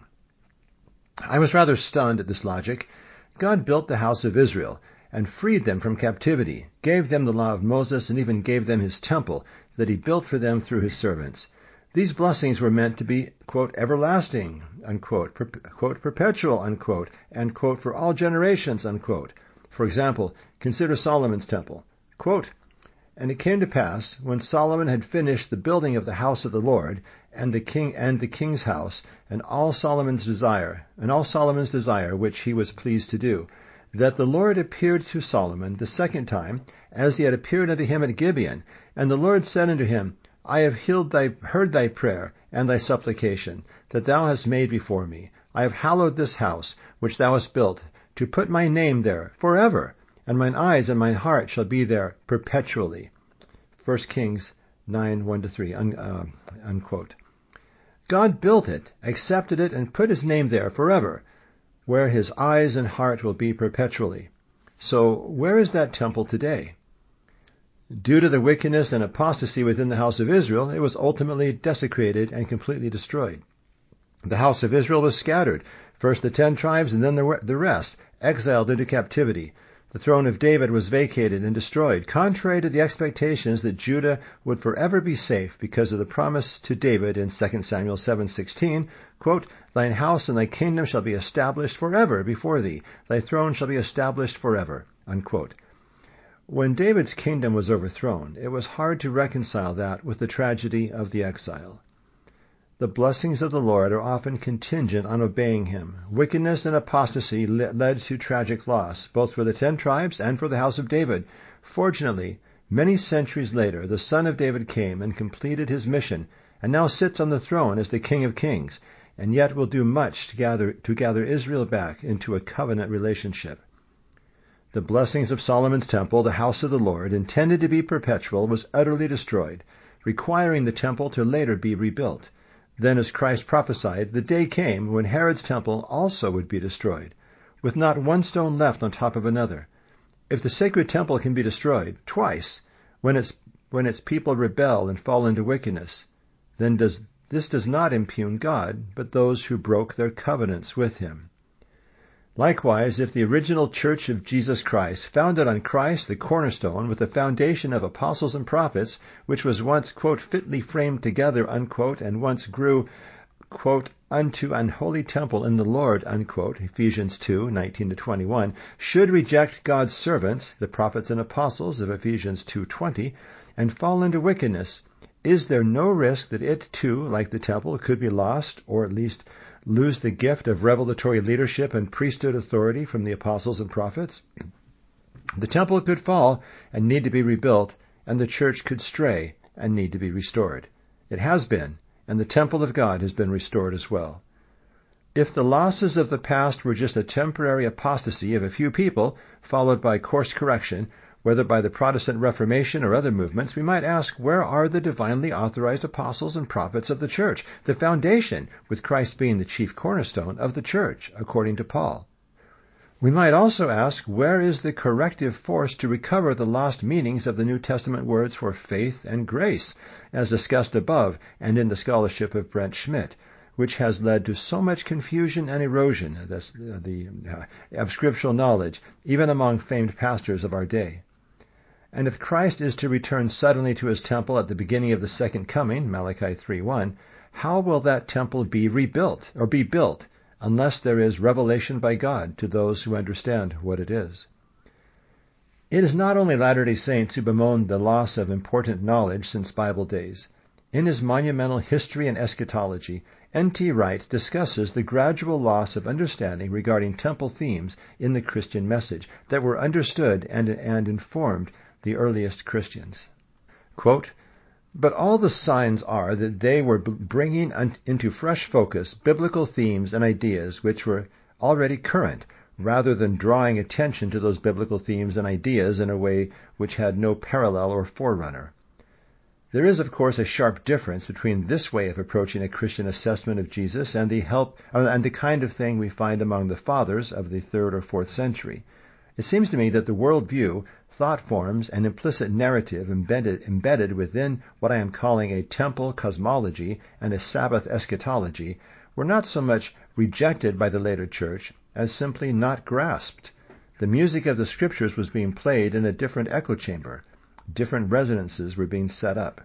I was rather stunned at this logic. God built the house of Israel and freed them from captivity, gave them the law of Moses, and even gave them his temple that he built for them through his servants. These blessings were meant to be, quote, everlasting, unquote, per, quote, perpetual, unquote, and, quote, for all generations, unquote. For example, consider Solomon's temple. Quote, and it came to pass, when Solomon had finished the building of the house of the Lord, and the king and the king's house, and all Solomon's desire, and all Solomon's desire which he was pleased to do, that the Lord appeared to Solomon the second time, as he had appeared unto him at Gibeon. And the Lord said unto him, I have heard thy, heard thy prayer and thy supplication, that thou hast made before me. I have hallowed this house, which thou hast built, to put my name there forever, and mine eyes and mine heart shall be there perpetually. First Kings nine, one to three, un, uh, unquote. God built it, accepted it, and put his name there forever, where his eyes and heart will be perpetually. So where is that temple today? Due to the wickedness and apostasy within the house of Israel, it was ultimately desecrated and completely destroyed. The house of Israel was scattered, first the ten tribes and then the, the rest, exiled into captivity. The throne of David was vacated and destroyed, contrary to the expectations that Judah would forever be safe because of the promise to David in Second Samuel seven sixteen, quote, Thine house and thy kingdom shall be established forever before thee. Thy throne shall be established forever, unquote. When David's kingdom was overthrown, it was hard to reconcile that with the tragedy of the exile. The blessings of the Lord are often contingent on obeying him. Wickedness and apostasy led to tragic loss, both for the ten tribes and for the house of David. Fortunately, many centuries later, the Son of David came and completed his mission, and now sits on the throne as the King of Kings, and yet will do much to gather, to gather Israel back into a covenant relationship. The blessings of Solomon's temple, the house of the Lord, intended to be perpetual, was utterly destroyed, requiring the temple to later be rebuilt. Then, as Christ prophesied, the day came when Herod's temple also would be destroyed, with not one stone left on top of another. If the sacred temple can be destroyed twice, when its, when its people rebel and fall into wickedness, then does, this does not impugn God, but those who broke their covenants with him. Likewise, if the original Church of Jesus Christ, founded on Christ the cornerstone, with the foundation of apostles and prophets, which was once, quote, fitly framed together, unquote, and once grew, quote, unto an holy temple in the Lord, unquote, Ephesians two, nineteen to twenty-one, should reject God's servants, the prophets and apostles of Ephesians two, twenty, and fall into wickedness, is there no risk that it too, like the temple, could be lost, or at least lose the gift of revelatory leadership and priesthood authority from the apostles and prophets? The temple could fall and need to be rebuilt, and the church could stray and need to be restored. It has been, and the temple of God has been restored as well. If the losses of the past were just a temporary apostasy of a few people, followed by course correction, whether by the Protestant Reformation or other movements, we might ask, where are the divinely authorized apostles and prophets of the church, the foundation, with Christ being the chief cornerstone of the church, according to Paul? We might also ask, where is the corrective force to recover the lost meanings of the New Testament words for faith and grace, as discussed above and in the scholarship of Brent Schmidt, which has led to so much confusion and erosion, that's the uh, of scriptural knowledge, even among famed pastors of our day? And if Christ is to return suddenly to his temple at the beginning of the second coming, Malachi three one, how will that temple be rebuilt or be built unless there is revelation by God to those who understand what it is? It is not only Latter-day Saints who bemoan the loss of important knowledge since Bible days. In his monumental History and Eschatology, N T Wright discusses the gradual loss of understanding regarding temple themes in the Christian message that were understood and, and informed the earliest Christians. Quote, but all the signs are that they were bringing into fresh focus biblical themes and ideas which were already current, rather than drawing attention to those biblical themes and ideas in a way which had no parallel or forerunner. There is, of course, a sharp difference between this way of approaching a Christian assessment of Jesus and the help and the kind of thing we find among the fathers of the third or fourth century. It seems to me that the worldview, thought forms, and implicit narrative embedded, embedded within what I am calling a temple cosmology and a Sabbath eschatology were not so much rejected by the later church as simply not grasped. The music of the Scriptures was being played in a different echo chamber. Different resonances were being set up.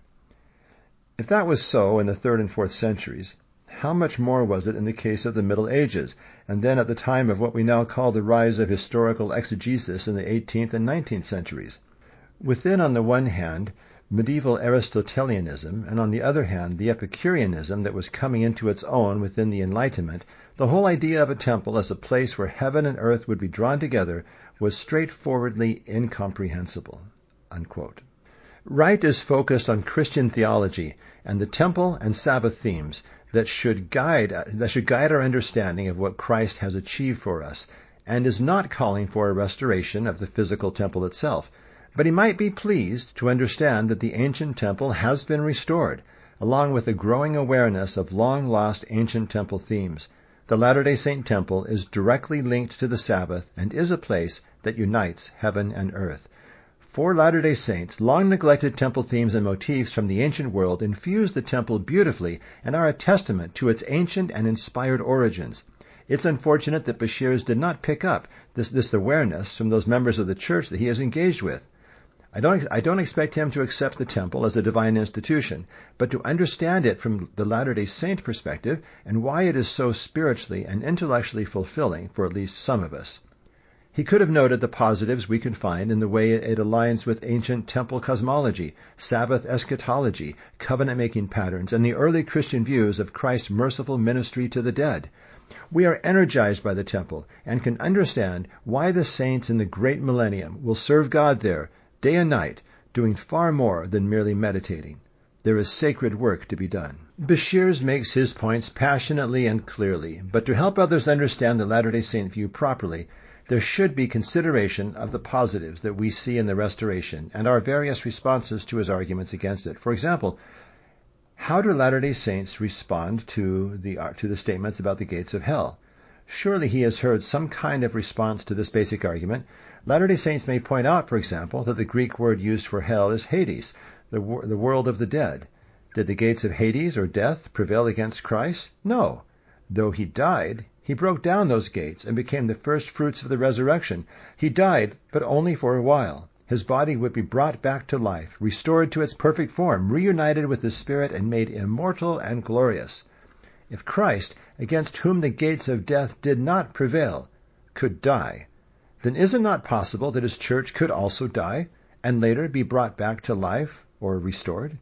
If that was so in the third and fourth centuries, how much more was it in the case of the Middle Ages, and then at the time of what we now call the rise of historical exegesis in the eighteenth and nineteenth centuries? Within, on the one hand, medieval Aristotelianism, and on the other hand, the Epicureanism that was coming into its own within the Enlightenment, the whole idea of a temple as a place where heaven and earth would be drawn together was straightforwardly incomprehensible." Unquote. Wright is focused on Christian theology and the temple and Sabbath themes that should guide that should guide our understanding of what Christ has achieved for us, and is not calling for a restoration of the physical temple itself. But he might be pleased to understand that the ancient temple has been restored, along with a growing awareness of long-lost ancient temple themes. The Latter-day Saint temple is directly linked to the Sabbath and is a place that unites heaven and earth. For Latter-day Saints, long-neglected temple themes and motifs from the ancient world infuse the temple beautifully and are a testament to its ancient and inspired origins. It's unfortunate that Beshears did not pick up this, this awareness from those members of the church that he has engaged with. I don't, I don't expect him to accept the temple as a divine institution, but to understand it from the Latter-day Saint perspective and why it is so spiritually and intellectually fulfilling for at least some of us. He could have noted the positives we can find in the way it aligns with ancient temple cosmology, Sabbath eschatology, covenant-making patterns, and the early Christian views of Christ's merciful ministry to the dead. We are energized by the temple and can understand why the saints in the great millennium will serve God there, day and night, doing far more than merely meditating. There is sacred work to be done. Beshears makes his points passionately and clearly, but to help others understand the Latter-day Saint view properly, there should be consideration of the positives that we see in the Restoration and our various responses to his arguments against it. For example, how do Latter-day Saints respond to the, to the statements about the gates of hell? Surely he has heard some kind of response to this basic argument. Latter-day Saints may point out, for example, that the Greek word used for hell is Hades, the, wor- the world of the dead. Did the gates of Hades or death prevail against Christ? No. Though he died, he broke down those gates and became the first fruits of the resurrection. He died, but only for a while. His body would be brought back to life, restored to its perfect form, reunited with the Spirit, and made immortal and glorious. If Christ, against whom the gates of death did not prevail, could die, then is it not possible that his church could also die and later be brought back to life or restored?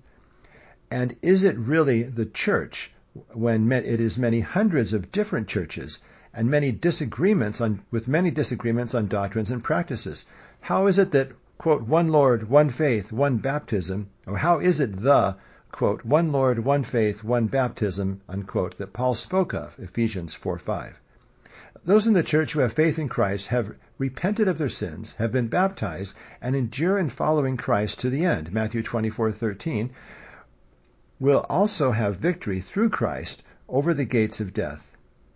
And is it really the church when it is many hundreds of different churches and many disagreements on, with many disagreements on doctrines and practices? How is it that, quote, one Lord, one faith, one baptism, or how is it the, quote, one Lord, one faith, one baptism, unquote, that Paul spoke of, Ephesians four five? Those in the church who have faith in Christ have repented of their sins, have been baptized, and endure in following Christ to the end, Matthew twenty-four thirteen, will also have victory through Christ over the gates of death.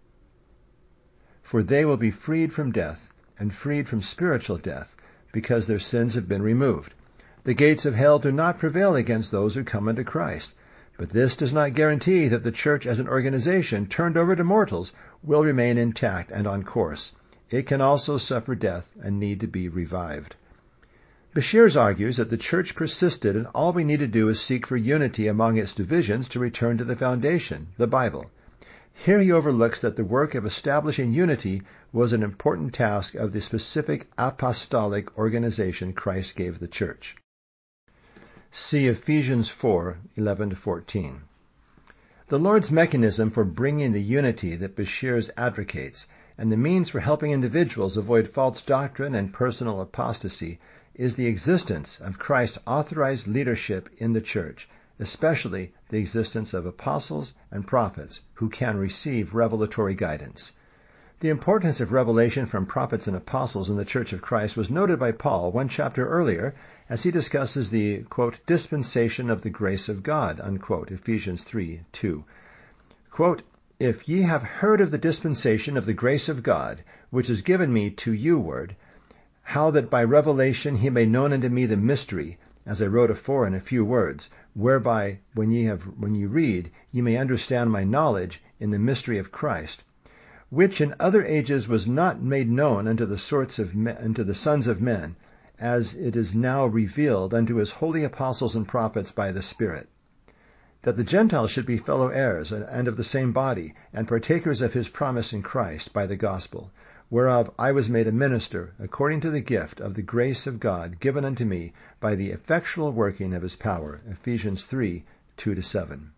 For they will be freed from death and freed from spiritual death because their sins have been removed. The gates of hell do not prevail against those who come unto Christ. But this does not guarantee that the church as an organization turned over to mortals will remain intact and on course. It can also suffer death and need to be revived. Beshears argues that the church persisted, and all we need to do is seek for unity among its divisions to return to the foundation, the Bible. Here he overlooks that the work of establishing unity was an important task of the specific apostolic organization Christ gave the church. See Ephesians four eleven to fourteen. The Lord's mechanism for bringing the unity that Beshears advocates, and the means for helping individuals avoid false doctrine and personal apostasy, is the existence of Christ's authorized leadership in the church, especially the existence of apostles and prophets who can receive revelatory guidance. The importance of revelation from prophets and apostles in the Church of Christ was noted by Paul one chapter earlier as he discusses the, quote, dispensation of the grace of God, unquote, Ephesians three two. Quote, if ye have heard of the dispensation of the grace of God, which is given me to you ward, how that by revelation he made known unto me the mystery, as I wrote afore in a few words, whereby, when ye have when ye read, ye may understand my knowledge in the mystery of Christ, which in other ages was not made known unto the sorts of men, unto the sons of men, as it is now revealed unto his holy apostles and prophets by the Spirit, that the Gentiles should be fellow heirs and of the same body, and partakers of his promise in Christ by the gospel, whereof I was made a minister, according to the gift of the grace of God given unto me by the effectual working of his power. Ephesians three, two to seven.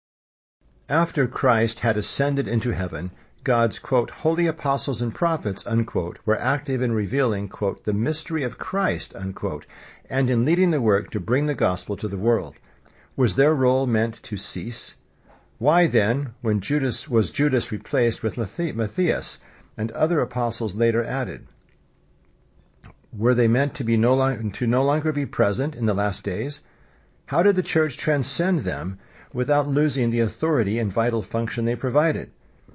After Christ had ascended into heaven, God's, quote, holy apostles and prophets, unquote, were active in revealing, quote, the mystery of Christ, unquote, and in leading the work to bring the gospel to the world. Was their role meant to cease? Why then, when Judas was Judas replaced with Matthias, and other apostles later added? Were they meant to be no long, to no longer be present in the last days? How did the church transcend them without losing the authority and vital function they provided?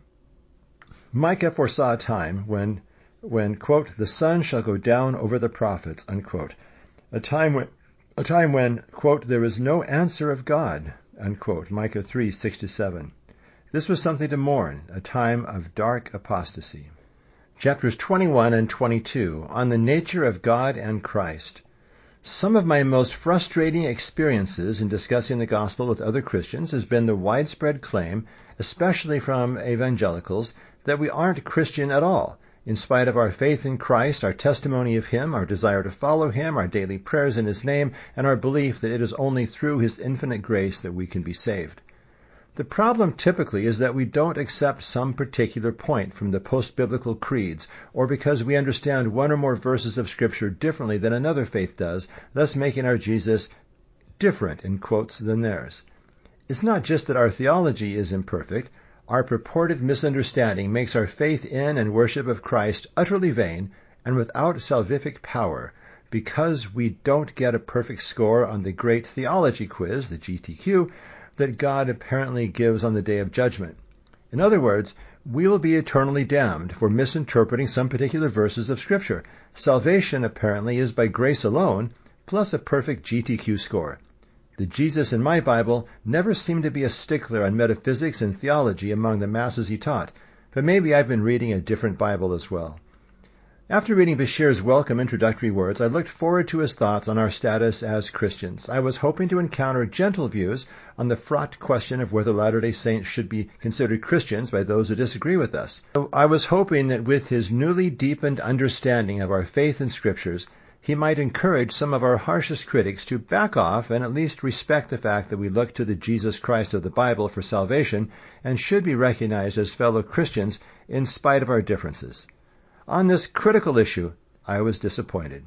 Micah foresaw a time when, when, quote, the sun shall go down over the prophets, unquote, a time when, a time when, quote, there is no answer of God, unquote, Micah three, six to seven. This was something to mourn, a time of dark apostasy. Chapters twenty-one and twenty-two, on the nature of God and Christ. Some of my most frustrating experiences in discussing the gospel with other Christians has been the widespread claim, especially from evangelicals, that we aren't Christian at all, in spite of our faith in Christ, our testimony of him, our desire to follow him, our daily prayers in his name, and our belief that it is only through his infinite grace that we can be saved. The problem typically is that we don't accept some particular point from the post-biblical creeds, or because we understand one or more verses of Scripture differently than another faith does, thus making our Jesus different, in quotes, than theirs. It's not just that our theology is imperfect. Our purported misunderstanding makes our faith in and worship of Christ utterly vain and without salvific power, because we don't get a perfect score on the great theology quiz, the G T Q, that God apparently gives on the day of judgment. In other words, we will be eternally damned for misinterpreting some particular verses of Scripture. Salvation apparently is by grace alone, plus a perfect G T Q score. The Jesus in my Bible never seemed to be a stickler on metaphysics and theology among the masses he taught, but maybe I've been reading a different Bible as well. After reading Bashir's welcome introductory words, I looked forward to his thoughts on our status as Christians. I was hoping to encounter gentle views on the fraught question of whether Latter-day Saints should be considered Christians by those who disagree with us. I was hoping that with his newly deepened understanding of our faith in Scriptures, he might encourage some of our harshest critics to back off and at least respect the fact that we look to the Jesus Christ of the Bible for salvation and should be recognized as fellow Christians in spite of our differences. On this critical issue, I was disappointed.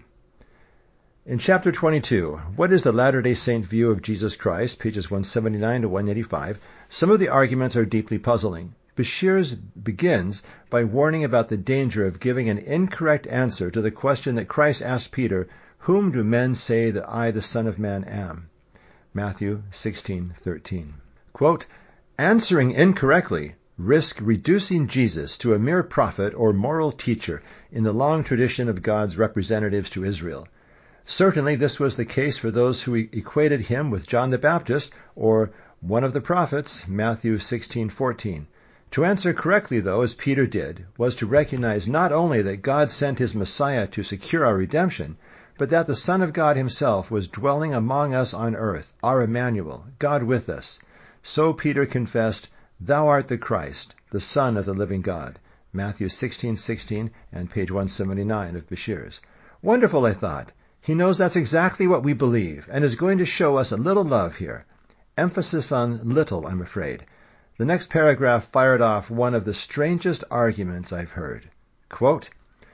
In chapter twenty-two, What is the Latter-day Saint View of Jesus Christ, pages one seventy-nine to one eighty-five, some of the arguments are deeply puzzling. Bashir's begins by warning about the danger of giving an incorrect answer to the question that Christ asked Peter, "Whom do men say that I, the Son of Man, am?" Matthew sixteen thirteen. Quote, answering incorrectly risk reducing Jesus to a mere prophet or moral teacher in the long tradition of God's representatives to Israel. Certainly this was the case for those who equated him with John the Baptist or one of the prophets, Matthew sixteen fourteen. To answer correctly, though, as Peter did, was to recognize not only that God sent his Messiah to secure our redemption, but that the Son of God himself was dwelling among us on earth, our Emmanuel, God with us. So Peter confessed, "Thou art the Christ, the Son of the living God." Matthew sixteen sixteen and page one seventy-nine of Bashir's. Wonderful, I thought. He knows that's exactly what we believe, and is going to show us a little love here. Emphasis on little, I'm afraid. The next paragraph fired off one of the strangest arguments I've heard. Quote,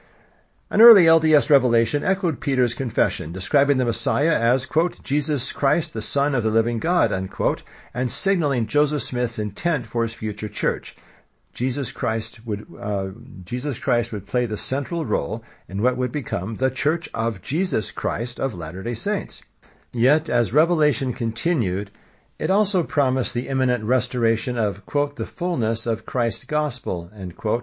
an early L D S revelation echoed Peter's confession, describing the Messiah as, quote, Jesus Christ, the Son of the living God, unquote, and signaling Joseph Smith's intent for his future church. Jesus Christ would uh, Jesus Christ would play the central role in what would become the Church of Jesus Christ of Latter-day Saints. Yet, as Revelation continued, it also promised the imminent restoration of, quote, the fullness of Christ's gospel, end quote,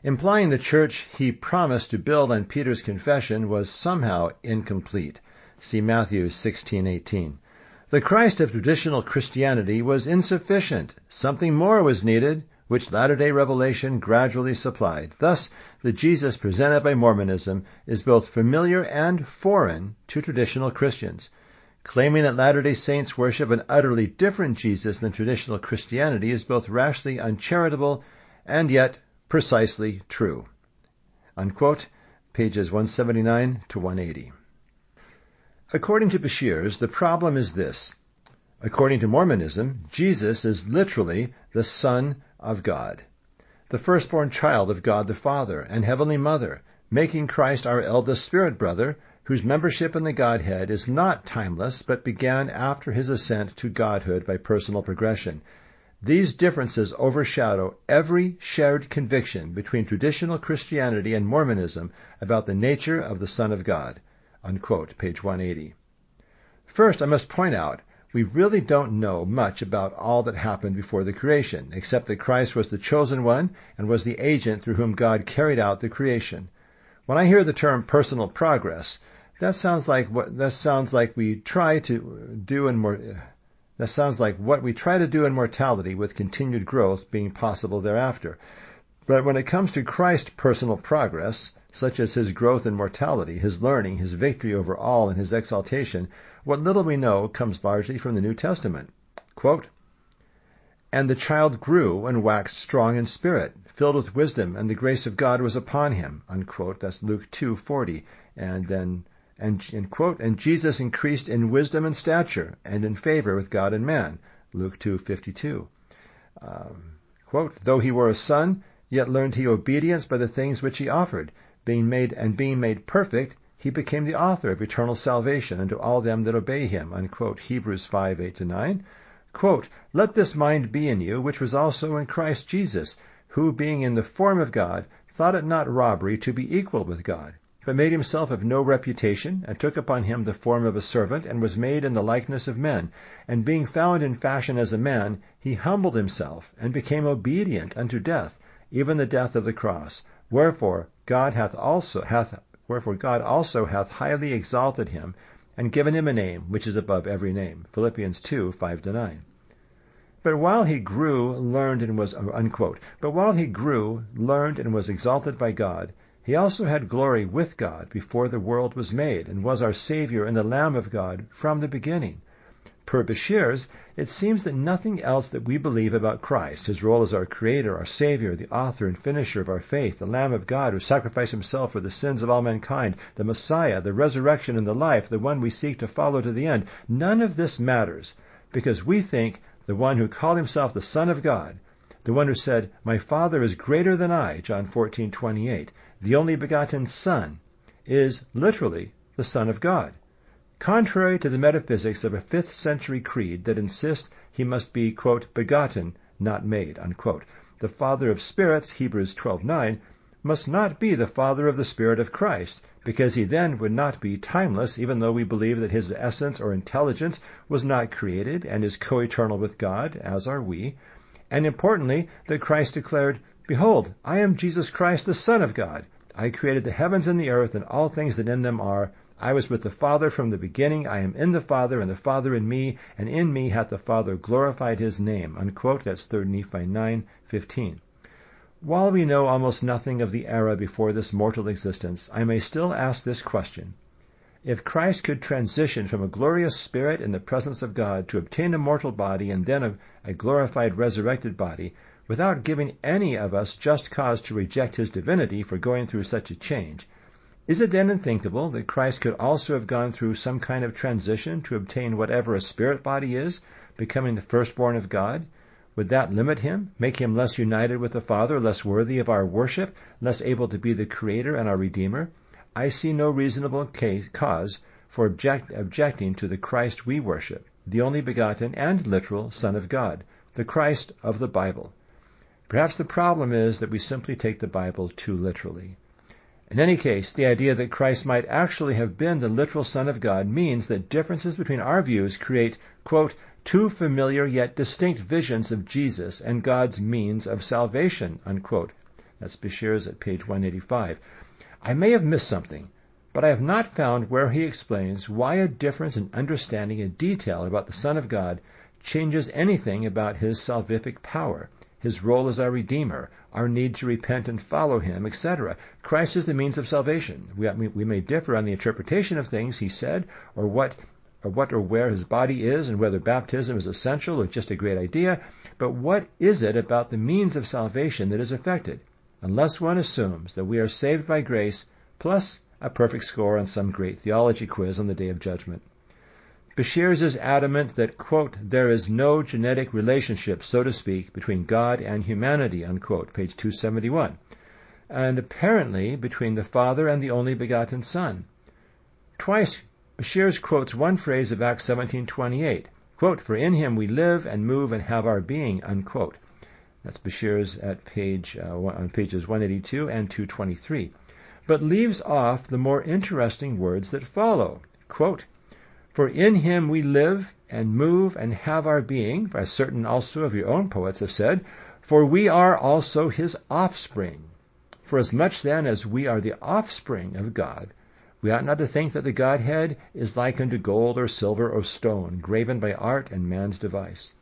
implying the church he promised to build on Peter's confession was somehow incomplete. See Matthew sixteen eighteen. The Christ of traditional Christianity was insufficient. Something more was needed, which latter-day revelation gradually supplied. Thus, the Jesus presented by Mormonism is both familiar and foreign to traditional Christians. Claiming that Latter-day Saints worship an utterly different Jesus than traditional Christianity is both rashly uncharitable and yet precisely true. Unquote, pages one seventy-nine to one eighty. According to Beshears, the problem is this. According to Mormonism, Jesus is literally the Son of God, the firstborn child of God the Father and Heavenly Mother, making Christ our eldest spirit brother, whose membership in the Godhead is not timeless but began after his ascent to Godhood by personal progression. These differences overshadow every shared conviction between traditional Christianity and Mormonism about the nature of the Son of God. Unquote, page one eighty. First, I must point out, we really don't know much about all that happened before the creation, except that Christ was the chosen one and was the agent through whom God carried out the creation. When I hear the term personal progress, that sounds like what that sounds like we try to do in more that sounds like what we try to do in mortality, with continued growth being possible thereafter. But when it comes to Christ's personal progress, such as his growth in mortality, his learning, his victory over all, and his exaltation, what little we know comes largely from the New Testament. Quote, "And the child grew and waxed strong in spirit, filled with wisdom, and the grace of God was upon him." Unquote. That's Luke two forty. And then, and, and quote, "And Jesus increased in wisdom and stature, and in favor with God and man." Luke two fifty-two. Um, quote, "Though he were a son, yet learned he obedience by the things which he offered. Being made and being made perfect, he became the author of eternal salvation unto all them that obey him." Unquote. Hebrews five eight to nine. Quote, "Let this mind be in you, which was also in Christ Jesus, who, being in the form of God, thought it not robbery to be equal with God, but made himself of no reputation, and took upon him the form of a servant, and was made in the likeness of men. And being found in fashion as a man, he humbled himself, and became obedient unto death, even the death of the cross. Wherefore God hath also hath wherefore God also hath highly exalted him, and given him a name which is above every name." Philippians two five to nine. But while he grew, learned, and was unquote. But while he grew, learned, and was exalted by God, he also had glory with God before the world was made, and was our Savior and the Lamb of God from the beginning. Per Beshears, it seems that nothing else that we believe about Christ, his role as our Creator, our Savior, the author and finisher of our faith, the Lamb of God who sacrificed himself for the sins of all mankind, the Messiah, the resurrection and the life, the one we seek to follow to the end, none of this matters, because we think the one who called himself the Son of God, the one who said, "My Father is greater than I," John fourteen twenty-eight, the only begotten Son, is literally the Son of God. Contrary to the metaphysics of a fifth century creed that insist he must be, quote, "begotten, not made," unquote. The Father of spirits, Hebrews twelve nine, must not be the Father of the Spirit of Christ, because he then would not be timeless, even though we believe that his essence or intelligence was not created and is co-eternal with God, as are we. And importantly, that Christ declared, "Behold, I am Jesus Christ, the Son of God. I created the heavens and the earth and all things that in them are. I was with the Father from the beginning. I am in the Father, and the Father in me, and in me hath the Father glorified his name." Unquote. That's third Nephi nine fifteen. While we know almost nothing of the era before this mortal existence, I may still ask this question. If Christ could transition from a glorious spirit in the presence of God to obtain a mortal body and then a, a glorified resurrected body, without giving any of us just cause to reject his divinity for going through such a change, is it then unthinkable that Christ could also have gone through some kind of transition to obtain whatever a spirit body is, becoming the firstborn of God? Would that limit him, make him less united with the Father, less worthy of our worship, less able to be the Creator and our Redeemer? I see no reasonable case, cause for object, objecting to the Christ we worship, the only begotten and literal Son of God, the Christ of the Bible. Perhaps the problem is that we simply take the Bible too literally. In any case, the idea that Christ might actually have been the literal Son of God means that differences between our views create, quote, "two familiar yet distinct visions of Jesus and God's means of salvation," unquote. That's Beshears at page one eighty-five. I may have missed something, but I have not found where he explains why a difference in understanding in detail about the Son of God changes anything about his salvific power, his role as our Redeemer, our need to repent and follow him, et cetera. Christ is the means of salvation. We, we may differ on the interpretation of things he said, or what or what or where his body is, and whether baptism is essential or just a great idea, but what is it about the means of salvation that is affected, unless one assumes that we are saved by grace plus a perfect score on some great theology quiz on the day of judgment. Beshears is adamant that, quote, there is no genetic relationship, so to speak, between God and humanity, unquote, page two seventy-one, and apparently between the Father and the only begotten Son. Twice, Beshears quotes one phrase of Acts seventeen twenty-eight, quote, for in him we live and move and have our being, unquote. That's Beshears at page, uh, on pages one eighty-two and two twenty-three, but leaves off the more interesting words that follow, quote, for in him we live and move and have our being, as certain also of your own poets have said, for we are also his offspring. For as much then as we are the offspring of God, we ought not to think that the Godhead is like unto gold or silver or stone, graven by art and man's device.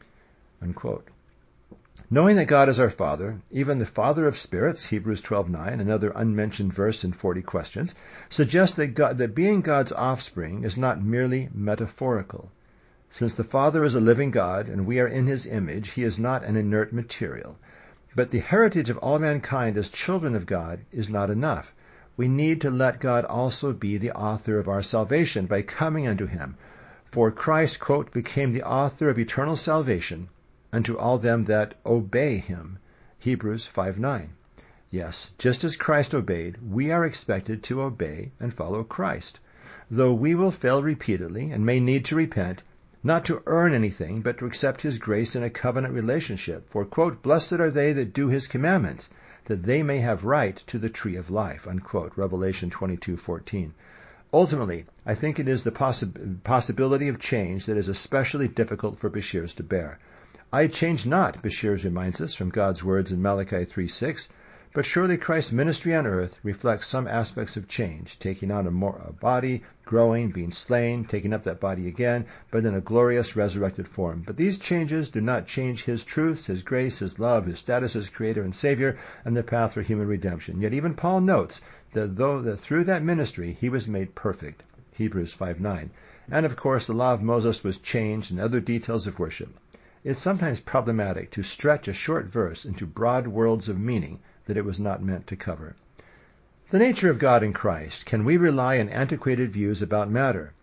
Unquote. Knowing that God is our Father, even the Father of spirits, Hebrews twelve nine, another unmentioned verse in forty questions, suggests that, God, that being God's offspring is not merely metaphorical. Since the Father is a living God and we are in his image, he is not an inert material. But the heritage of all mankind as children of God is not enough. We need to let God also be the author of our salvation by coming unto him. For Christ, quote, became the author of eternal salvation unto all them that obey him. Hebrews five nine. Yes, just as Christ obeyed, we are expected to obey and follow Christ. Though we will fail repeatedly and may need to repent, not to earn anything, but to accept his grace in a covenant relationship. For, quote, blessed are they that do his commandments, that they may have right to the tree of life, unquote, Revelation twenty-two fourteen. Ultimately, I think it is the possi- possibility of change that is especially difficult for Beshears to bear. I change not, Beshears reminds us from God's words in Malachi three six, but surely Christ's ministry on earth reflects some aspects of change, taking on a, more, a body, growing, being slain, taking up that body again, but in a glorious resurrected form. But these changes do not change his truths, his grace, his love, his status as Creator and Savior, and the path for human redemption. Yet even Paul notes that though that through that ministry he was made perfect, Hebrews five nine. And of course the law of Moses was changed and other details of worship. It's sometimes problematic to stretch a short verse into broad worlds of meaning that it was not meant to cover. The nature of God in Christ. Can we rely on antiquated views about matter?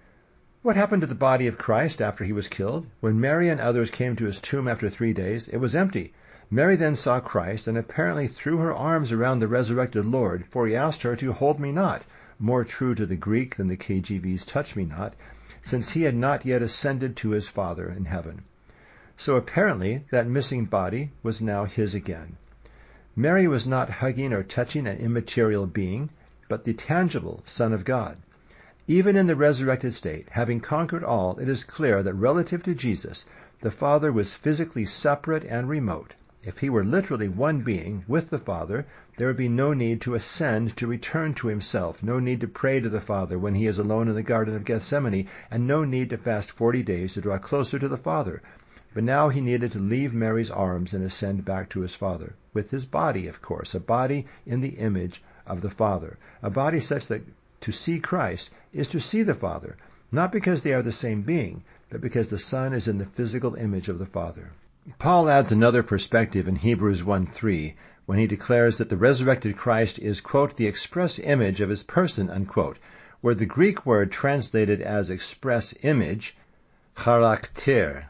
What happened to the body of Christ after he was killed? When Mary and others came to his tomb after three days, it was empty. Mary then saw Christ and apparently threw her arms around the resurrected Lord, for he asked her to hold me not, more true to the Greek than the K J V's touch me not, since he had not yet ascended to his Father in heaven. So apparently that missing body was now his again. Mary was not hugging or touching an immaterial being, but the tangible Son of God. Even in the resurrected state, having conquered all, it is clear that relative to Jesus, the Father was physically separate and remote. If he were literally one being with the Father, there would be no need to ascend to return to himself, no need to pray to the Father when he is alone in the Garden of Gethsemane, and no need to fast forty days to draw closer to the Father. But now he needed to leave Mary's arms and ascend back to his Father, with his body, of course, a body in the image of the Father, a body such that to see Christ is to see the Father, not because they are the same being, but because the Son is in the physical image of the Father. Paul adds another perspective in Hebrews one three, when he declares that the resurrected Christ is, quote, the express image of his person, unquote, where the Greek word translated as express image, charakter,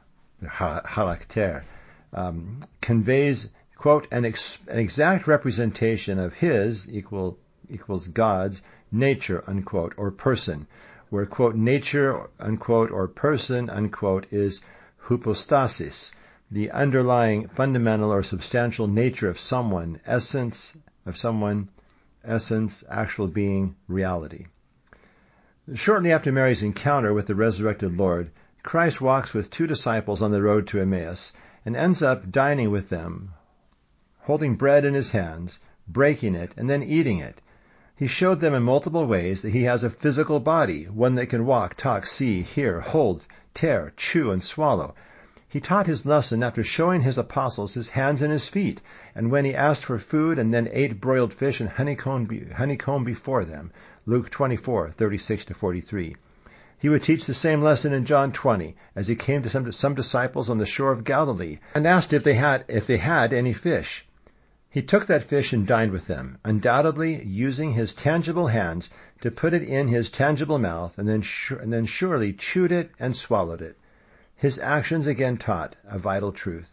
charakter, um, conveys, quote, an, ex- an exact representation of his, equal, equals God's, nature, unquote, or person, where, quote, nature, unquote, or person, unquote, is hypostasis, the underlying fundamental or substantial nature of someone, essence of someone, essence, actual being, reality. Shortly after Mary's encounter with the resurrected Lord, Christ walks with two disciples on the road to Emmaus and ends up dining with them, holding bread in his hands, breaking it, and then eating it. He showed them in multiple ways that he has a physical body, one that can walk, talk, see, hear, hold, tear, chew, and swallow. He taught his lesson after showing his apostles his hands and his feet, and when he asked for food and then ate broiled fish and honeycomb, honeycomb before them. Luke twenty-four, thirty-six to forty-three. He would teach the same lesson in John twenty, as he came to some, some disciples on the shore of Galilee, and asked if they had if they had any fish. He took that fish and dined with them, undoubtedly using his tangible hands to put it in his tangible mouth, and then, sh- and then surely chewed it and swallowed it. His actions again taught a vital truth.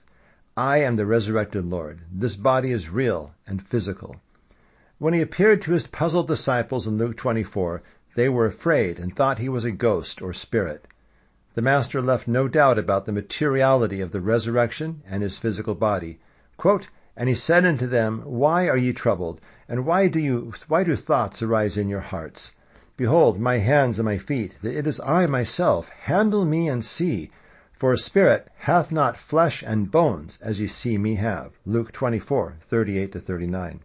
I am the resurrected Lord. This body is real and physical. When he appeared to his puzzled disciples in Luke twenty-four, they were afraid and thought he was a ghost or spirit. The Master left no doubt about the materiality of the resurrection and his physical body. Quote, "And he said unto them, Why are ye troubled? And why do you why do thoughts arise in your hearts? Behold, my hands and my feet, that it is I myself. Handle me and see. For a spirit hath not flesh and bones, as ye see me have." Luke twenty-four, thirty-eight to thirty-nine.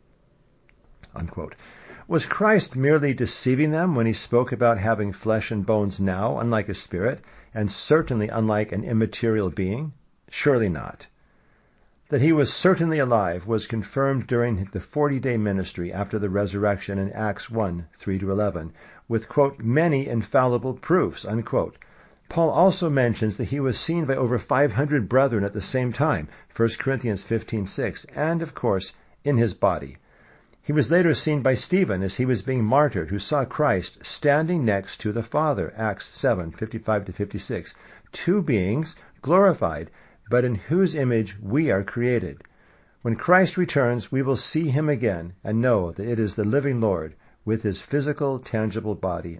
Unquote. Was Christ merely deceiving them when he spoke about having flesh and bones now, unlike a spirit, and certainly unlike an immaterial being? Surely not. That he was certainly alive was confirmed during the forty-day ministry after the resurrection in Acts one, three to eleven, with, quote, "many infallible proofs," unquote. Paul also mentions that he was seen by over five hundred brethren at the same time, First Corinthians fifteen, six, and, of course, in his body. He was later seen by Stephen as he was being martyred, who saw Christ standing next to the Father, Acts seven, fifty-five to fifty-six, two beings glorified, but in whose image we are created. When Christ returns, we will see him again and know that it is the living Lord with his physical, tangible body.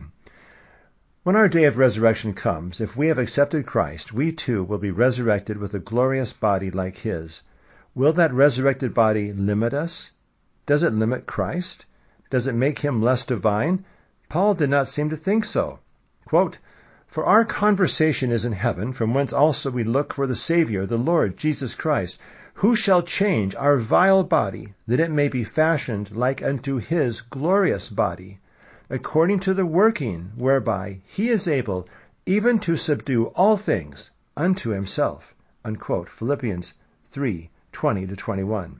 When our day of resurrection comes, if we have accepted Christ, we too will be resurrected with a glorious body like his. Will that resurrected body limit us? Does it limit Christ? Does it make him less divine? Paul did not seem to think so. Quote, "For our conversation is in heaven, from whence also we look for the Savior, the Lord Jesus Christ, who shall change our vile body, that it may be fashioned like unto his glorious body, according to the working whereby he is able even to subdue all things unto himself." Unquote. Philippians three, twenty to twenty-one.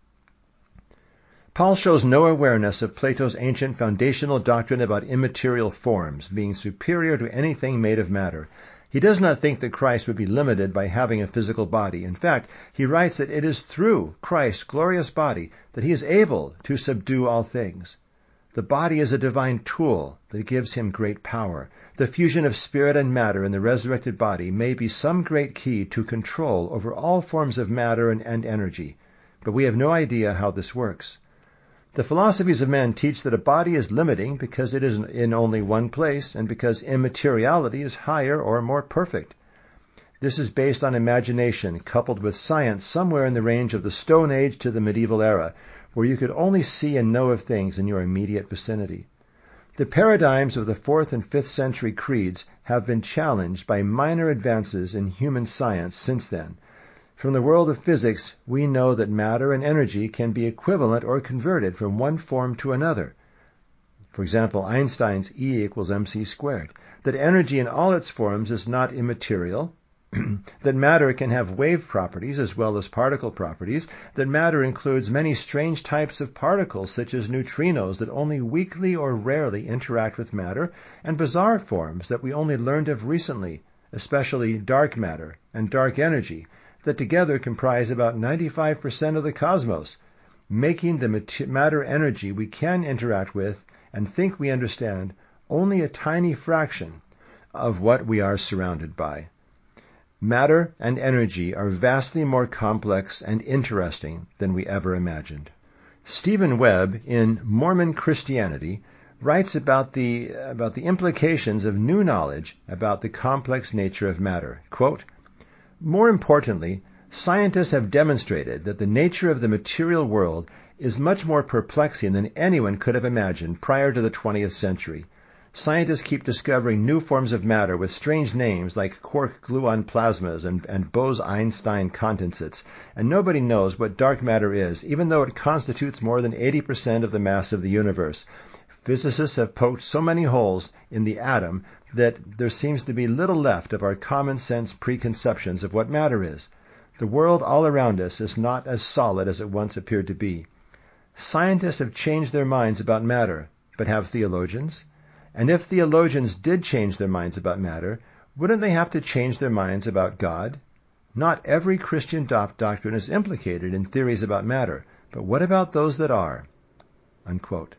Paul shows no awareness of Plato's ancient foundational doctrine about immaterial forms being superior to anything made of matter. He does not think that Christ would be limited by having a physical body. In fact, he writes that it is through Christ's glorious body that he is able to subdue all things. The body is a divine tool that gives him great power. The fusion of spirit and matter in the resurrected body may be some great key to control over all forms of matter and, and energy, but we have no idea how this works. The philosophies of men teach that a body is limiting because it is in only one place and because immateriality is higher or more perfect. This is based on imagination coupled with science somewhere in the range of the Stone Age to the medieval era, where you could only see and know of things in your immediate vicinity. The paradigms of the fourth and fifth century creeds have been challenged by minor advances in human science since then. From the world of physics, we know that matter and energy can be equivalent or converted from one form to another. For example, Einstein's E equals mc squared. That energy in all its forms is not immaterial. That matter can have wave properties as well as particle properties. That matter includes many strange types of particles, such as neutrinos that only weakly or rarely interact with matter, and bizarre forms that we only learned of recently, especially dark matter and dark energy, that together comprise about ninety-five percent of the cosmos, making the matter energy we can interact with and think we understand only a tiny fraction of what we are surrounded by. Matter and energy are vastly more complex and interesting than we ever imagined. Stephen Webb, in Mormon Christianity, writes about the, about the implications of new knowledge about the complex nature of matter. Quote, "More importantly, scientists have demonstrated that the nature of the material world is much more perplexing than anyone could have imagined prior to the twentieth century. Scientists keep discovering new forms of matter with strange names like quark-gluon plasmas and, and Bose-Einstein condensates, and nobody knows what dark matter is, even though it constitutes more than eighty percent of the mass of the universe. Physicists have poked so many holes in the atom that there seems to be little left of our common-sense preconceptions of what matter is. The world all around us is not as solid as it once appeared to be. Scientists have changed their minds about matter, but have theologians? And if theologians did change their minds about matter, wouldn't they have to change their minds about God? Not every Christian doc- doctrine is implicated in theories about matter, but what about those that are? Unquote.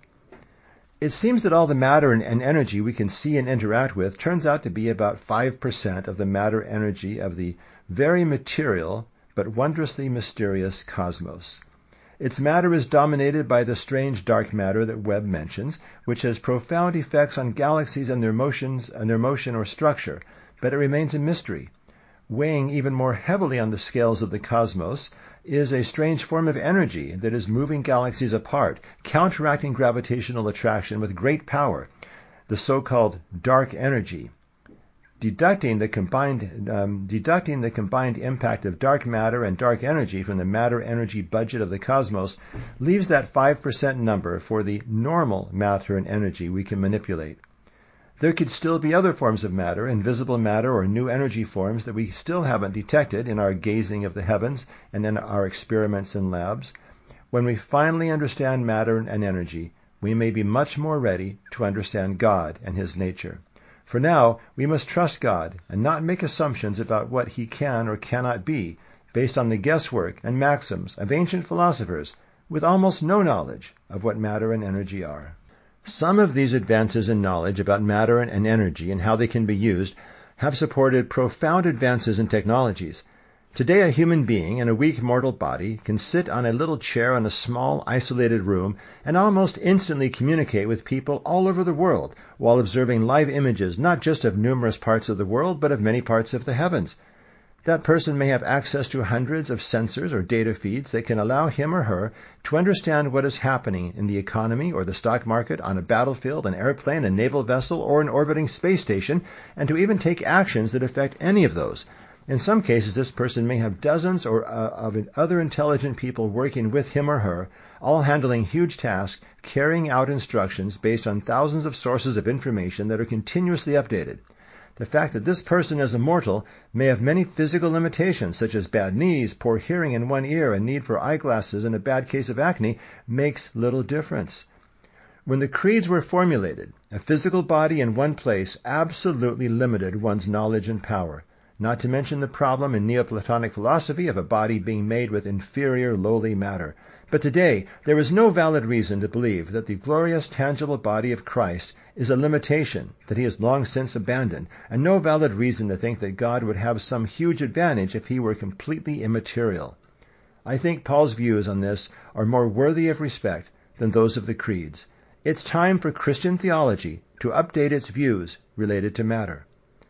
It seems that all the matter and, and energy we can see and interact with turns out to be about five percent of the matter energy of the very material but wondrously mysterious cosmos. Its matter is dominated by the strange dark matter that Webb mentions, which has profound effects on galaxies and their motions and their motion or structure, but it remains a mystery. Weighing even more heavily on the scales of the cosmos is a strange form of energy that is moving galaxies apart, counteracting gravitational attraction with great power, the so-called dark energy. Deducting the combined um, deducting the combined impact of dark matter and dark energy from the matter-energy budget of the cosmos leaves that five percent number for the normal matter and energy we can manipulate. There could still be other forms of matter, invisible matter or new energy forms that we still haven't detected in our gazing of the heavens and in our experiments in labs. When we finally understand matter and energy, we may be much more ready to understand God and His nature. For now, we must trust God and not make assumptions about what He can or cannot be based on the guesswork and maxims of ancient philosophers with almost no knowledge of what matter and energy are. Some of these advances in knowledge about matter and energy and how they can be used have supported profound advances in technologies. Today, a human being in a weak mortal body can sit on a little chair in a small, isolated room and almost instantly communicate with people all over the world while observing live images not just of numerous parts of the world, but of many parts of the heavens. That person may have access to hundreds of sensors or data feeds that can allow him or her to understand what is happening in the economy or the stock market, on a battlefield, an airplane, a naval vessel, or an orbiting space station, and to even take actions that affect any of those. In some cases, this person may have dozens or uh, of other intelligent people working with him or her, all handling huge tasks, carrying out instructions based on thousands of sources of information that are continuously updated. The fact that this person is a mortal may have many physical limitations, such as bad knees, poor hearing in one ear, a need for eyeglasses, and a bad case of acne, makes little difference. When the creeds were formulated, a physical body in one place absolutely limited one's knowledge and power. Not to mention the problem in Neoplatonic philosophy of a body being made with inferior, lowly matter. But today, there is no valid reason to believe that the glorious, tangible body of Christ is a limitation that He has long since abandoned, and no valid reason to think that God would have some huge advantage if He were completely immaterial. I think Paul's views on this are more worthy of respect than those of the creeds. It's time for Christian theology to update its views related to matter.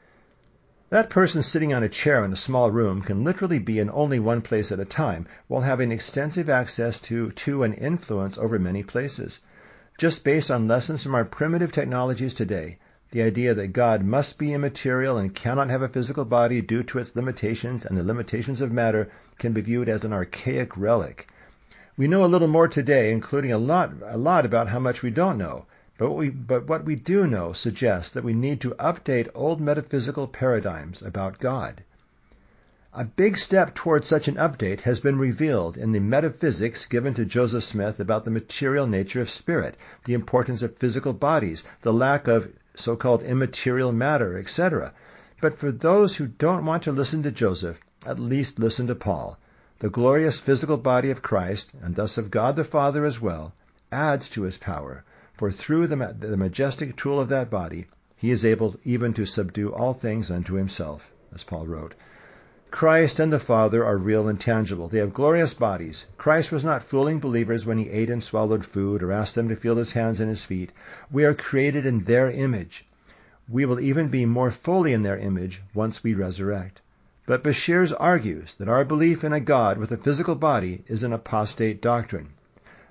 That person sitting on a chair in a small room can literally be in only one place at a time, while having extensive access to, to and influence over many places. Just based on lessons from our primitive technologies today, the idea that God must be immaterial and cannot have a physical body due to its limitations and the limitations of matter can be viewed as an archaic relic. We know a little more today, including a lot, a lot about how much we don't know. But what, we, but what we do know suggests that we need to update old metaphysical paradigms about God. A big step towards such an update has been revealed in the metaphysics given to Joseph Smith about the material nature of spirit, the importance of physical bodies, the lack of so-called immaterial matter, et cetera. But for those who don't want to listen to Joseph, at least listen to Paul. The glorious physical body of Christ, and thus of God the Father as well, adds to His power. For through the, the majestic tool of that body, He is able even to subdue all things unto Himself, as Paul wrote. Christ and the Father are real and tangible. They have glorious bodies. Christ was not fooling believers when He ate and swallowed food or asked them to feel His hands and His feet. We are created in their image. We will even be more fully in their image once we resurrect. But Beshears argues that our belief in a God with a physical body is an apostate doctrine.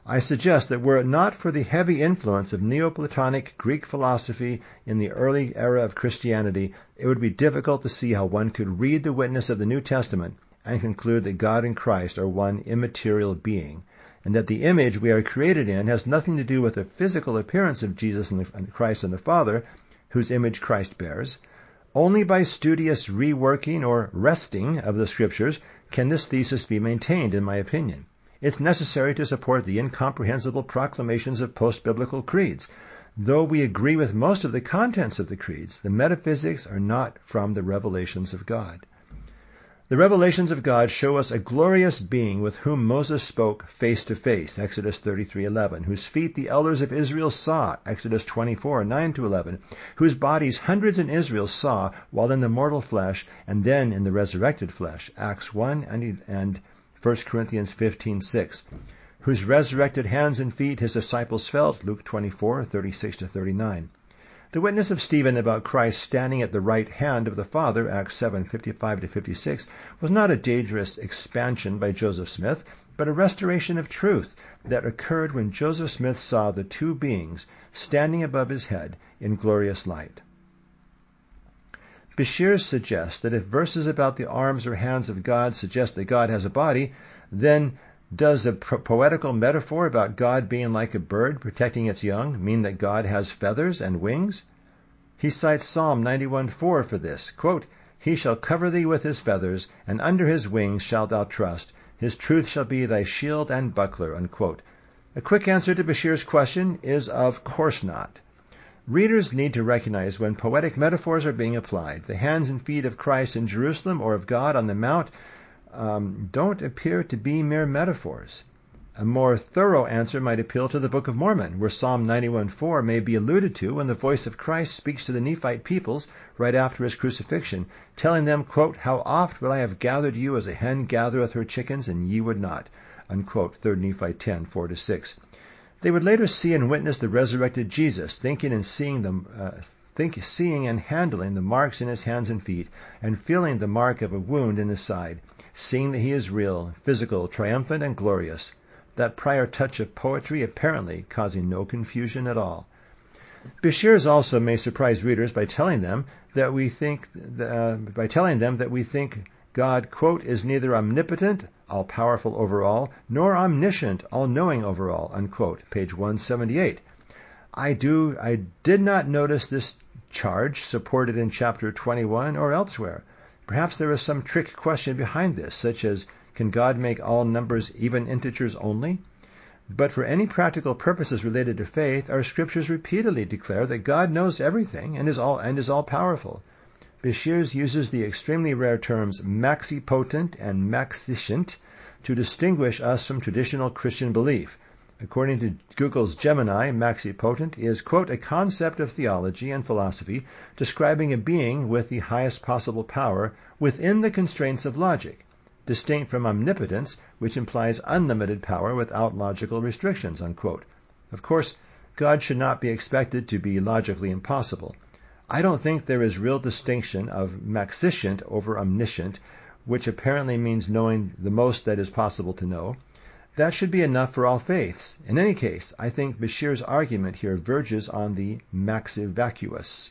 I suggest that were it not for the heavy influence of Neoplatonic Greek philosophy in the early era of Christianity, it would be difficult to see how one could read the witness of the New Testament and conclude that God and Christ are one immaterial being, and that the image we are created in has nothing to do with the physical appearance of Jesus and, the, and Christ and the Father, whose image Christ bears. Only by studious reworking or wresting of the Scriptures can this thesis be maintained, in my opinion. It's necessary to support the incomprehensible proclamations of post-biblical creeds. Though we agree with most of the contents of the creeds, the metaphysics are not from the revelations of God. The revelations of God show us a glorious being with whom Moses spoke face to face, Exodus thirty-three eleven, whose feet the elders of Israel saw, Exodus twenty-four nine to eleven, whose bodies hundreds in Israel saw while in the mortal flesh and then in the resurrected flesh, Acts one and, and First Corinthians fifteen six, whose resurrected hands and feet his disciples felt, Luke twenty-four thirty-six to thirty-nine. The witness of Stephen about Christ standing at the right hand of the Father, Acts seven fifty-five to fifty-six, was not a dangerous expansion by Joseph Smith, but a restoration of truth that occurred when Joseph Smith saw the two beings standing above his head in glorious light. Beshears suggests that if verses about the arms or hands of God suggest that God has a body, then does a poetical metaphor about God being like a bird protecting its young mean that God has feathers and wings? He cites Psalm ninety-one four for this. Quote, "He shall cover thee with his feathers, and under his wings shalt thou trust. His truth shall be thy shield and buckler." Unquote. A quick answer to Beshears' question is of course not. Readers need to recognize when poetic metaphors are being applied. The hands and feet of Christ in Jerusalem or of God on the Mount um, don't appear to be mere metaphors. A more thorough answer might appeal to the Book of Mormon, where Psalm ninety-one four may be alluded to when the voice of Christ speaks to the Nephite peoples right after his crucifixion, telling them, quote, "How oft would I have gathered you as a hen gathereth her chickens, and ye would not." Unquote, Third Nephi ten four to six. They would later see and witness the resurrected Jesus, thinking and seeing them, uh, think, seeing and handling the marks in his hands and feet, and feeling the mark of a wound in his side, seeing that he is real, physical, triumphant, and glorious. That prior touch of poetry apparently causing no confusion at all. Beshears also may surprise readers by telling them that we think, uh, by telling them that we think God, quote, "is neither omnipotent, all-powerful over all, nor omniscient, all-knowing over all," unquote, page one seventy-eight. I do, I did not notice this charge supported in chapter twenty-one or elsewhere. Perhaps there is some trick question behind this, such as, can God make all numbers even integers only? But for any practical purposes related to faith, our scriptures repeatedly declare that God knows everything and is all and is all-powerful. Beshears uses the extremely rare terms maxipotent and maxiscient to distinguish us from traditional Christian belief. According to Google's Gemini, maxipotent is, quote, "a concept of theology and philosophy describing a being with the highest possible power within the constraints of logic, distinct from omnipotence, which implies unlimited power without logical restrictions," unquote. Of course, God should not be expected to be logically impossible. I don't think there is real distinction of maxiscient over omniscient, which apparently means knowing the most that is possible to know. That should be enough for all faiths. In any case, I think Beshears' argument here verges on the maxivacuous.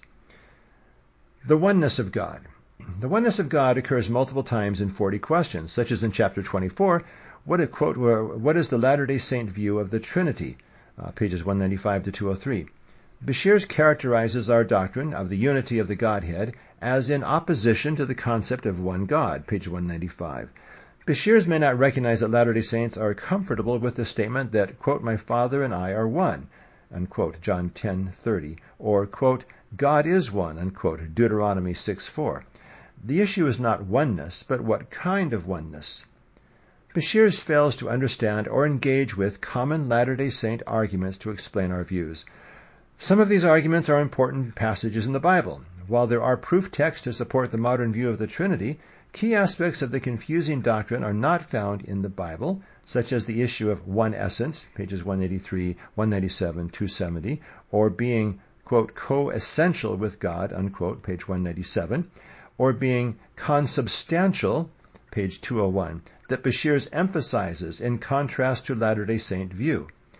The oneness of God. The oneness of God occurs multiple times in forty questions, such as in chapter twenty-four, what, a quote, what is the Latter-day Saint view of the Trinity? Uh, pages one ninety-five to two oh three. Beshears characterizes our doctrine of the unity of the Godhead as in opposition to the concept of one God, page one ninety-five. Beshears may not recognize that Latter-day Saints are comfortable with the statement that, quote, "my Father and I are one," unquote, John ten thirty, or, quote, "God is one," unquote, Deuteronomy six four. The issue is not oneness, but what kind of oneness. Beshears fails to understand or engage with common Latter-day Saint arguments to explain our views. Some of these arguments are important passages in the Bible. While there are proof texts to support the modern view of the Trinity, key aspects of the confusing doctrine are not found in the Bible, such as the issue of one essence, pages one eighty-three, one ninety-seven, two seventy, or being, quote, co-essential with God, unquote, page one ninety-seven, or being consubstantial, page two oh one, that Beshears emphasizes in contrast to Latter-day Saint view.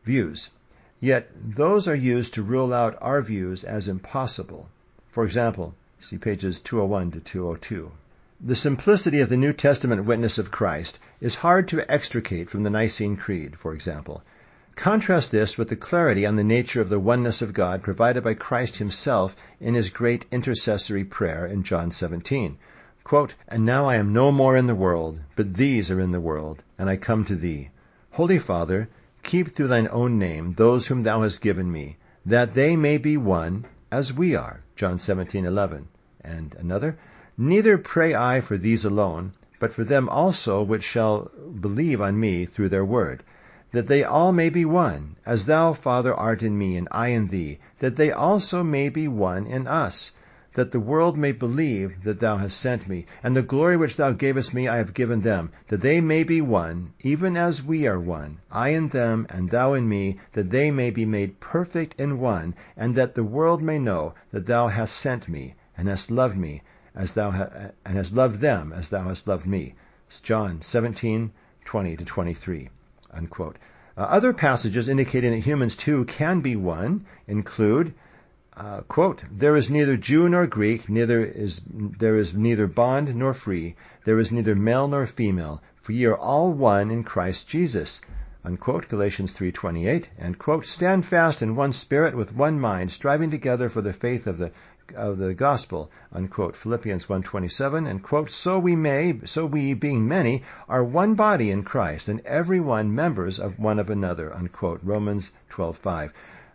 views. Yet those are used to rule out our views as impossible. For example, see pages two oh one to two oh two. The simplicity of the New Testament witness of Christ is hard to extricate from the Nicene Creed, for example. Contrast this with the clarity on the nature of the oneness of God provided by Christ himself in his great intercessory prayer in John seventeen. Quote, "And now I am no more in the world, but these are in the world, and I come to thee. Holy Father, keep through thine own name those whom thou hast given me, that they may be one as we are." John seventeen eleven. And another, "Neither pray I for these alone, but for them also which shall believe on me through their word, that they all may be one, as thou, Father, art in me, and I in thee, that they also may be one in us, that the world may believe that thou hast sent me, and the glory which thou gavest me I have given them, that they may be one, even as we are one, I in them, and thou in me, that they may be made perfect in one, and that the world may know that thou hast sent me, and hast loved me, as thou ha- and hast loved them as thou hast loved me." It's John seventeen twenty to twenty-three. Unquote. Uh, other passages indicating that humans too can be one include, uh, quote, "There is neither Jew nor Greek, neither is there is neither bond nor free, there is neither male nor female, for ye are all one in Christ Jesus." Unquote. Galatians three twenty-eight. And quote, "Stand fast in one spirit with one mind, striving together for the faith of the of the gospel." Unquote. Philippians one twenty-seven. And quote, "So we may, so we, being many, are one body in Christ, and every one members of one of another." Unquote. Romans twelve five.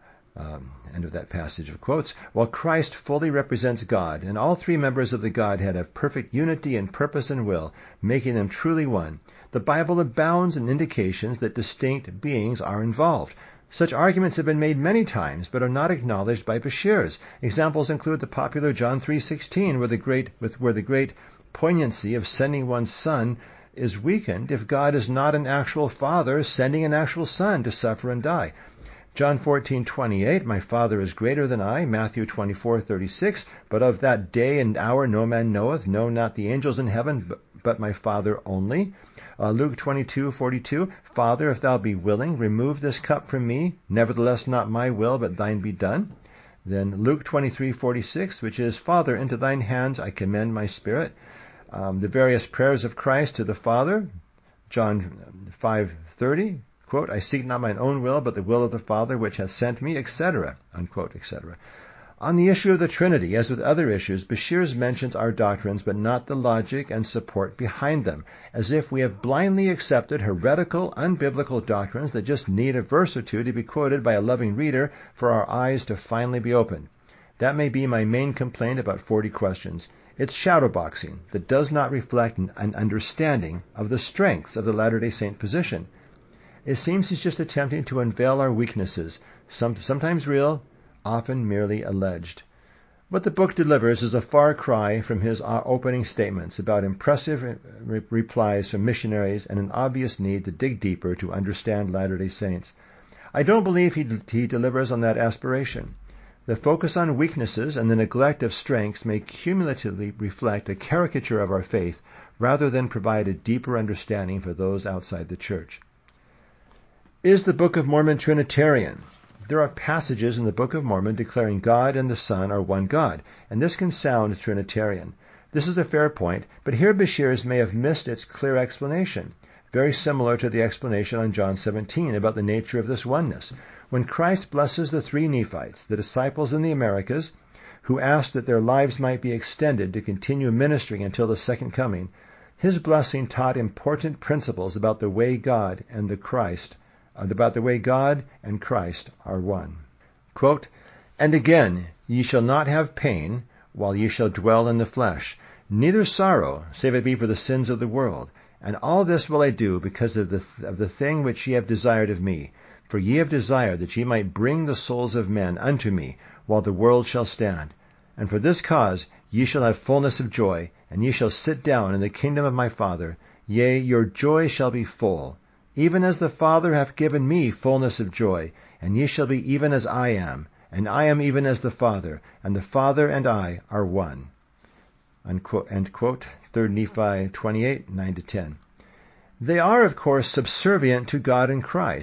Um, end of that passage of quotes. While Christ fully represents God, and all three members of the Godhead have perfect unity in purpose and will, making them truly one, the Bible abounds in indications that distinct beings are involved. Such arguments have been made many times, but are not acknowledged by Bashirs. Examples include the popular John three sixteen, where the great, with, where the great poignancy of sending one's son is weakened if God is not an actual father sending an actual son to suffer and die. John fourteen twenty-eight, "My Father is greater than I." Matthew twenty-four thirty-six, "But of that day and hour no man knoweth, no, not the angels in heaven, but, but my Father only." Uh, Luke twenty-two forty-two, "Father, if thou be willing, remove this cup from me. Nevertheless, not my will, but thine be done." Then Luke twenty-three forty-six, which is, "Father, into thine hands I commend my spirit." Um, the various prayers of Christ to the Father, John five thirty, quote, "I seek not mine own will, but the will of the Father which hath sent me," et cetera, unquote, et cetera. On the issue of the Trinity, as with other issues, Bashirs mentions our doctrines, but not the logic and support behind them, as if we have blindly accepted heretical, unbiblical doctrines that just need a verse or two to be quoted by a loving reader for our eyes to finally be opened. That may be my main complaint about forty questions. It's shadowboxing that does not reflect an, an understanding of the strengths of the Latter-day Saint position. It seems he's just attempting to unveil our weaknesses, some, sometimes real, often merely alleged. What the book delivers is a far cry from his opening statements about impressive re- replies from missionaries and an obvious need to dig deeper to understand Latter-day Saints. I don't believe he, he delivers on that aspiration. The focus on weaknesses and the neglect of strengths may cumulatively reflect a caricature of our faith rather than provide a deeper understanding for those outside the Church. Is the Book of Mormon Trinitarian? There are passages in the Book of Mormon declaring God and the Son are one God, and this can sound Trinitarian. This is a fair point, but here Bashirs may have missed its clear explanation, very similar to the explanation on John seventeen about the nature of this oneness. When Christ blesses the three Nephites, the disciples in the Americas, who asked that their lives might be extended to continue ministering until the second coming, his blessing taught important principles about the way God and the Christ about the way God and Christ are one. Quote, "And again, ye shall not have pain, while ye shall dwell in the flesh, neither sorrow, save it be for the sins of the world. And all this will I do because of the, of the thing which ye have desired of me. For ye have desired that ye might bring the souls of men unto me, while the world shall stand. And for this cause ye shall have fullness of joy, and ye shall sit down in the kingdom of my Father. Yea, your joy shall be full. Even as the Father hath given me fullness of joy, and ye shall be even as I am, and I am even as the Father, and the Father and I are one." Unquote, end quote. Third Nephi twenty-eight, nine to ten. They are, of course, subservient to God and Christ.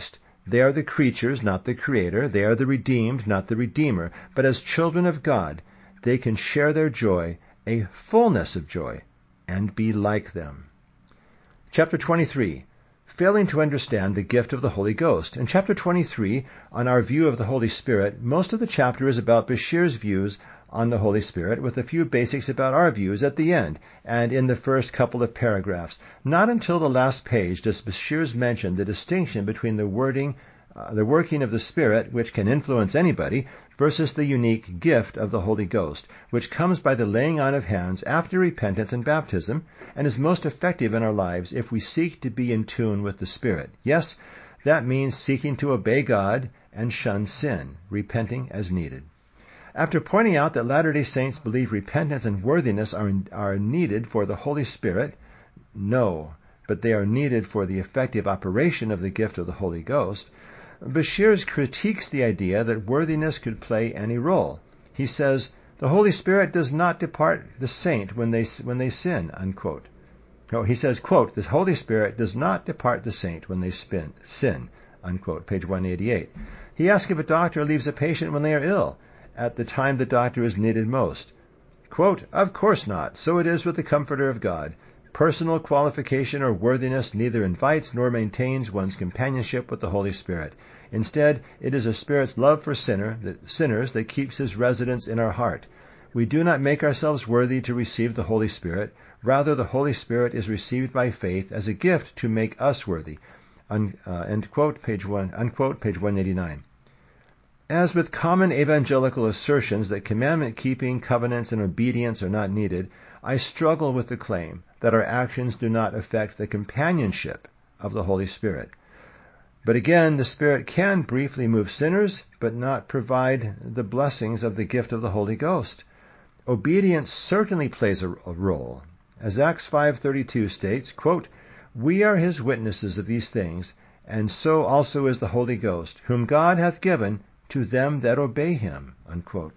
They are the creatures, not the Creator. They are the redeemed, not the Redeemer. But as children of God, they can share their joy, a fullness of joy, and be like them. Chapter twenty-three. Failing to understand the gift of the Holy Ghost. In chapter twenty-three, on our view of the Holy Spirit, most of the chapter is about Bashir's views on the Holy Spirit, with a few basics about our views at the end and in the first couple of paragraphs. Not until the last page does Bashir's mention the distinction between the wording, uh, the working of the Spirit, which can influence anybody, versus the unique gift of the Holy Ghost, which comes by the laying on of hands after repentance and baptism, and is most effective in our lives if we seek to be in tune with the Spirit. Yes, that means seeking to obey God and shun sin, repenting as needed. After pointing out that Latter-day Saints believe repentance and worthiness are, are needed for the Holy Spirit, no, but they are needed for the effective operation of the gift of the Holy Ghost, Bashir critiques the idea that worthiness could play any role. He says, the Holy Spirit does not depart the saint when they when they sin, unquote. No, he says, quote, the Holy Spirit does not depart the saint when they spin, sin, unquote, page one eighty-eight. He asks if a doctor leaves a patient when they are ill, at the time the doctor is needed most. Quote, of course not. So it is with the Comforter of God. Personal qualification or worthiness neither invites nor maintains one's companionship with the Holy Spirit. Instead, it is a Spirit's love for sinner, that, sinners that keeps his residence in our heart. We do not make ourselves worthy to receive the Holy Spirit. Rather, the Holy Spirit is received by faith as a gift to make us worthy. Un, uh, end quote, page one, unquote, page one eighty-nine. As with common evangelical assertions that commandment-keeping, covenants, and obedience are not needed, I struggle with the claim that our actions do not affect the companionship of the Holy Spirit. But again, the Spirit can briefly move sinners, but not provide the blessings of the gift of the Holy Ghost. Obedience certainly plays a, a role. As Acts five thirty-two states, quote, we are his witnesses of these things, and so also is the Holy Ghost, whom God hath given to them that obey him, unquote.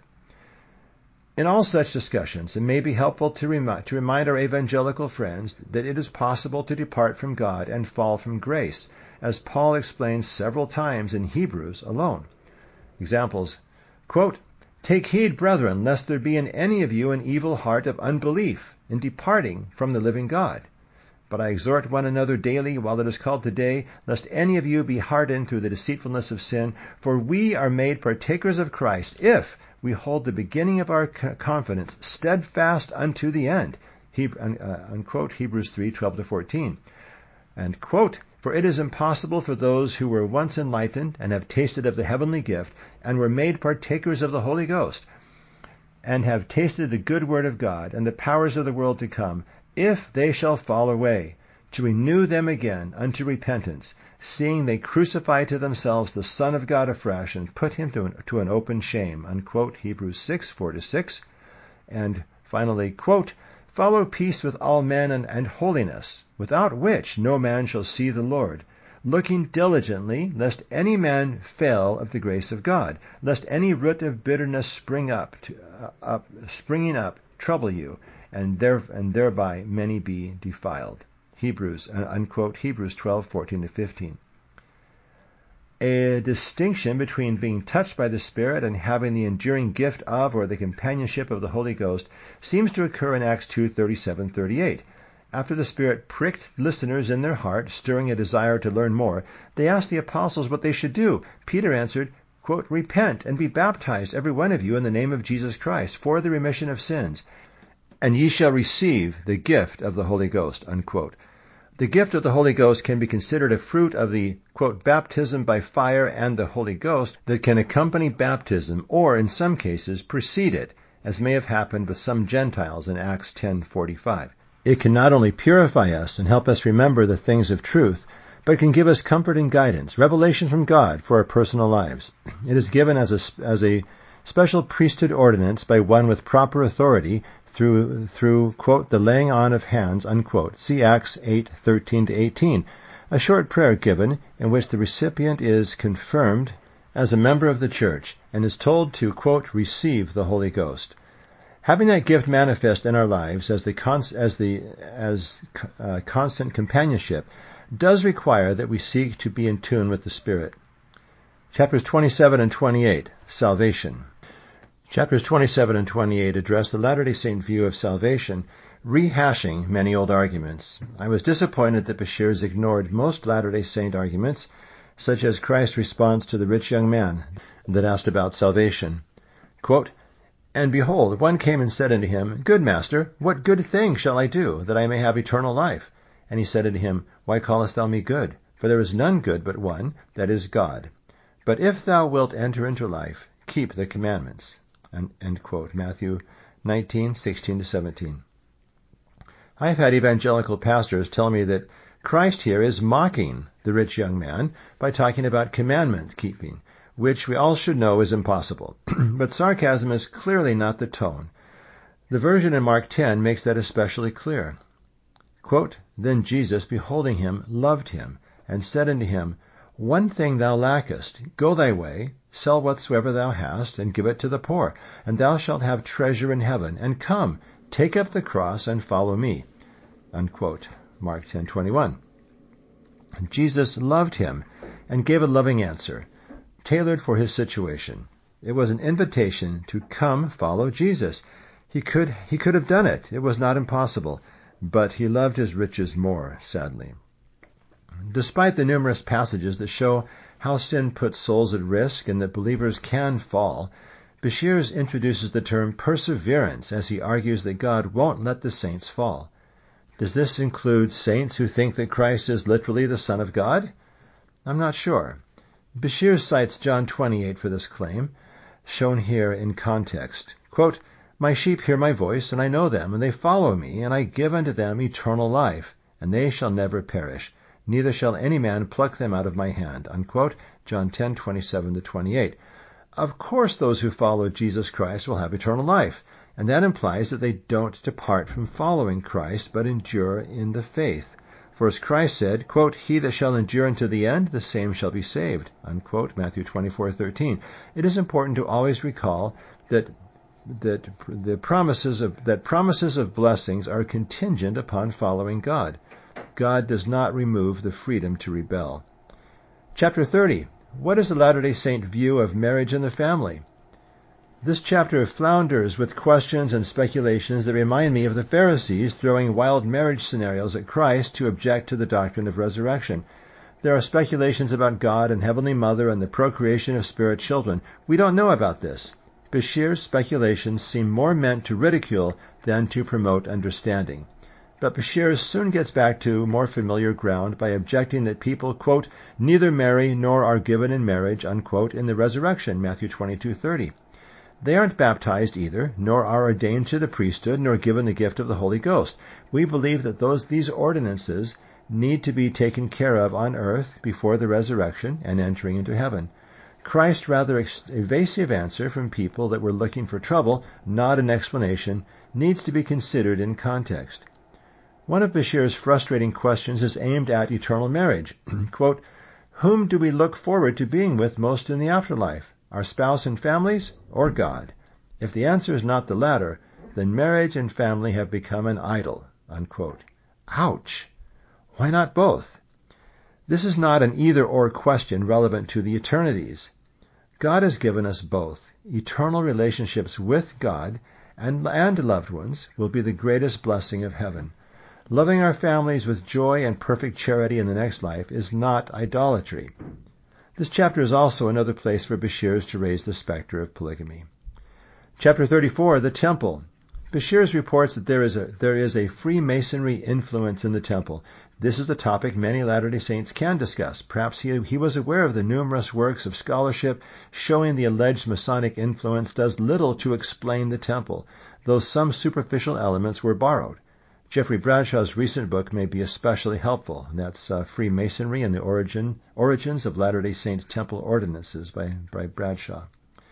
In all such discussions, it may be helpful to, remi- to remind our evangelical friends that it is possible to depart from God and fall from grace, as Paul explains several times in Hebrews alone. Examples, quote, take heed, brethren, lest there be in any of you an evil heart of unbelief in departing from the living God. But I exhort one another daily while it is called today, lest any of you be hardened through the deceitfulness of sin. For we are made partakers of Christ, if we hold the beginning of our confidence steadfast unto the end. He, uh, unquote, Hebrews three twelve to fourteen. And quote, for it is impossible for those who were once enlightened and have tasted of the heavenly gift and were made partakers of the Holy Ghost and have tasted the good word of God and the powers of the world to come, if they shall fall away, to renew them again unto repentance, seeing they crucify to themselves the Son of God afresh and put him to an, to an open shame, unquote, Hebrews six four to six. And finally, quote, follow peace with all men and, and holiness, without which no man shall see the Lord, looking diligently, lest any man fail of the grace of God, lest any root of bitterness spring up, to, uh, up springing up, trouble you, and there and thereby many be defiled. Hebrews, uh, unquote, Hebrews twelve fourteen to fifteen. A distinction between being touched by the Spirit and having the enduring gift of or the companionship of the Holy Ghost seems to occur in Acts two thirty-seven to thirty-eight. After the Spirit pricked listeners in their heart, stirring a desire to learn more, they asked the apostles what they should do. Peter answered, quote, repent and be baptized, every one of you, in the name of Jesus Christ, for the remission of sins, and ye shall receive the gift of the Holy Ghost, unquote. The gift of the Holy Ghost can be considered a fruit of the, quote, baptism by fire and the Holy Ghost that can accompany baptism or, in some cases, precede it, as may have happened with some Gentiles in Acts ten forty-five. It can not only purify us and help us remember the things of truth, but can give us comfort and guidance, revelation from God for our personal lives. It is given as a, as a special priesthood ordinance by one with proper authority through, through, quote, the laying on of hands, unquote. See Acts eight thirteen to eighteen, a short prayer given in which the recipient is confirmed as a member of the church and is told to, quote, receive the Holy Ghost. Having that gift manifest in our lives as the const, as the as uh, constant companionship does require that we seek to be in tune with the Spirit. Chapters twenty-seven and twenty-eight, Salvation. Chapters twenty-seven and twenty-eight address the Latter-day Saint view of salvation, rehashing many old arguments. I was disappointed that Beshears ignored most Latter-day Saint arguments, such as Christ's response to the rich young man that asked about salvation. Quote, "And behold, one came and said unto him, Good master, what good thing shall I do, that I may have eternal life? And he said unto him, Why callest thou me good? For there is none good but one, that is God. But if thou wilt enter into life, keep the commandments." End quote. Matthew nineteen, sixteen to seventeen. I have had evangelical pastors tell me that Christ here is mocking the rich young man by talking about commandment keeping, which we all should know is impossible. But sarcasm is clearly not the tone. The version in Mark ten makes that especially clear. Quote, "Then Jesus, beholding him, loved him, and said unto him, One thing thou lackest. Go thy way, sell whatsoever thou hast, and give it to the poor, and thou shalt have treasure in heaven. And come, take up the cross, and follow me." Unquote. Mark ten twenty-one. Jesus loved him and gave a loving answer, tailored for his situation. It was an invitation to come follow Jesus. He could, he could have done it. It was not impossible. But he loved his riches more, sadly. Despite the numerous passages that show how sin puts souls at risk and that believers can fall, Beshears introduces the term perseverance as he argues that God won't let the saints fall. Does this include saints who think that Christ is literally the Son of God? I'm not sure. Beshears cites John twenty-eight for this claim, shown here in context. Quote, "My sheep hear my voice, and I know them, and they follow me, and I give unto them eternal life, and they shall never perish. Neither shall any man pluck them out of my hand." Unquote. John ten, twenty-seven to twenty-eight. Of course those who follow Jesus Christ will have eternal life, and that implies that they don't depart from following Christ, but endure in the faith. For as Christ said, quote, "He that shall endure unto the end, the same shall be saved." Unquote. Matthew twenty-four thirteen. It is important to always recall that that the promises of that promises of blessings are contingent upon following God. God does not remove the freedom to rebel. Chapter thirty. What is the Latter-day Saint view of marriage and the family? This chapter flounders with questions and speculations that remind me of the Pharisees throwing wild marriage scenarios at Christ to object to the doctrine of resurrection. There are speculations about God and Heavenly Mother and the procreation of spirit children. We don't know about this. Beshears' speculations seem more meant to ridicule than to promote understanding. But Beshears soon gets back to more familiar ground by objecting that people, quote, "neither marry nor are given in marriage," unquote, in the resurrection, Matthew twenty-two thirty. They aren't baptized either, nor are ordained to the priesthood, nor given the gift of the Holy Ghost. We believe that those these ordinances need to be taken care of on earth before the resurrection and entering into heaven. Christ's rather evasive answer from people that were looking for trouble, not an explanation, needs to be considered in context. One of Beshears' frustrating questions is aimed at eternal marriage. Quote, "Whom do we look forward to being with most in the afterlife? Our spouse and families, or God? If the answer is not the latter, then marriage and family have become an idol." Unquote. Ouch! Why not both? This is not an either-or question relevant to the eternities. God has given us both. Eternal relationships with God and, and loved ones will be the greatest blessing of heaven. Loving our families with joy and perfect charity in the next life is not idolatry. This chapter is also another place for Beshears to raise the specter of polygamy. Chapter thirty-four, the Temple. Beshears reports that there is a there is a Freemasonry influence in the temple. This is a topic many Latter-day Saints can discuss. Perhaps he, he was aware of the numerous works of scholarship showing the alleged Masonic influence does little to explain the temple, though some superficial elements were borrowed. Jeffrey Bradshaw's recent book may be especially helpful. That's uh, Freemasonry and the Origin Origins of Latter-day Saint Temple Ordinances by, by Bradshaw.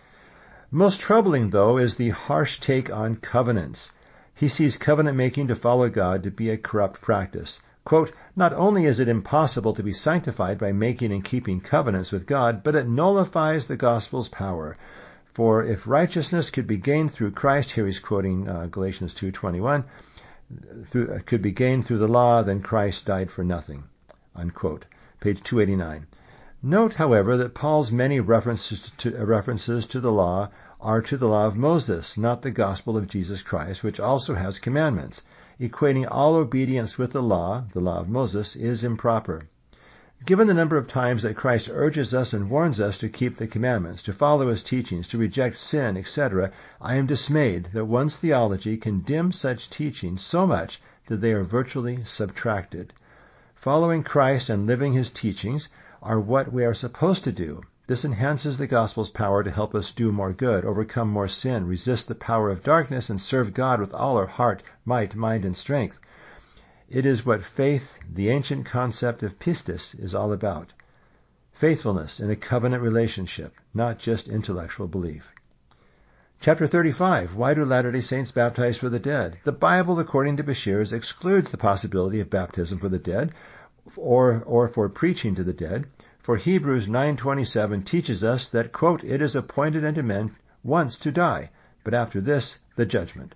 Most troubling, though, is the harsh take on covenants. He sees covenant-making to follow God to be a corrupt practice. Quote, "Not only is it impossible to be sanctified by making and keeping covenants with God, but it nullifies the gospel's power. For if righteousness could be gained through Christ," here he's quoting uh, Galatians two twenty-one, through, uh, "could be gained through the law, then Christ died for nothing." Unquote. Page two eighty-nine. Note, however, that Paul's many references to, references to the law are to the law of Moses, not the gospel of Jesus Christ, which also has commandments. Equating all obedience with the law, the law of Moses, is improper. Given the number of times that Christ urges us and warns us to keep the commandments, to follow his teachings, to reject sin, et cetera, I am dismayed that one's theology can dim such teachings so much that they are virtually subtracted. Following Christ and living his teachings are what we are supposed to do. This enhances the gospel's power to help us do more good, overcome more sin, resist the power of darkness, and serve God with all our heart, might, mind, and strength. It is what faith, the ancient concept of pistis, is all about. Faithfulness in a covenant relationship, not just intellectual belief. Chapter thirty-five. Why do Latter-day Saints baptize for the dead? The Bible, according to Beshears, excludes the possibility of baptism for the dead or, or for preaching to the dead. For Hebrews nine twenty-seven teaches us that, quote, it is appointed unto men once to die, but after this, the judgment.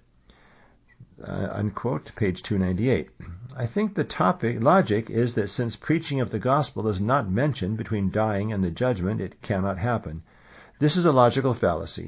Uh, unquote, page two ninety-eight. I think the topic logic is that since preaching of the gospel is not mentioned between dying and the judgment, it cannot happen. This is a logical fallacy.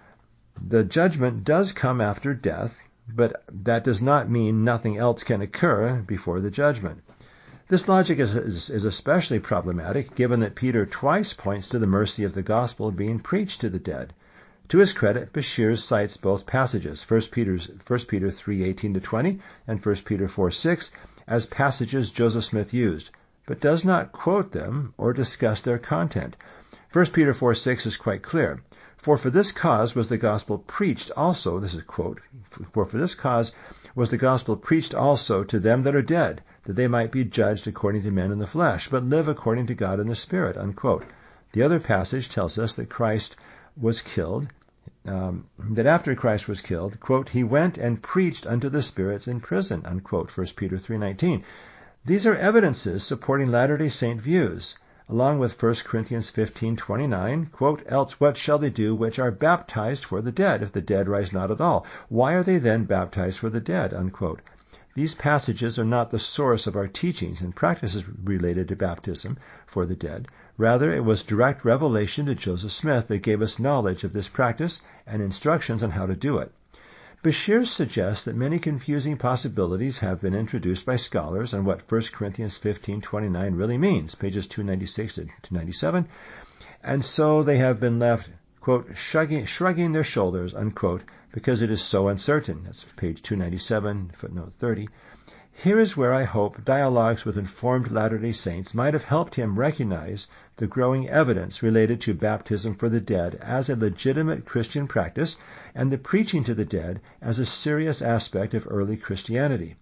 The judgment does come after death, but that does not mean nothing else can occur before the judgment. This logic is, is, is especially problematic given that Peter twice points to the mercy of the gospel being preached to the dead. To his credit, Beshears cites both passages, First Peter three eighteen to twenty and First Peter four six, as passages Joseph Smith used, but does not quote them or discuss their content. First Peter four six is quite clear. For for this cause was the gospel preached also, this is a quote, for for this cause was the gospel preached also to them that are dead, that they might be judged according to men in the flesh, but live according to God in the Spirit, unquote. The other passage tells us that Christ was killed, um, that after Christ was killed, quote, he went and preached unto the spirits in prison, unquote, First Peter three nineteen. These are evidences supporting Latter-day Saint views, along with First Corinthians fifteen twenty-nine, quote, else what shall they do which are baptized for the dead, if the dead rise not at all? Why are they then baptized for the dead, unquote? These passages are not the source of our teachings and practices related to baptism for the dead. Rather, it was direct revelation to Joseph Smith that gave us knowledge of this practice and instructions on how to do it. Beshears suggests that many confusing possibilities have been introduced by scholars on what First Corinthians fifteen twenty-nine really means, pages two ninety-six to two ninety-seven, and so they have been left, quote, shrugging, shrugging their shoulders, unquote, because it is so uncertain. That's page two ninety-seven, footnote thirty. Here is where I hope dialogues with informed Latter-day Saints might have helped him recognize the growing evidence related to baptism for the dead as a legitimate Christian practice and the preaching to the dead as a serious aspect of early Christianity.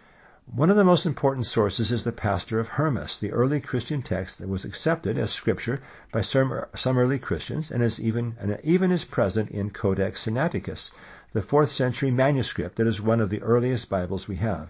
One of the most important sources is the Pastor of Hermas, the early Christian text that was accepted as scripture by some, some early Christians and is even, and even is present in Codex Sinaiticus, the fourth century manuscript that is one of the earliest Bibles we have.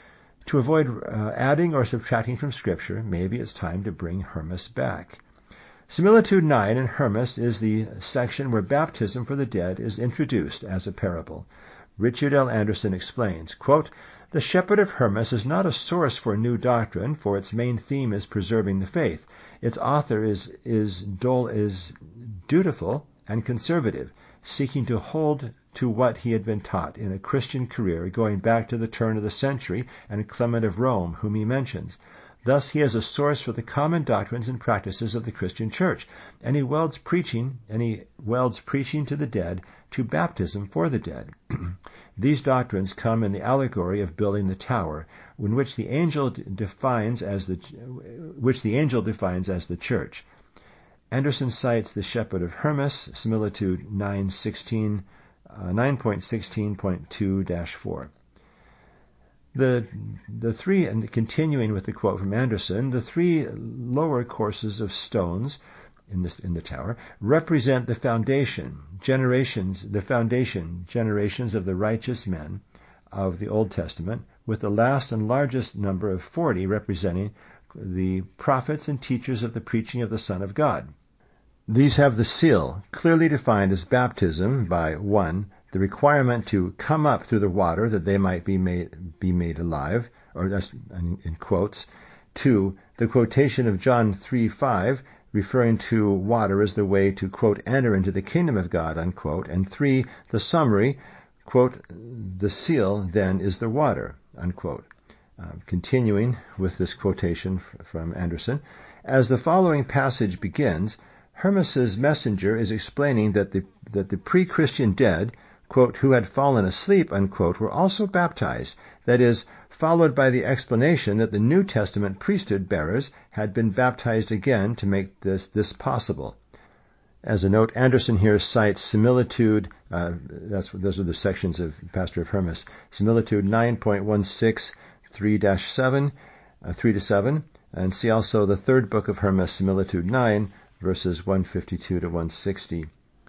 To avoid uh, adding or subtracting from Scripture, maybe it's time to bring Hermas back. Similitude nine in Hermas is the section where baptism for the dead is introduced as a parable. Richard L. Anderson explains, quote, the Shepherd of Hermas is not a source for new doctrine, for its main theme is preserving the faith. Its author is, is, dole, is dutiful and conservative, seeking to hold to what he had been taught in a Christian career going back to the turn of the century and Clement of Rome, whom he mentions. Thus he is a source for the common doctrines and practices of the Christian Church, and he welds preaching, and he welds preaching to the dead to baptism for the dead. These doctrines come in the allegory of building the tower, in which the angel defines as the which the angel defines as the church. Anderson cites the Shepherd of Hermas, Similitude nine sixteen. Uh, nine point sixteen point two dash four. The the three, and continuing with the quote from Anderson, the three lower courses of stones in this in the tower represent the foundation generations, the foundation generations of the righteous men of the Old Testament, with the last and largest number of forty representing the prophets and teachers of the preaching of the Son of God. These have the seal, clearly defined as baptism by, one, the requirement to come up through the water that they might be made be made alive, or that's in, in quotes. Two, the quotation of John three five, referring to water as the way to, quote, enter into the kingdom of God, unquote. And three, the summary, quote, the seal then is the water, unquote. Uh, continuing with this quotation f- from Anderson, as the following passage begins, Hermas's messenger is explaining that the that the pre-Christian dead, quote, who had fallen asleep, unquote, were also baptized. That is, followed by the explanation that the New Testament priesthood bearers had been baptized again to make this this possible. As a note, Anderson here cites similitude. Uh, that's those are the sections of Pastor of Hermas. Similitude nine point one six. three to seven, uh, three to seven, and see also the third book of Hermas, Similitude nine, verses one fifty-two to one sixty.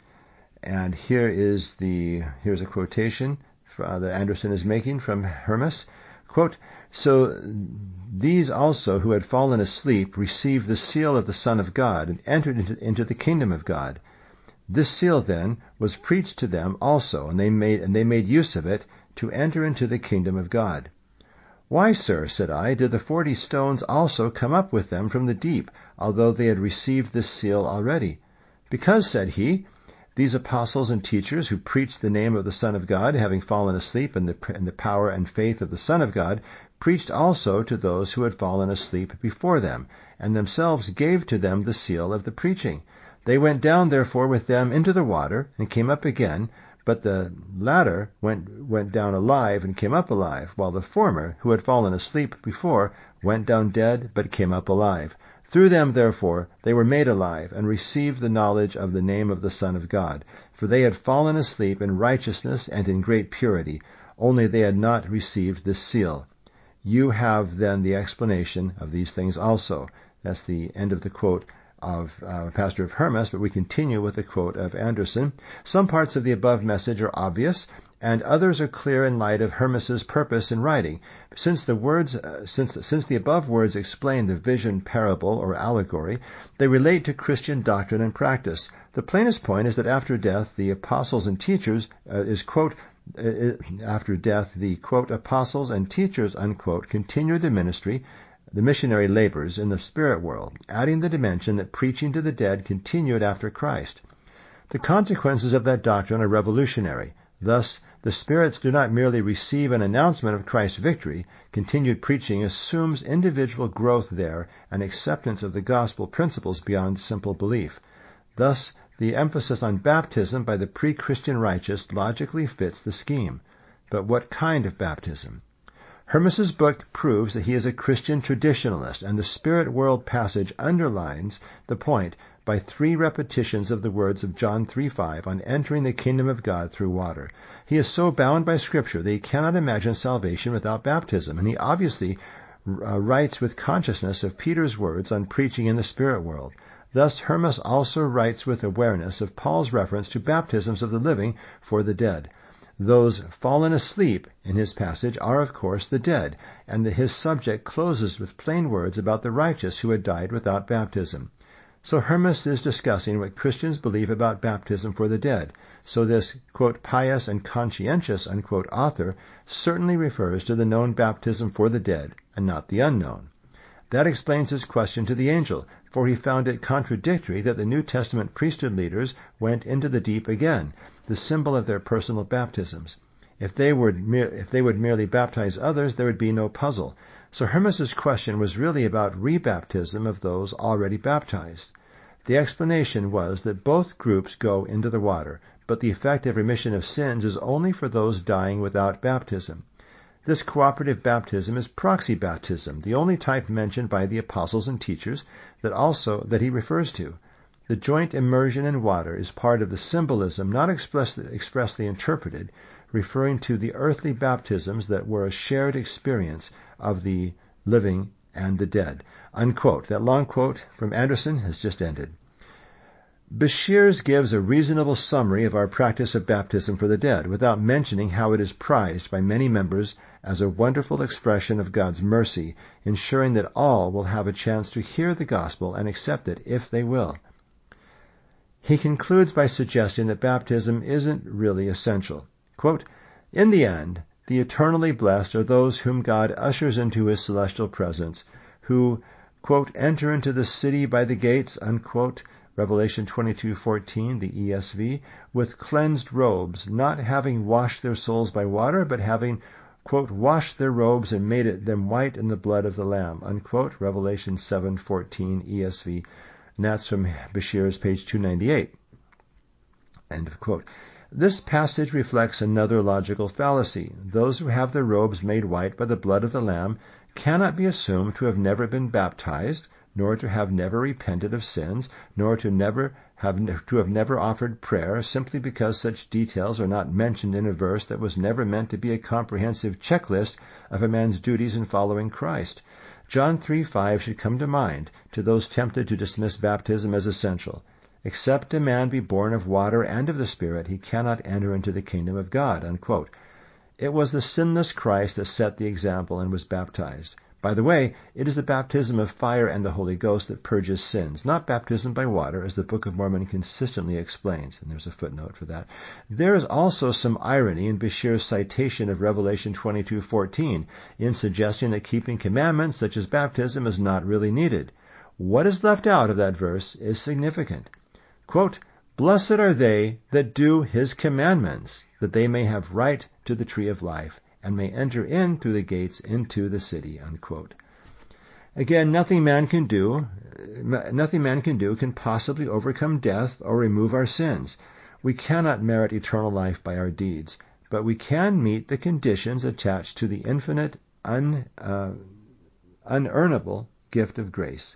And here is the here's a quotation uh, that Anderson is making from Hermas. Quote, so these also who had fallen asleep received the seal of the Son of God and entered into, into the kingdom of God. This seal then was preached to them also, and they made and they made use of it to enter into the kingdom of God. Why, sir, said I, did the forty stones also come up with them from the deep, although they had received this seal already? Because, said he, these apostles and teachers who preached the name of the Son of God, having fallen asleep in the, in the power and faith of the Son of God, preached also to those who had fallen asleep before them, and themselves gave to them the seal of the preaching. They went down therefore with them into the water, and came up again, but the latter went went down alive and came up alive, while the former, who had fallen asleep before, went down dead, but came up alive. Through them, therefore, they were made alive, and received the knowledge of the name of the Son of God. For they had fallen asleep in righteousness and in great purity, only they had not received this seal. You have then the explanation of these things also. That's the end of the quote of uh, Pastor of Hermas, but we continue with the quote of Anderson. Some parts of the above message are obvious, and others are clear in light of Hermas's purpose in writing. Since the words, uh, since since the above words explain the vision, parable, or allegory, they relate to Christian doctrine and practice. The plainest point is that after death, the apostles and teachers uh, is quote. Uh, after death, the quote apostles and teachers unquote continued the ministry. The missionary labors in the spirit world, adding the dimension that preaching to the dead continued after Christ. The consequences of that doctrine are revolutionary. Thus, the spirits do not merely receive an announcement of Christ's victory. Continued preaching assumes individual growth there and acceptance of the gospel principles beyond simple belief. Thus, the emphasis on baptism by the pre-Christian righteous logically fits the scheme. But what kind of baptism? Hermas's book proves that he is a Christian traditionalist, and the spirit world passage underlines the point by three repetitions of the words of John three five on entering the kingdom of God through water. He is so bound by Scripture that he cannot imagine salvation without baptism, and he obviously uh, writes with consciousness of Peter's words on preaching in the spirit world. Thus, Hermas also writes with awareness of Paul's reference to baptisms of the living for the dead. Those fallen asleep in his passage are, of course, the dead, and the, his subject closes with plain words about the righteous who had died without baptism. So Hermas is discussing what Christians believe about baptism for the dead. So this, quote, pious and conscientious, unquote, author certainly refers to the known baptism for the dead and not the unknown. That explains his question to the angel, for he found it contradictory that the New Testament priesthood leaders went into the deep again, the symbol of their personal baptisms. If they would, mer- if they would merely baptize others, there would be no puzzle. So Hermas's question was really about rebaptism of those already baptized. The explanation was that both groups go into the water, but the effective remission of sins is only for those dying without baptism. This cooperative baptism is proxy baptism, the only type mentioned by the apostles and teachers that also that he refers to. The joint immersion in water is part of the symbolism not expressly, expressly interpreted, referring to the earthly baptisms that were a shared experience of the living and the dead. Unquote. That long quote from Anderson has just ended. Beshears gives a reasonable summary of our practice of baptism for the dead, without mentioning how it is prized by many members as a wonderful expression of God's mercy, ensuring that all will have a chance to hear the gospel and accept it if they will. He concludes by suggesting that baptism isn't really essential. Quote, in the end, the eternally blessed are those whom God ushers into his celestial presence, who quote, enter into the city by the gates, unquote, Revelation twenty-two fourteen, the E S V, with cleansed robes, not having washed their souls by water, but having, quote, washed their robes and made it them white in the blood of the Lamb, unquote, Revelation seven fourteen, E S V, and that's from Bashir's page two ninety-eight, end of quote. This passage reflects another logical fallacy. Those who have their robes made white by the blood of the Lamb cannot be assumed to have never been baptized, nor to have never repented of sins, nor to never have to have never offered prayer, simply because such details are not mentioned in a verse that was never meant to be a comprehensive checklist of a man's duties in following Christ. John three five should come to mind to those tempted to dismiss baptism as essential. Except a man be born of water and of the Spirit, he cannot enter into the kingdom of God, unquote. It was the sinless Christ that set the example and was baptized. By the way, it is the baptism of fire and the Holy Ghost that purges sins, not baptism by water, as the Book of Mormon consistently explains, and there's a footnote for that. There is also some irony in Bashir's citation of Revelation twenty-two fourteen in suggesting that keeping commandments such as baptism is not really needed. What is left out of that verse is significant. Quote, blessed are they that do his commandments, that they may have right to the tree of life, and may enter in through the gates into the city, unquote. Again, nothing man can do, nothing man can do can possibly overcome death or remove our sins. We cannot merit eternal life by our deeds, but we can meet the conditions attached to the infinite, un, uh, unearnable gift of grace.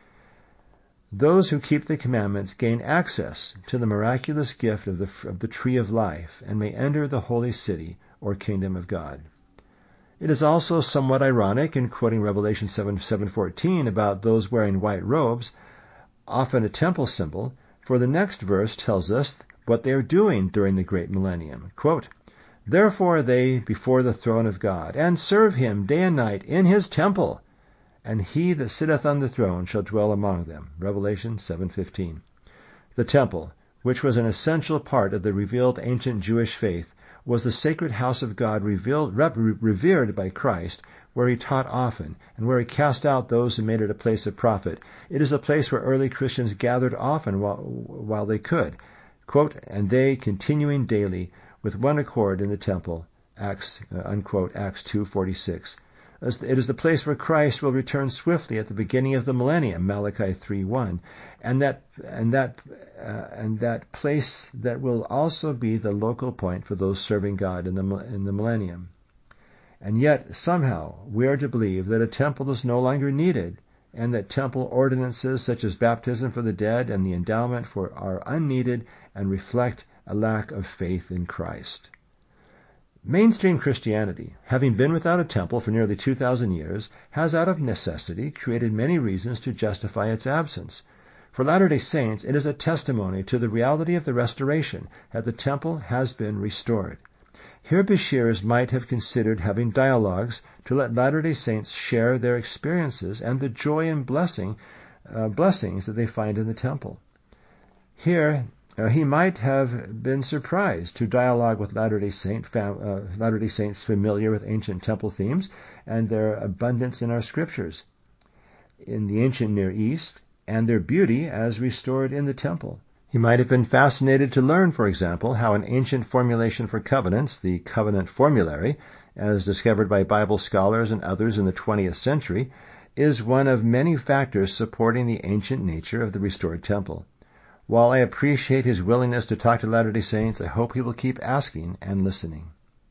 Those who keep the commandments gain access to the miraculous gift of the, of the tree of life and may enter the holy city or kingdom of God. It is also somewhat ironic in quoting Revelation seven fourteen about those wearing white robes, often a temple symbol, for the next verse tells us what they are doing during the great millennium. Quote, therefore are they before the throne of God, and serve him day and night in his temple, and he that sitteth on the throne shall dwell among them. Revelation seven fifteen. The temple, which was an essential part of the revealed ancient Jewish faith, was the sacred house of God revealed, revered by Christ, where he taught often, and where he cast out those who made it a place of profit. It is a place where early Christians gathered often while, while they could. Quote, and they continuing daily with one accord in the temple, Acts, uh, unquote, Acts two forty-six. It is the place where Christ will return swiftly at the beginning of the millennium, Malachi three one, and that and that uh, and that place that will also be the local point for those serving God in the in the millennium. And yet somehow we are to believe that a temple is no longer needed, and that temple ordinances such as baptism for the dead and the endowment for are unneeded and reflect a lack of faith in Christ. Mainstream Christianity, having been without a temple for nearly two thousand years, has out of necessity created many reasons to justify its absence. For Latter-day Saints, it is a testimony to the reality of the restoration that the temple has been restored. Here Bashirs might have considered having dialogues to let Latter-day Saints share their experiences and the joy and blessing, uh, blessings that they find in the temple. Here, Uh, he might have been surprised to dialogue with Latter-day Saint, fam, uh, Latter-day Saints familiar with ancient temple themes and their abundance in our scriptures, in the ancient Near East, and their beauty as restored in the temple. He might have been fascinated to learn, for example, how an ancient formulation for covenants, the covenant formulary, as discovered by Bible scholars and others in the twentieth century, is one of many factors supporting the ancient nature of the restored temple. While I appreciate his willingness to talk to Latter-day Saints, I hope he will keep asking and listening.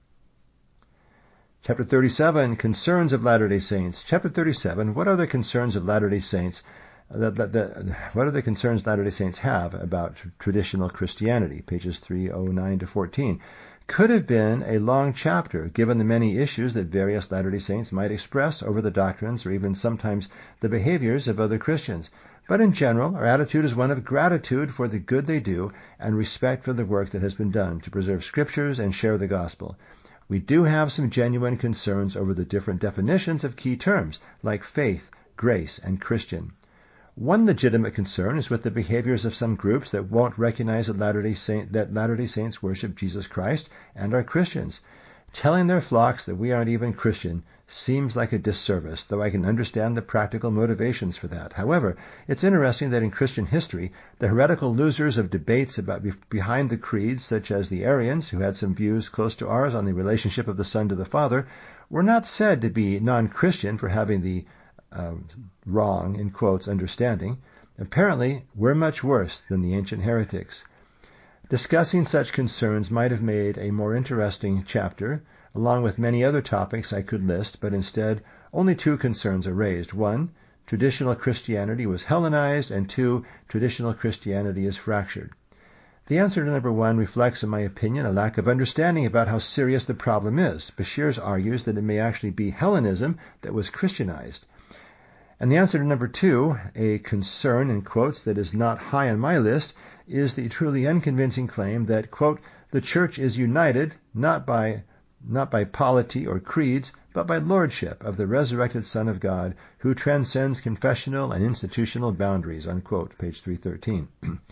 Chapter thirty-seven, Concerns of Latter-day Saints. Chapter thirty-seven, what are the concerns of Latter-day Saints? That, that, that, what are the concerns Latter-day Saints have about traditional Christianity? Pages three oh nine to fourteen. Could have been a long chapter, given the many issues that various Latter-day Saints might express over the doctrines or even sometimes the behaviors of other Christians. But in general, our attitude is one of gratitude for the good they do and respect for the work that has been done to preserve scriptures and share the gospel. We do have some genuine concerns over the different definitions of key terms, like faith, grace, and Christian. One legitimate concern is with the behaviors of some groups that won't recognize that Latter-day Saint, that Latter-day Saints worship Jesus Christ and are Christians. Telling their flocks that we aren't even Christian seems like a disservice, though I can understand the practical motivations for that. However, it's interesting that in Christian history, the heretical losers of debates about be- behind the creeds, such as the Arians, who had some views close to ours on the relationship of the Son to the Father, were not said to be non-Christian for having the uh, wrong, in quotes, understanding. Apparently, we're much worse than the ancient heretics. Discussing such concerns might have made a more interesting chapter, along with many other topics I could list, but instead only two concerns are raised. One, traditional Christianity was Hellenized, and two, traditional Christianity is fractured. The answer to number one reflects, in my opinion, a lack of understanding about how serious the problem is. Beshears argues that it may actually be Hellenism that was Christianized. And the answer to number two, a concern, in quotes, that is not high on my list, is the truly unconvincing claim that, quote, the Church is united not by not by polity or creeds, but by lordship of the resurrected Son of God, who transcends confessional and institutional boundaries, unquote, page three thirteen.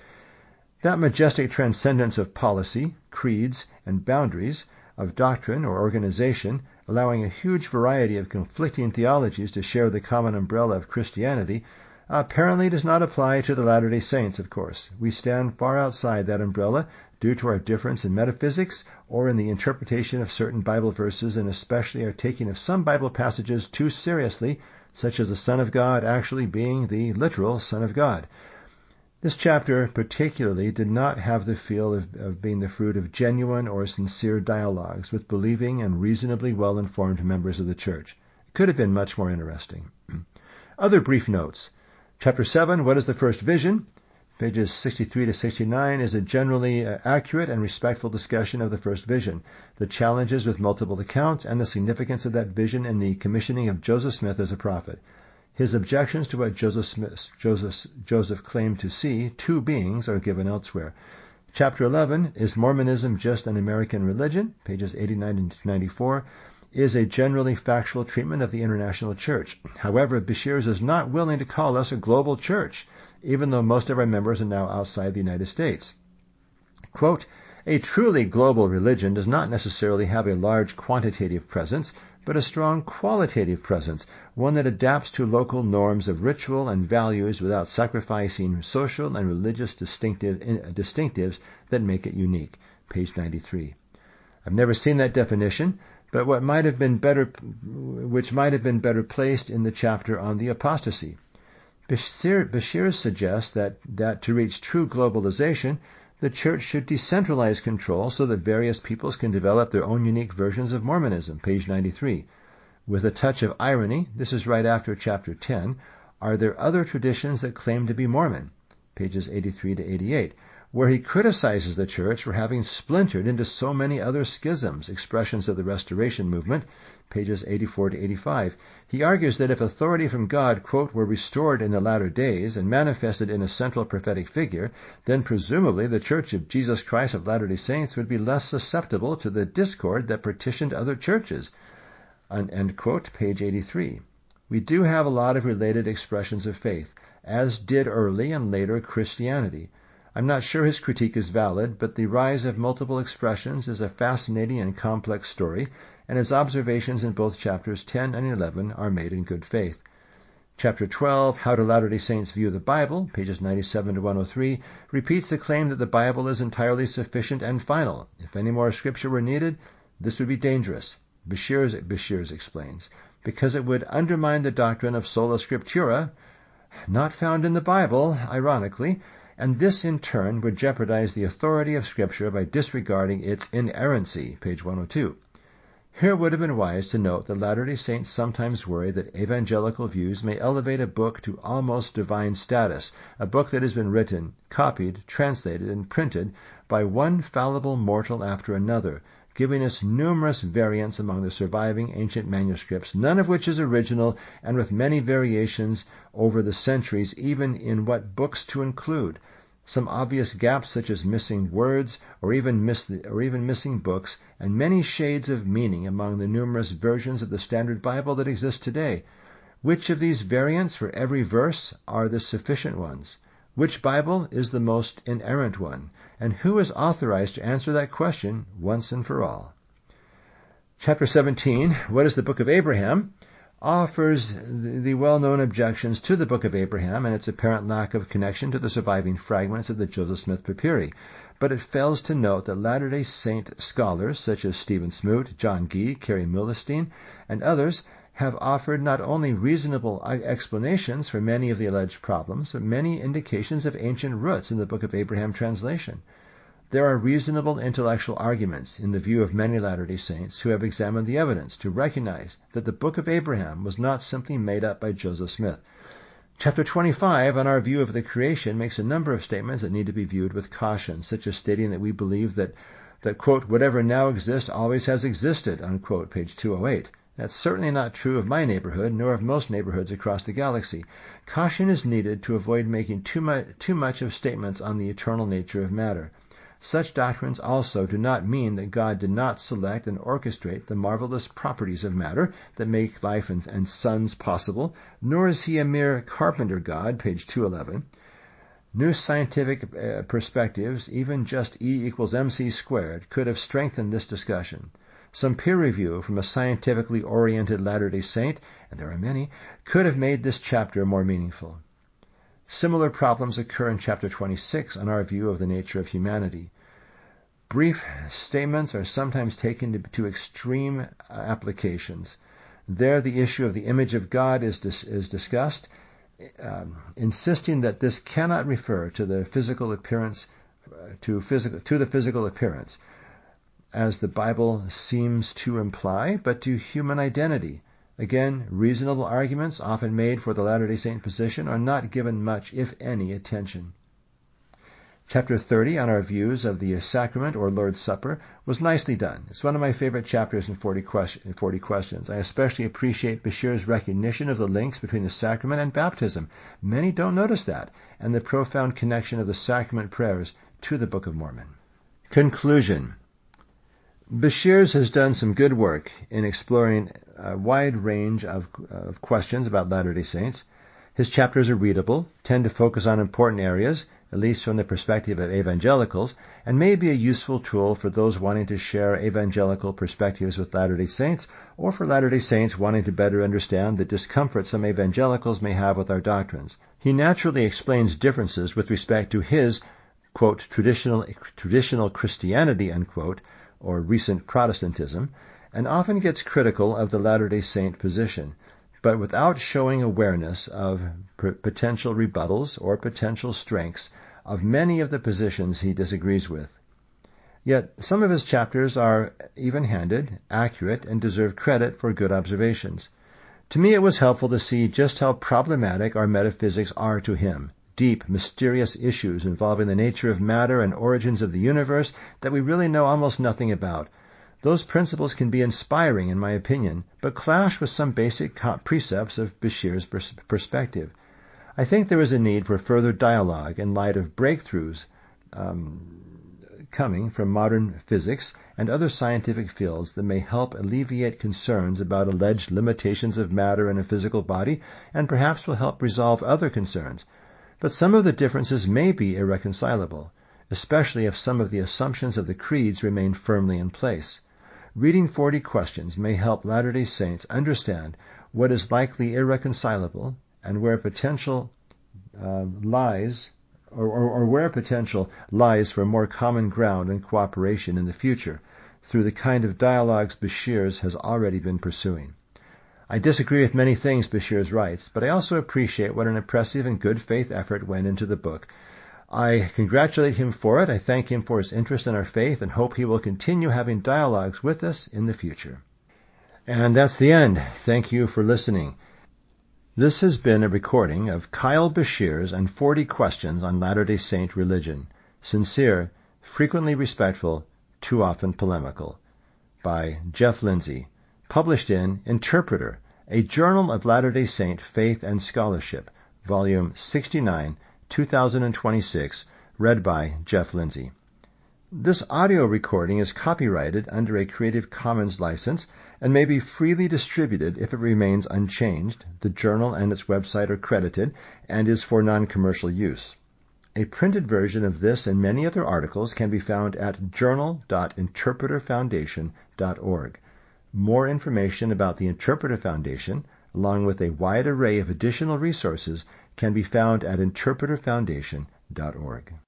That majestic transcendence of policy, creeds, and boundaries, of doctrine or organization, allowing a huge variety of conflicting theologies to share the common umbrella of Christianity, apparently does not apply to the Latter-day Saints, of course. We stand far outside that umbrella due to our difference in metaphysics or in the interpretation of certain Bible verses, and especially our taking of some Bible passages too seriously, such as the Son of God actually being the literal Son of God. This chapter particularly did not have the feel of, of being the fruit of genuine or sincere dialogues with believing and reasonably well-informed members of the Church. It could have been much more interesting. Other brief notes. Chapter seven, What is the First Vision? Pages sixty-three to sixty-nine is a generally uh, accurate and respectful discussion of the first vision, the challenges with multiple accounts, and the significance of that vision in the commissioning of Joseph Smith as a prophet. His objections to what Joseph, Smith, Joseph, Joseph claimed to see, two beings, are given elsewhere. Chapter eleven, Is Mormonism Just an American Religion? Pages eighty-nine to ninety-four, is a generally factual treatment of the international church. However, Beshears is not willing to call us a global church, even though most of our members are now outside the United States. Quote, a truly global religion does not necessarily have a large quantitative presence, but a strong qualitative presence, one that adapts to local norms of ritual and values without sacrificing social and religious distinctive, distinctives that make it unique. Page ninety-three. I've never seen that definition, but what might have been better, which might have been better placed in the chapter on the apostasy. Beshears suggests that, that to reach true globalization, the Church should decentralize control so that various peoples can develop their own unique versions of Mormonism, page ninety-three. With a touch of irony, this is right after chapter ten, Are there other traditions that claim to be Mormon? Pages eighty-three to eighty-eight, where he criticizes the Church for having splintered into so many other schisms, expressions of the Restoration movement, pages eighty-four to eighty-five. He argues that if authority from God, quote, were restored in the latter days and manifested in a central prophetic figure, then presumably the Church of Jesus Christ of Latter-day Saints would be less susceptible to the discord that partitioned other churches. End quote, page eighty-three. We do have a lot of related expressions of faith, as did early and later Christianity. I'm not sure his critique is valid, but the rise of multiple expressions is a fascinating and complex story, and his observations in both chapters ten and eleven are made in good faith. Chapter twelve, How do Latter-day Saints View the Bible? Pages ninety-seven to one oh three, repeats the claim that the Bible is entirely sufficient and final. If any more scripture were needed, this would be dangerous. Beshears, Beshears explains, because it would undermine the doctrine of sola scriptura, not found in the Bible, ironically, and this in turn would jeopardize the authority of Scripture by disregarding its inerrancy, page one oh two. Here it would have been wise to note that Latter-day Saints sometimes worry that evangelical views may elevate a book to almost divine status, a book that has been written, copied, translated, and printed by one fallible mortal after another, giving us numerous variants among the surviving ancient manuscripts, none of which is original, and with many variations over the centuries, even in what books to include. Some obvious gaps such as missing words or even, miss or even missing books, and many shades of meaning among the numerous versions of the Standard Bible that exist today. Which of these variants for every verse are the sufficient ones? Which Bible is the most inerrant one? And who is authorized to answer that question once and for all? Chapter seventeen, What is the Book of Abraham?, offers the, the well-known objections to the Book of Abraham and its apparent lack of connection to the surviving fragments of the Joseph Smith Papyri. But it fails to note that Latter-day Saint scholars such as Stephen Smoot, John Gee, Kerry Millerstein, and others have offered not only reasonable explanations for many of the alleged problems, but many indications of ancient roots in the Book of Abraham translation. There are reasonable intellectual arguments in the view of many Latter-day Saints who have examined the evidence to recognize that the Book of Abraham was not simply made up by Joseph Smith. Chapter twenty-five, on our view of the creation, makes a number of statements that need to be viewed with caution, such as stating that we believe that, that quote, whatever now exists always has existed, unquote, page two oh eight. That's certainly not true of my neighborhood, nor of most neighborhoods across the galaxy. Caution is needed to avoid making too much, too much of statements on the eternal nature of matter. Such doctrines also do not mean that God did not select and orchestrate the marvelous properties of matter that make life and, and suns possible, nor is he a mere carpenter God, page two eleven. New scientific uh, perspectives, even just E equals mc squared, could have strengthened this discussion. Some peer review from a scientifically oriented Latter-day Saint, and there are many, could have made this chapter more meaningful. Similar problems occur in chapter twenty-six on our view of the nature of humanity. Brief statements are sometimes taken to, to extreme uh, applications. There the issue of the image of God is, dis, is discussed, um, insisting that this cannot refer to the physical appearance, uh, to, physical, to the physical appearance, as the Bible seems to imply, but to human identity. Again, reasonable arguments, often made for the Latter-day Saint position, are not given much, if any, attention. Chapter thirty, on our views of the sacrament or Lord's Supper, was nicely done. It's one of my favorite chapters in forty, question, in forty Questions. I especially appreciate Bashir's recognition of the links between the sacrament and baptism. Many don't notice that, and the profound connection of the sacrament prayers to the Book of Mormon. Conclusion. Bashir's has done some good work in exploring a wide range of, of questions about Latter-day Saints. His chapters are readable, tend to focus on important areas, at least from the perspective of evangelicals, and may be a useful tool for those wanting to share evangelical perspectives with Latter-day Saints, or for Latter-day Saints wanting to better understand the discomfort some evangelicals may have with our doctrines. He naturally explains differences with respect to his, quote, traditional, traditional Christianity, unquote, or recent Protestantism, and often gets critical of the Latter-day Saint position, but without showing awareness of p- potential rebuttals or potential strengths of many of the positions he disagrees with. Yet some of his chapters are even-handed, accurate, and deserve credit for good observations. To me it was helpful to see just how problematic our metaphysics are to him. Deep, mysterious issues involving the nature of matter and origins of the universe that we really know almost nothing about. Those principles can be inspiring, in my opinion, but clash with some basic precepts of Bashir's pers- perspective. I think there is a need for further dialogue in light of breakthroughs um, coming from modern physics and other scientific fields that may help alleviate concerns about alleged limitations of matter in a physical body, and perhaps will help resolve other concerns. But some of the differences may be irreconcilable, especially if some of the assumptions of the creeds remain firmly in place. Reading forty Questions may help Latter-day Saints understand what is likely irreconcilable and where potential uh, lies, or, or, or where potential lies for more common ground and cooperation in the future through the kind of dialogues Bashir's has already been pursuing. I disagree with many things Bashir's writes, but I also appreciate what an impressive and good faith effort went into the book. I congratulate him for it. I thank him for his interest in our faith and hope he will continue having dialogues with us in the future. And that's the end. Thank you for listening. This has been a recording of Kyle Bashir's and forty Questions on Latter-day Saint Religion. Sincere, frequently respectful, too often polemical. By Jeff Lindsay. Published in Interpreter, a Journal of Latter-day Saint Faith and Scholarship, Volume sixty-nine, two thousand twenty-six, read by Jeff Lindsay. This audio recording is copyrighted under a Creative Commons license and may be freely distributed if it remains unchanged. The journal and its website are credited and is for non-commercial use. A printed version of this and many other articles can be found at journal dot interpreter foundation dot org. More information about the Interpreter Foundation, along with a wide array of additional resources, can be found at interpreter foundation dot org.